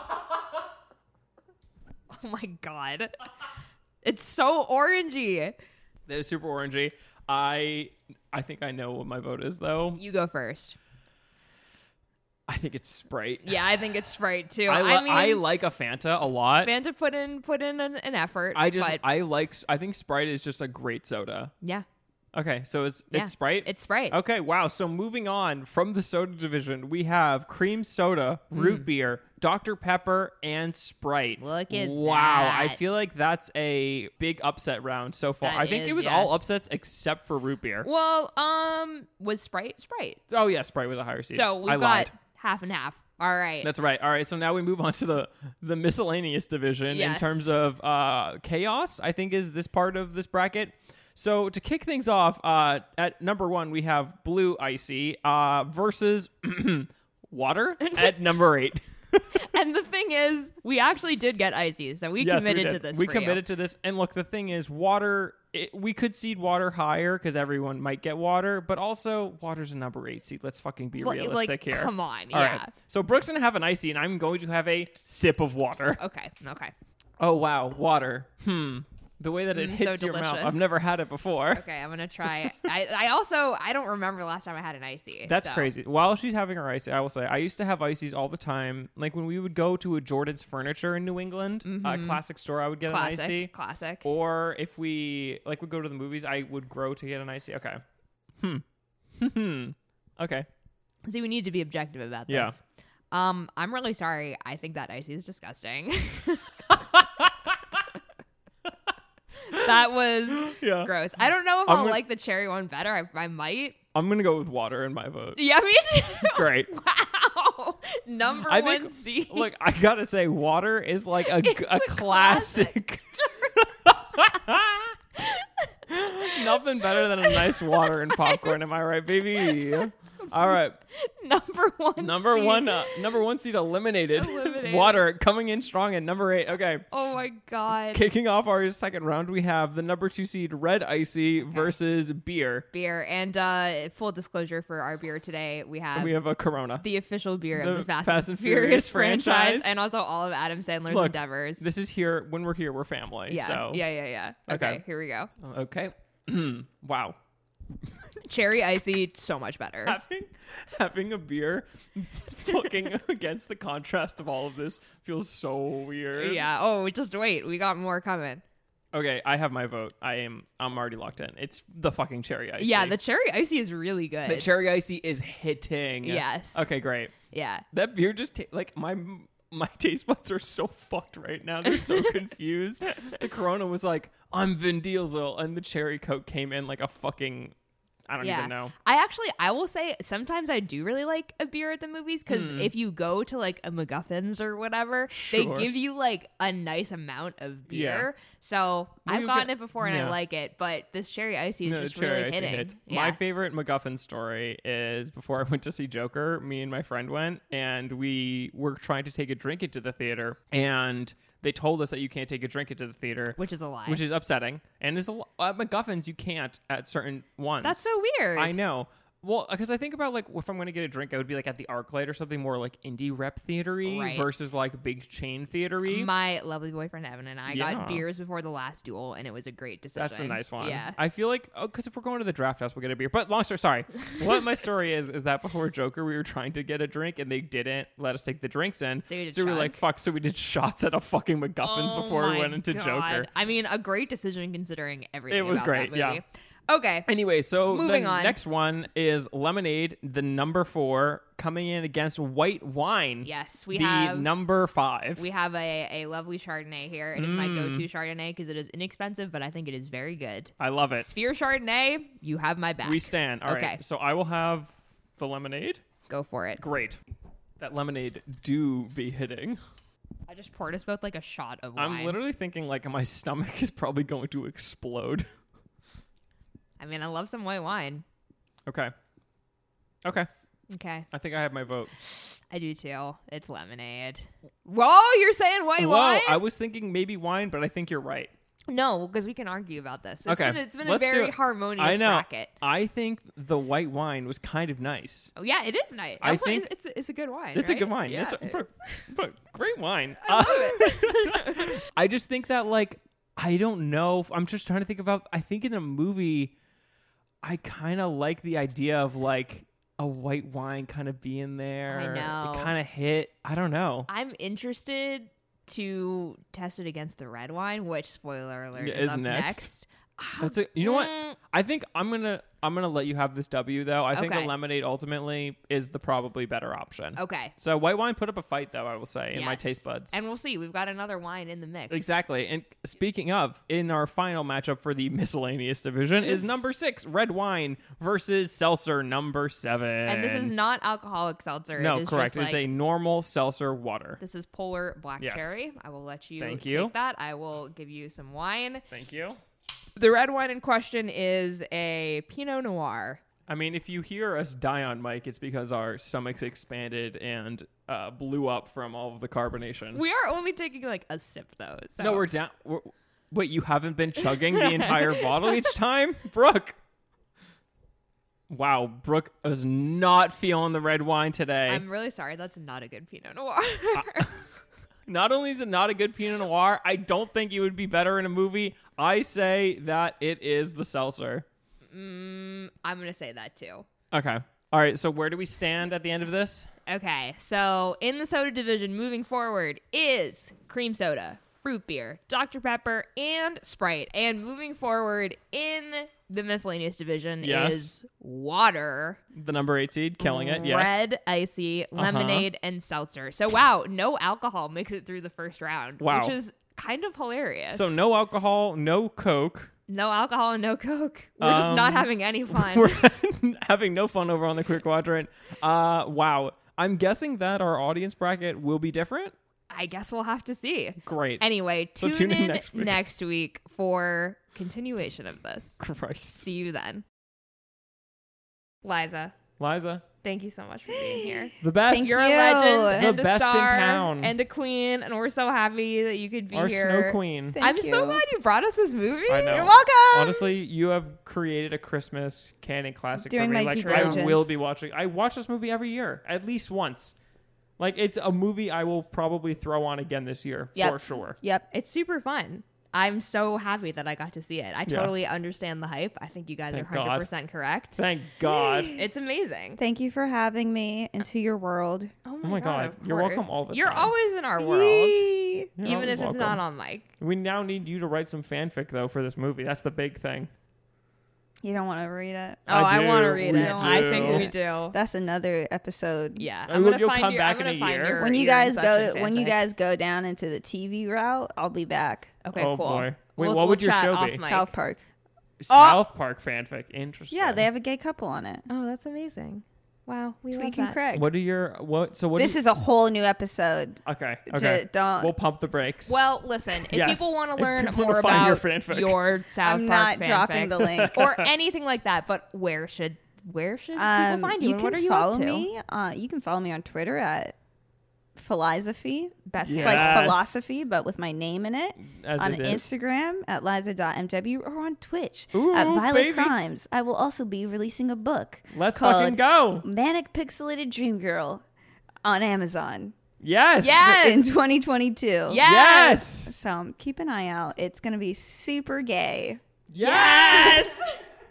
Oh my god. It's so orangey. That is super orangey. I I think I know what my vote is though. You go first. I think it's Sprite. Yeah, I think it's Sprite too. I, I, li- mean, I like a Fanta a lot. Fanta put in put in an, an effort. I just but I like I think Sprite is just a great soda. yeah, Okay, so it's yeah. it's Sprite. It's Sprite. Okay, wow. So moving on from the soda division, we have cream soda, Hmm. root beer, Doctor Pepper, and Sprite. Look at wow. I that. feel like that's a big upset round so far. That I think is, it was all yes. upsets except for root beer. Well, um, was Sprite Sprite? Oh yeah, Sprite was a higher seed. So we've I got lied. half and half. All right. That's right. All right. So now we move on to the the miscellaneous division Yes. in terms of uh, chaos. I think is this part of this bracket. So to kick things off, uh, at number one we have Blue Icy uh, versus Water at number eight. And the thing is, we actually did get Icy, so we Yes, committed we to did. this. We for committed you. to this. And look, the thing is, Water. It, we could seed Water higher because everyone might get Water, but also Water's a number eight seed. Let's fucking be Like- realistic like, here. come on, All yeah. right. So Brooke's gonna have an Icy, and I'm going to have a sip of water. Okay. Okay. Oh wow, water. Hmm. The way that it Mm, hits so your mouth, delicious. I've never had it before. Okay. I'm gonna try. I. I also. I don't remember the last time I had an Icy. That's so. crazy. While she's having her icy, I will say I used to have ices all the time. Like when we would go to a Jordan's Furniture in New England, a classic store, I would get Classic. an icy. Classic. Or if we like would go to the movies, I would grow to get an icy. Okay. Hmm. Hmm. Okay. See, we need to be objective about this. Yeah. Um, I'm really sorry. I think that Icy is disgusting. That was Yeah. gross. I don't know if I'm I'll gonna- like the cherry one better. I, I might. I'm gonna go with water in my vote. Yeah, me too. Great. Wow. Number I one think- seed. Look, I gotta say, water is like a, It's a a classic. Nothing better than a nice water and popcorn. Am I right, baby? All right. Number one. Number seed. one, uh, number one seed eliminated. Eliminated. Water coming in strong at number eight. Okay, Oh my god. kicking off our second round, we have the number two seed Red Icy versus beer. Beer and uh, full disclosure for our beer today, we have. We have a Corona. the official beer The of the Fast, Fast and and Furious, Furious franchise, franchise. and also all of Adam Sandler's Look, endeavors. This is here when we're here. We're family. yeah, So yeah, yeah, yeah. Okay, Okay. here we go. Okay. Wow. Cherry Icy, so much better. Having having a beer looking against the contrast of all of this feels so weird. Yeah. Oh, just wait. We got more coming. Okay, I have my vote. I am I'm already locked in. It's the fucking cherry icy. Yeah, the cherry icy is really good. the cherry icy is hitting. Yes. Okay, great. Yeah. That beer just ta- like my my taste buds are so fucked right now. They're so confused. The Corona was like, I'm Vin Diesel, and the cherry Coke came in like a fucking I don't Yeah. even know. I actually, I will say, sometimes I do really like a beer at the movies because Hmm. if you go to like a McGuffins or whatever, Sure. they give you like a nice amount of beer. So Well, I've you gotten get- it before and yeah. I like it, but this cherry icy is No, just cherry really icy hitting. hits. Yeah. My favorite MacGuffin story is before I went to see Joker, me and my friend went and we were trying to take a drink into the theater and they told us that you can't take a drink into the theater, Which is a lie. which is upsetting. And is a lo- at MacGuffins you can't at certain ones. That's so weird. I know. Well, because I think about like if I'm going to get a drink, I would be like at the ArcLight or something more like indie rep theatery Right. versus like big chain theatery. My lovely boyfriend Evan and I Yeah. got beers before the last duel, and it was a great decision. That's a nice one. Yeah. I feel like, oh, because if we're going to the draft house, we'll get a beer. But long story, sorry. What my story is, is that before Joker, we were trying to get a drink and they didn't let us take the drinks in. So you did we were shots? like, fuck. So we did shots at a fucking MacGuffins Oh before we my went into God. Joker. I mean, a great decision considering everything. It was about great, That yeah. movie. Okay. Anyway, so Moving the on. next one is Lemonade, the number four, coming in against White Wine. Yes, we the have number five. we have a, a lovely Chardonnay here. It is my go-to Chardonnay because it is inexpensive, but I think it is very good. I love it. Sphere Chardonnay, you have my back. We stand. All right. Okay. So I will have the lemonade. Go for it. Great. That lemonade do be hitting. I just poured us both like a shot of wine. I'm literally thinking like my stomach is probably going to explode. I mean, I love some white wine. Okay. Okay. Okay, I think I have my vote. I do too. It's lemonade. Whoa, you're saying white Whoa, wine? I was thinking maybe wine, but I think you're right. No, because we can argue about this. It's Okay, been, it's been let's a do very it. harmonious I know. bracket. I think the white wine was kind of nice. Oh yeah, it is nice. I Also, think- it's, it's, it's a good wine. It's a right? good wine. Yeah. It's a, but, but great wine. Uh, I just think that like I don't know. I'm just trying to think about. I think in a movie, I kind of like the idea of like a white wine kind of being there. I know. It kind of hit. I don't know. I'm interested to test it against the red wine, which spoiler alert Yeah, is, is up next. next. That's a, you know what? Mm. I think I'm gonna I'm gonna let you have this W though. I think Okay. the lemonade ultimately is the probably better option. Okay. So white wine put up a fight though, I will say, in my Yes. taste buds. And we'll see. We've got another wine in the mix. Exactly. And speaking of, in our final matchup for the miscellaneous division is number six, red wine versus seltzer number seven. And this is not alcoholic seltzer. no it is correct. Just It's like, a normal seltzer water. This is polar black Yes. cherry. I will let you Thank take you. that. I will give you some wine. Thank you. The red wine in question is a Pinot Noir. I mean, if you hear us die on mic, it's because our stomachs expanded and uh, blew up from all of the carbonation. We are only taking like a sip though. So. No, we're down. We're, wait, you haven't been chugging the entire bottle each time? Brooke. Wow, Brooke is not feeling the red wine today. I'm really sorry. That's not a good Pinot Noir. Uh, Not only is it not a good Pinot Noir, I don't think it would be better in a movie. I say that it is the seltzer. mm, I'm going to say that too. Okay. All right, so where do we stand at the end of this? Okay, so in the soda division, moving forward is cream soda, root beer, Doctor Pepper, and Sprite. And moving forward in the miscellaneous division Yes. is water, The number eight seed, killing it, yes. red icy, lemonade, and seltzer. So wow, no alcohol makes it through the first round, Wow. which is kind of hilarious. So no alcohol, no Coke. no alcohol and no Coke. We're just not Um, having any fun. We're having no fun over on the Queer Quadrant. Uh, wow. I'm guessing that our audience bracket will be different. I guess we'll have to see. Great. Anyway, So tune, tune in in next week. next week for continuation of this. Christ. See you then. Liza, Liza, thank you so much for being here. the best. Thank You're you. a legend The and a best in star town. and a queen, and we're so happy that you could be Our here. Snow Queen. Thank I'm you. so glad you brought us this movie. I know. You're welcome. Honestly, you have created a Christmas canon classic Doing for me. my Like due I diligence. will be watching. I watch this movie every year, at least once. Like it's a movie I will probably throw on again this year Yep. for sure. Yep. It's super fun. I'm so happy that I got to see it. I Yeah. totally understand the hype. I think you guys Thank are one hundred percent correct. Thank God. It's amazing. Thank you for having me into your world. Oh my, my God. of You're welcome course. all the You're time. always in our world, Yee. You're even always if it's welcome. not on mic. We now need you to write some fanfic though for this movie. That's the big thing. You don't want to read it? Oh, I I, do. want to read We it. I do. think we do. That's another episode. Yeah, Uh, I'm you'll- gonna you'll find come your, back I'm in gonna a find year. your. When you your guys go, Inception when you fanfic. guys go down into the T V route, I'll be back. Okay, Oh, cool. boy. Wait, We'll- what we'll would your chat show off be? mic. South Park. South Park fanfic. Interesting. Yeah, they have a gay couple on it. Oh, that's amazing. Wow, we love Tweak and that. Craig. What are your what? So what? This do is a whole new episode. you, okay. J- Okay. don't. We'll pump the brakes. Well, listen, if Yes. people want If to learn people more wanna find your about fanfic. your South I'm Park not dropping fanfic the link. or anything like that, but where should where should Um, people find you? you and can what are you follow up to? me. Uh, you can follow me on Twitter at philosophy. Best Yeah. It's like Yes. philosophy, but with my name in it. As on it is. Instagram at liza dot m w or on Twitch Ooh, at Violet baby. Crimes. I will also be releasing a book Let's called fucking go. Manic Pixelated Dream Girl on Amazon Yes. Yes. in twenty twenty-two. Yes. Yes. So keep an eye out. It's going to be super gay. Yes.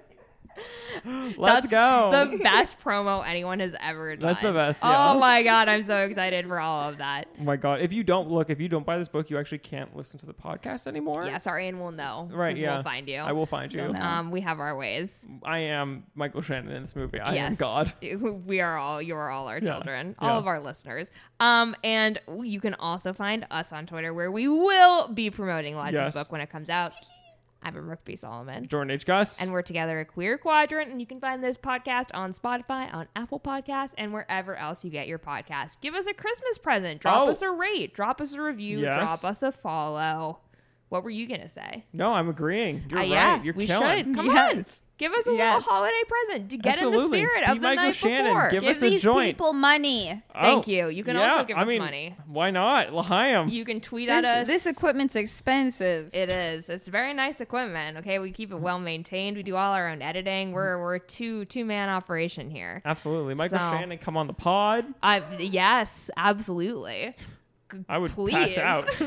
Let's That's go. The best promo anyone has ever done. That's the best, yeah. Oh my god, I'm so excited for all of that. Oh my God. If you don't look, if you don't buy this book, you actually can't listen to the podcast anymore. Yeah, sorry, and we'll know. Right. 'cause Yeah. We'll find you. I will find you. You'll know. Um, we have our ways. I am Michael Shannon in this movie. I am yes. God. We are all, you are all our Yeah. children, Yeah. all of our listeners. Um, and you can also find us on Twitter where we will be promoting Liza's Yes. book when it comes out. I'm a Rook B. Solomon. Jordan H. Gus. And we're together at Queer Quadrant, and you can find this podcast on Spotify, on Apple Podcasts, and wherever else you get your podcast. Give us a Christmas present. Drop Oh. us a rate. Drop us a review. Yes. Drop us a follow. What were you going to say? no, I'm agreeing. You're Uh, right. yeah, You're we killing. should. Come Yes. on. Give us a Yes. little holiday present to get in the Absolutely. spirit Be of the Michael night Shannon. before. Give Give us a these joint. people money. Thank Oh, you. You can yeah, also give I us mean, money. Why not? L'chaim. You can tweet This, at us. this equipment's expensive. It is. It's very nice equipment. Okay, we keep it well maintained. We do all our own editing. We're we're a two two man operation here. Absolutely. Michael So- Shannon, come on the pod. I yes, absolutely. I would Please. pass out.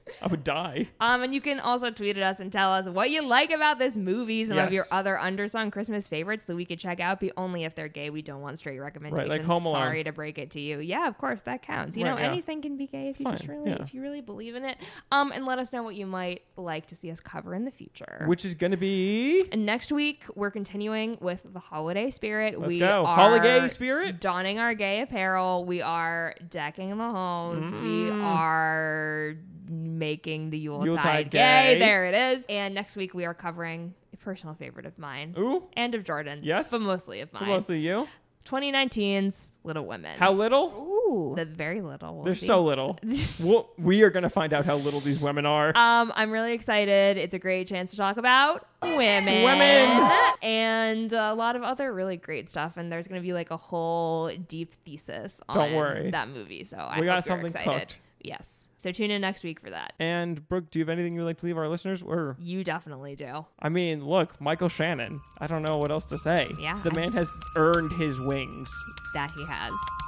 I would die. Um, and you can also tweet at us and tell us what you like about this movie, some Yes. of your other undersung Christmas favorites that we could check out, but only if they're gay. We don't want straight recommendations. Right, like Home Alone. Sorry to break it to you. Yeah, of course, that counts. You Right, know, yeah. anything can be gay if It's you just fine, really, yeah. if you really believe in it. Um, and let us know what you might like to see us cover in the future. Which is going to be... And next week, we're continuing with the holiday spirit. Let's we go. are Holiday spirit? donning our gay apparel. We are decking the halls. We Mm. are making the Yuletide, Yuletide gay. gay. There it is. And next week, we are covering a personal favorite of mine. Ooh. And of Jordan's. Yes. But mostly of For mine. mostly you. twenty nineteen's Little Women. How little? Ooh. The very little. We'll They're see. so little. we'll, we are going to find out how little these women are. Um, I'm really excited. It's a great chance to talk about women. Women. And a lot of other really great stuff. And there's going to be like a whole deep thesis on Don't worry. that movie. So I We hope got you're something excited. cooked. Yes. So tune in next week for that. And Brooke, do you have anything you would like to leave our listeners? Or You definitely do. I mean, look, Michael Shannon. I don't know what else to say. Yeah. The man has earned his wings. That he has.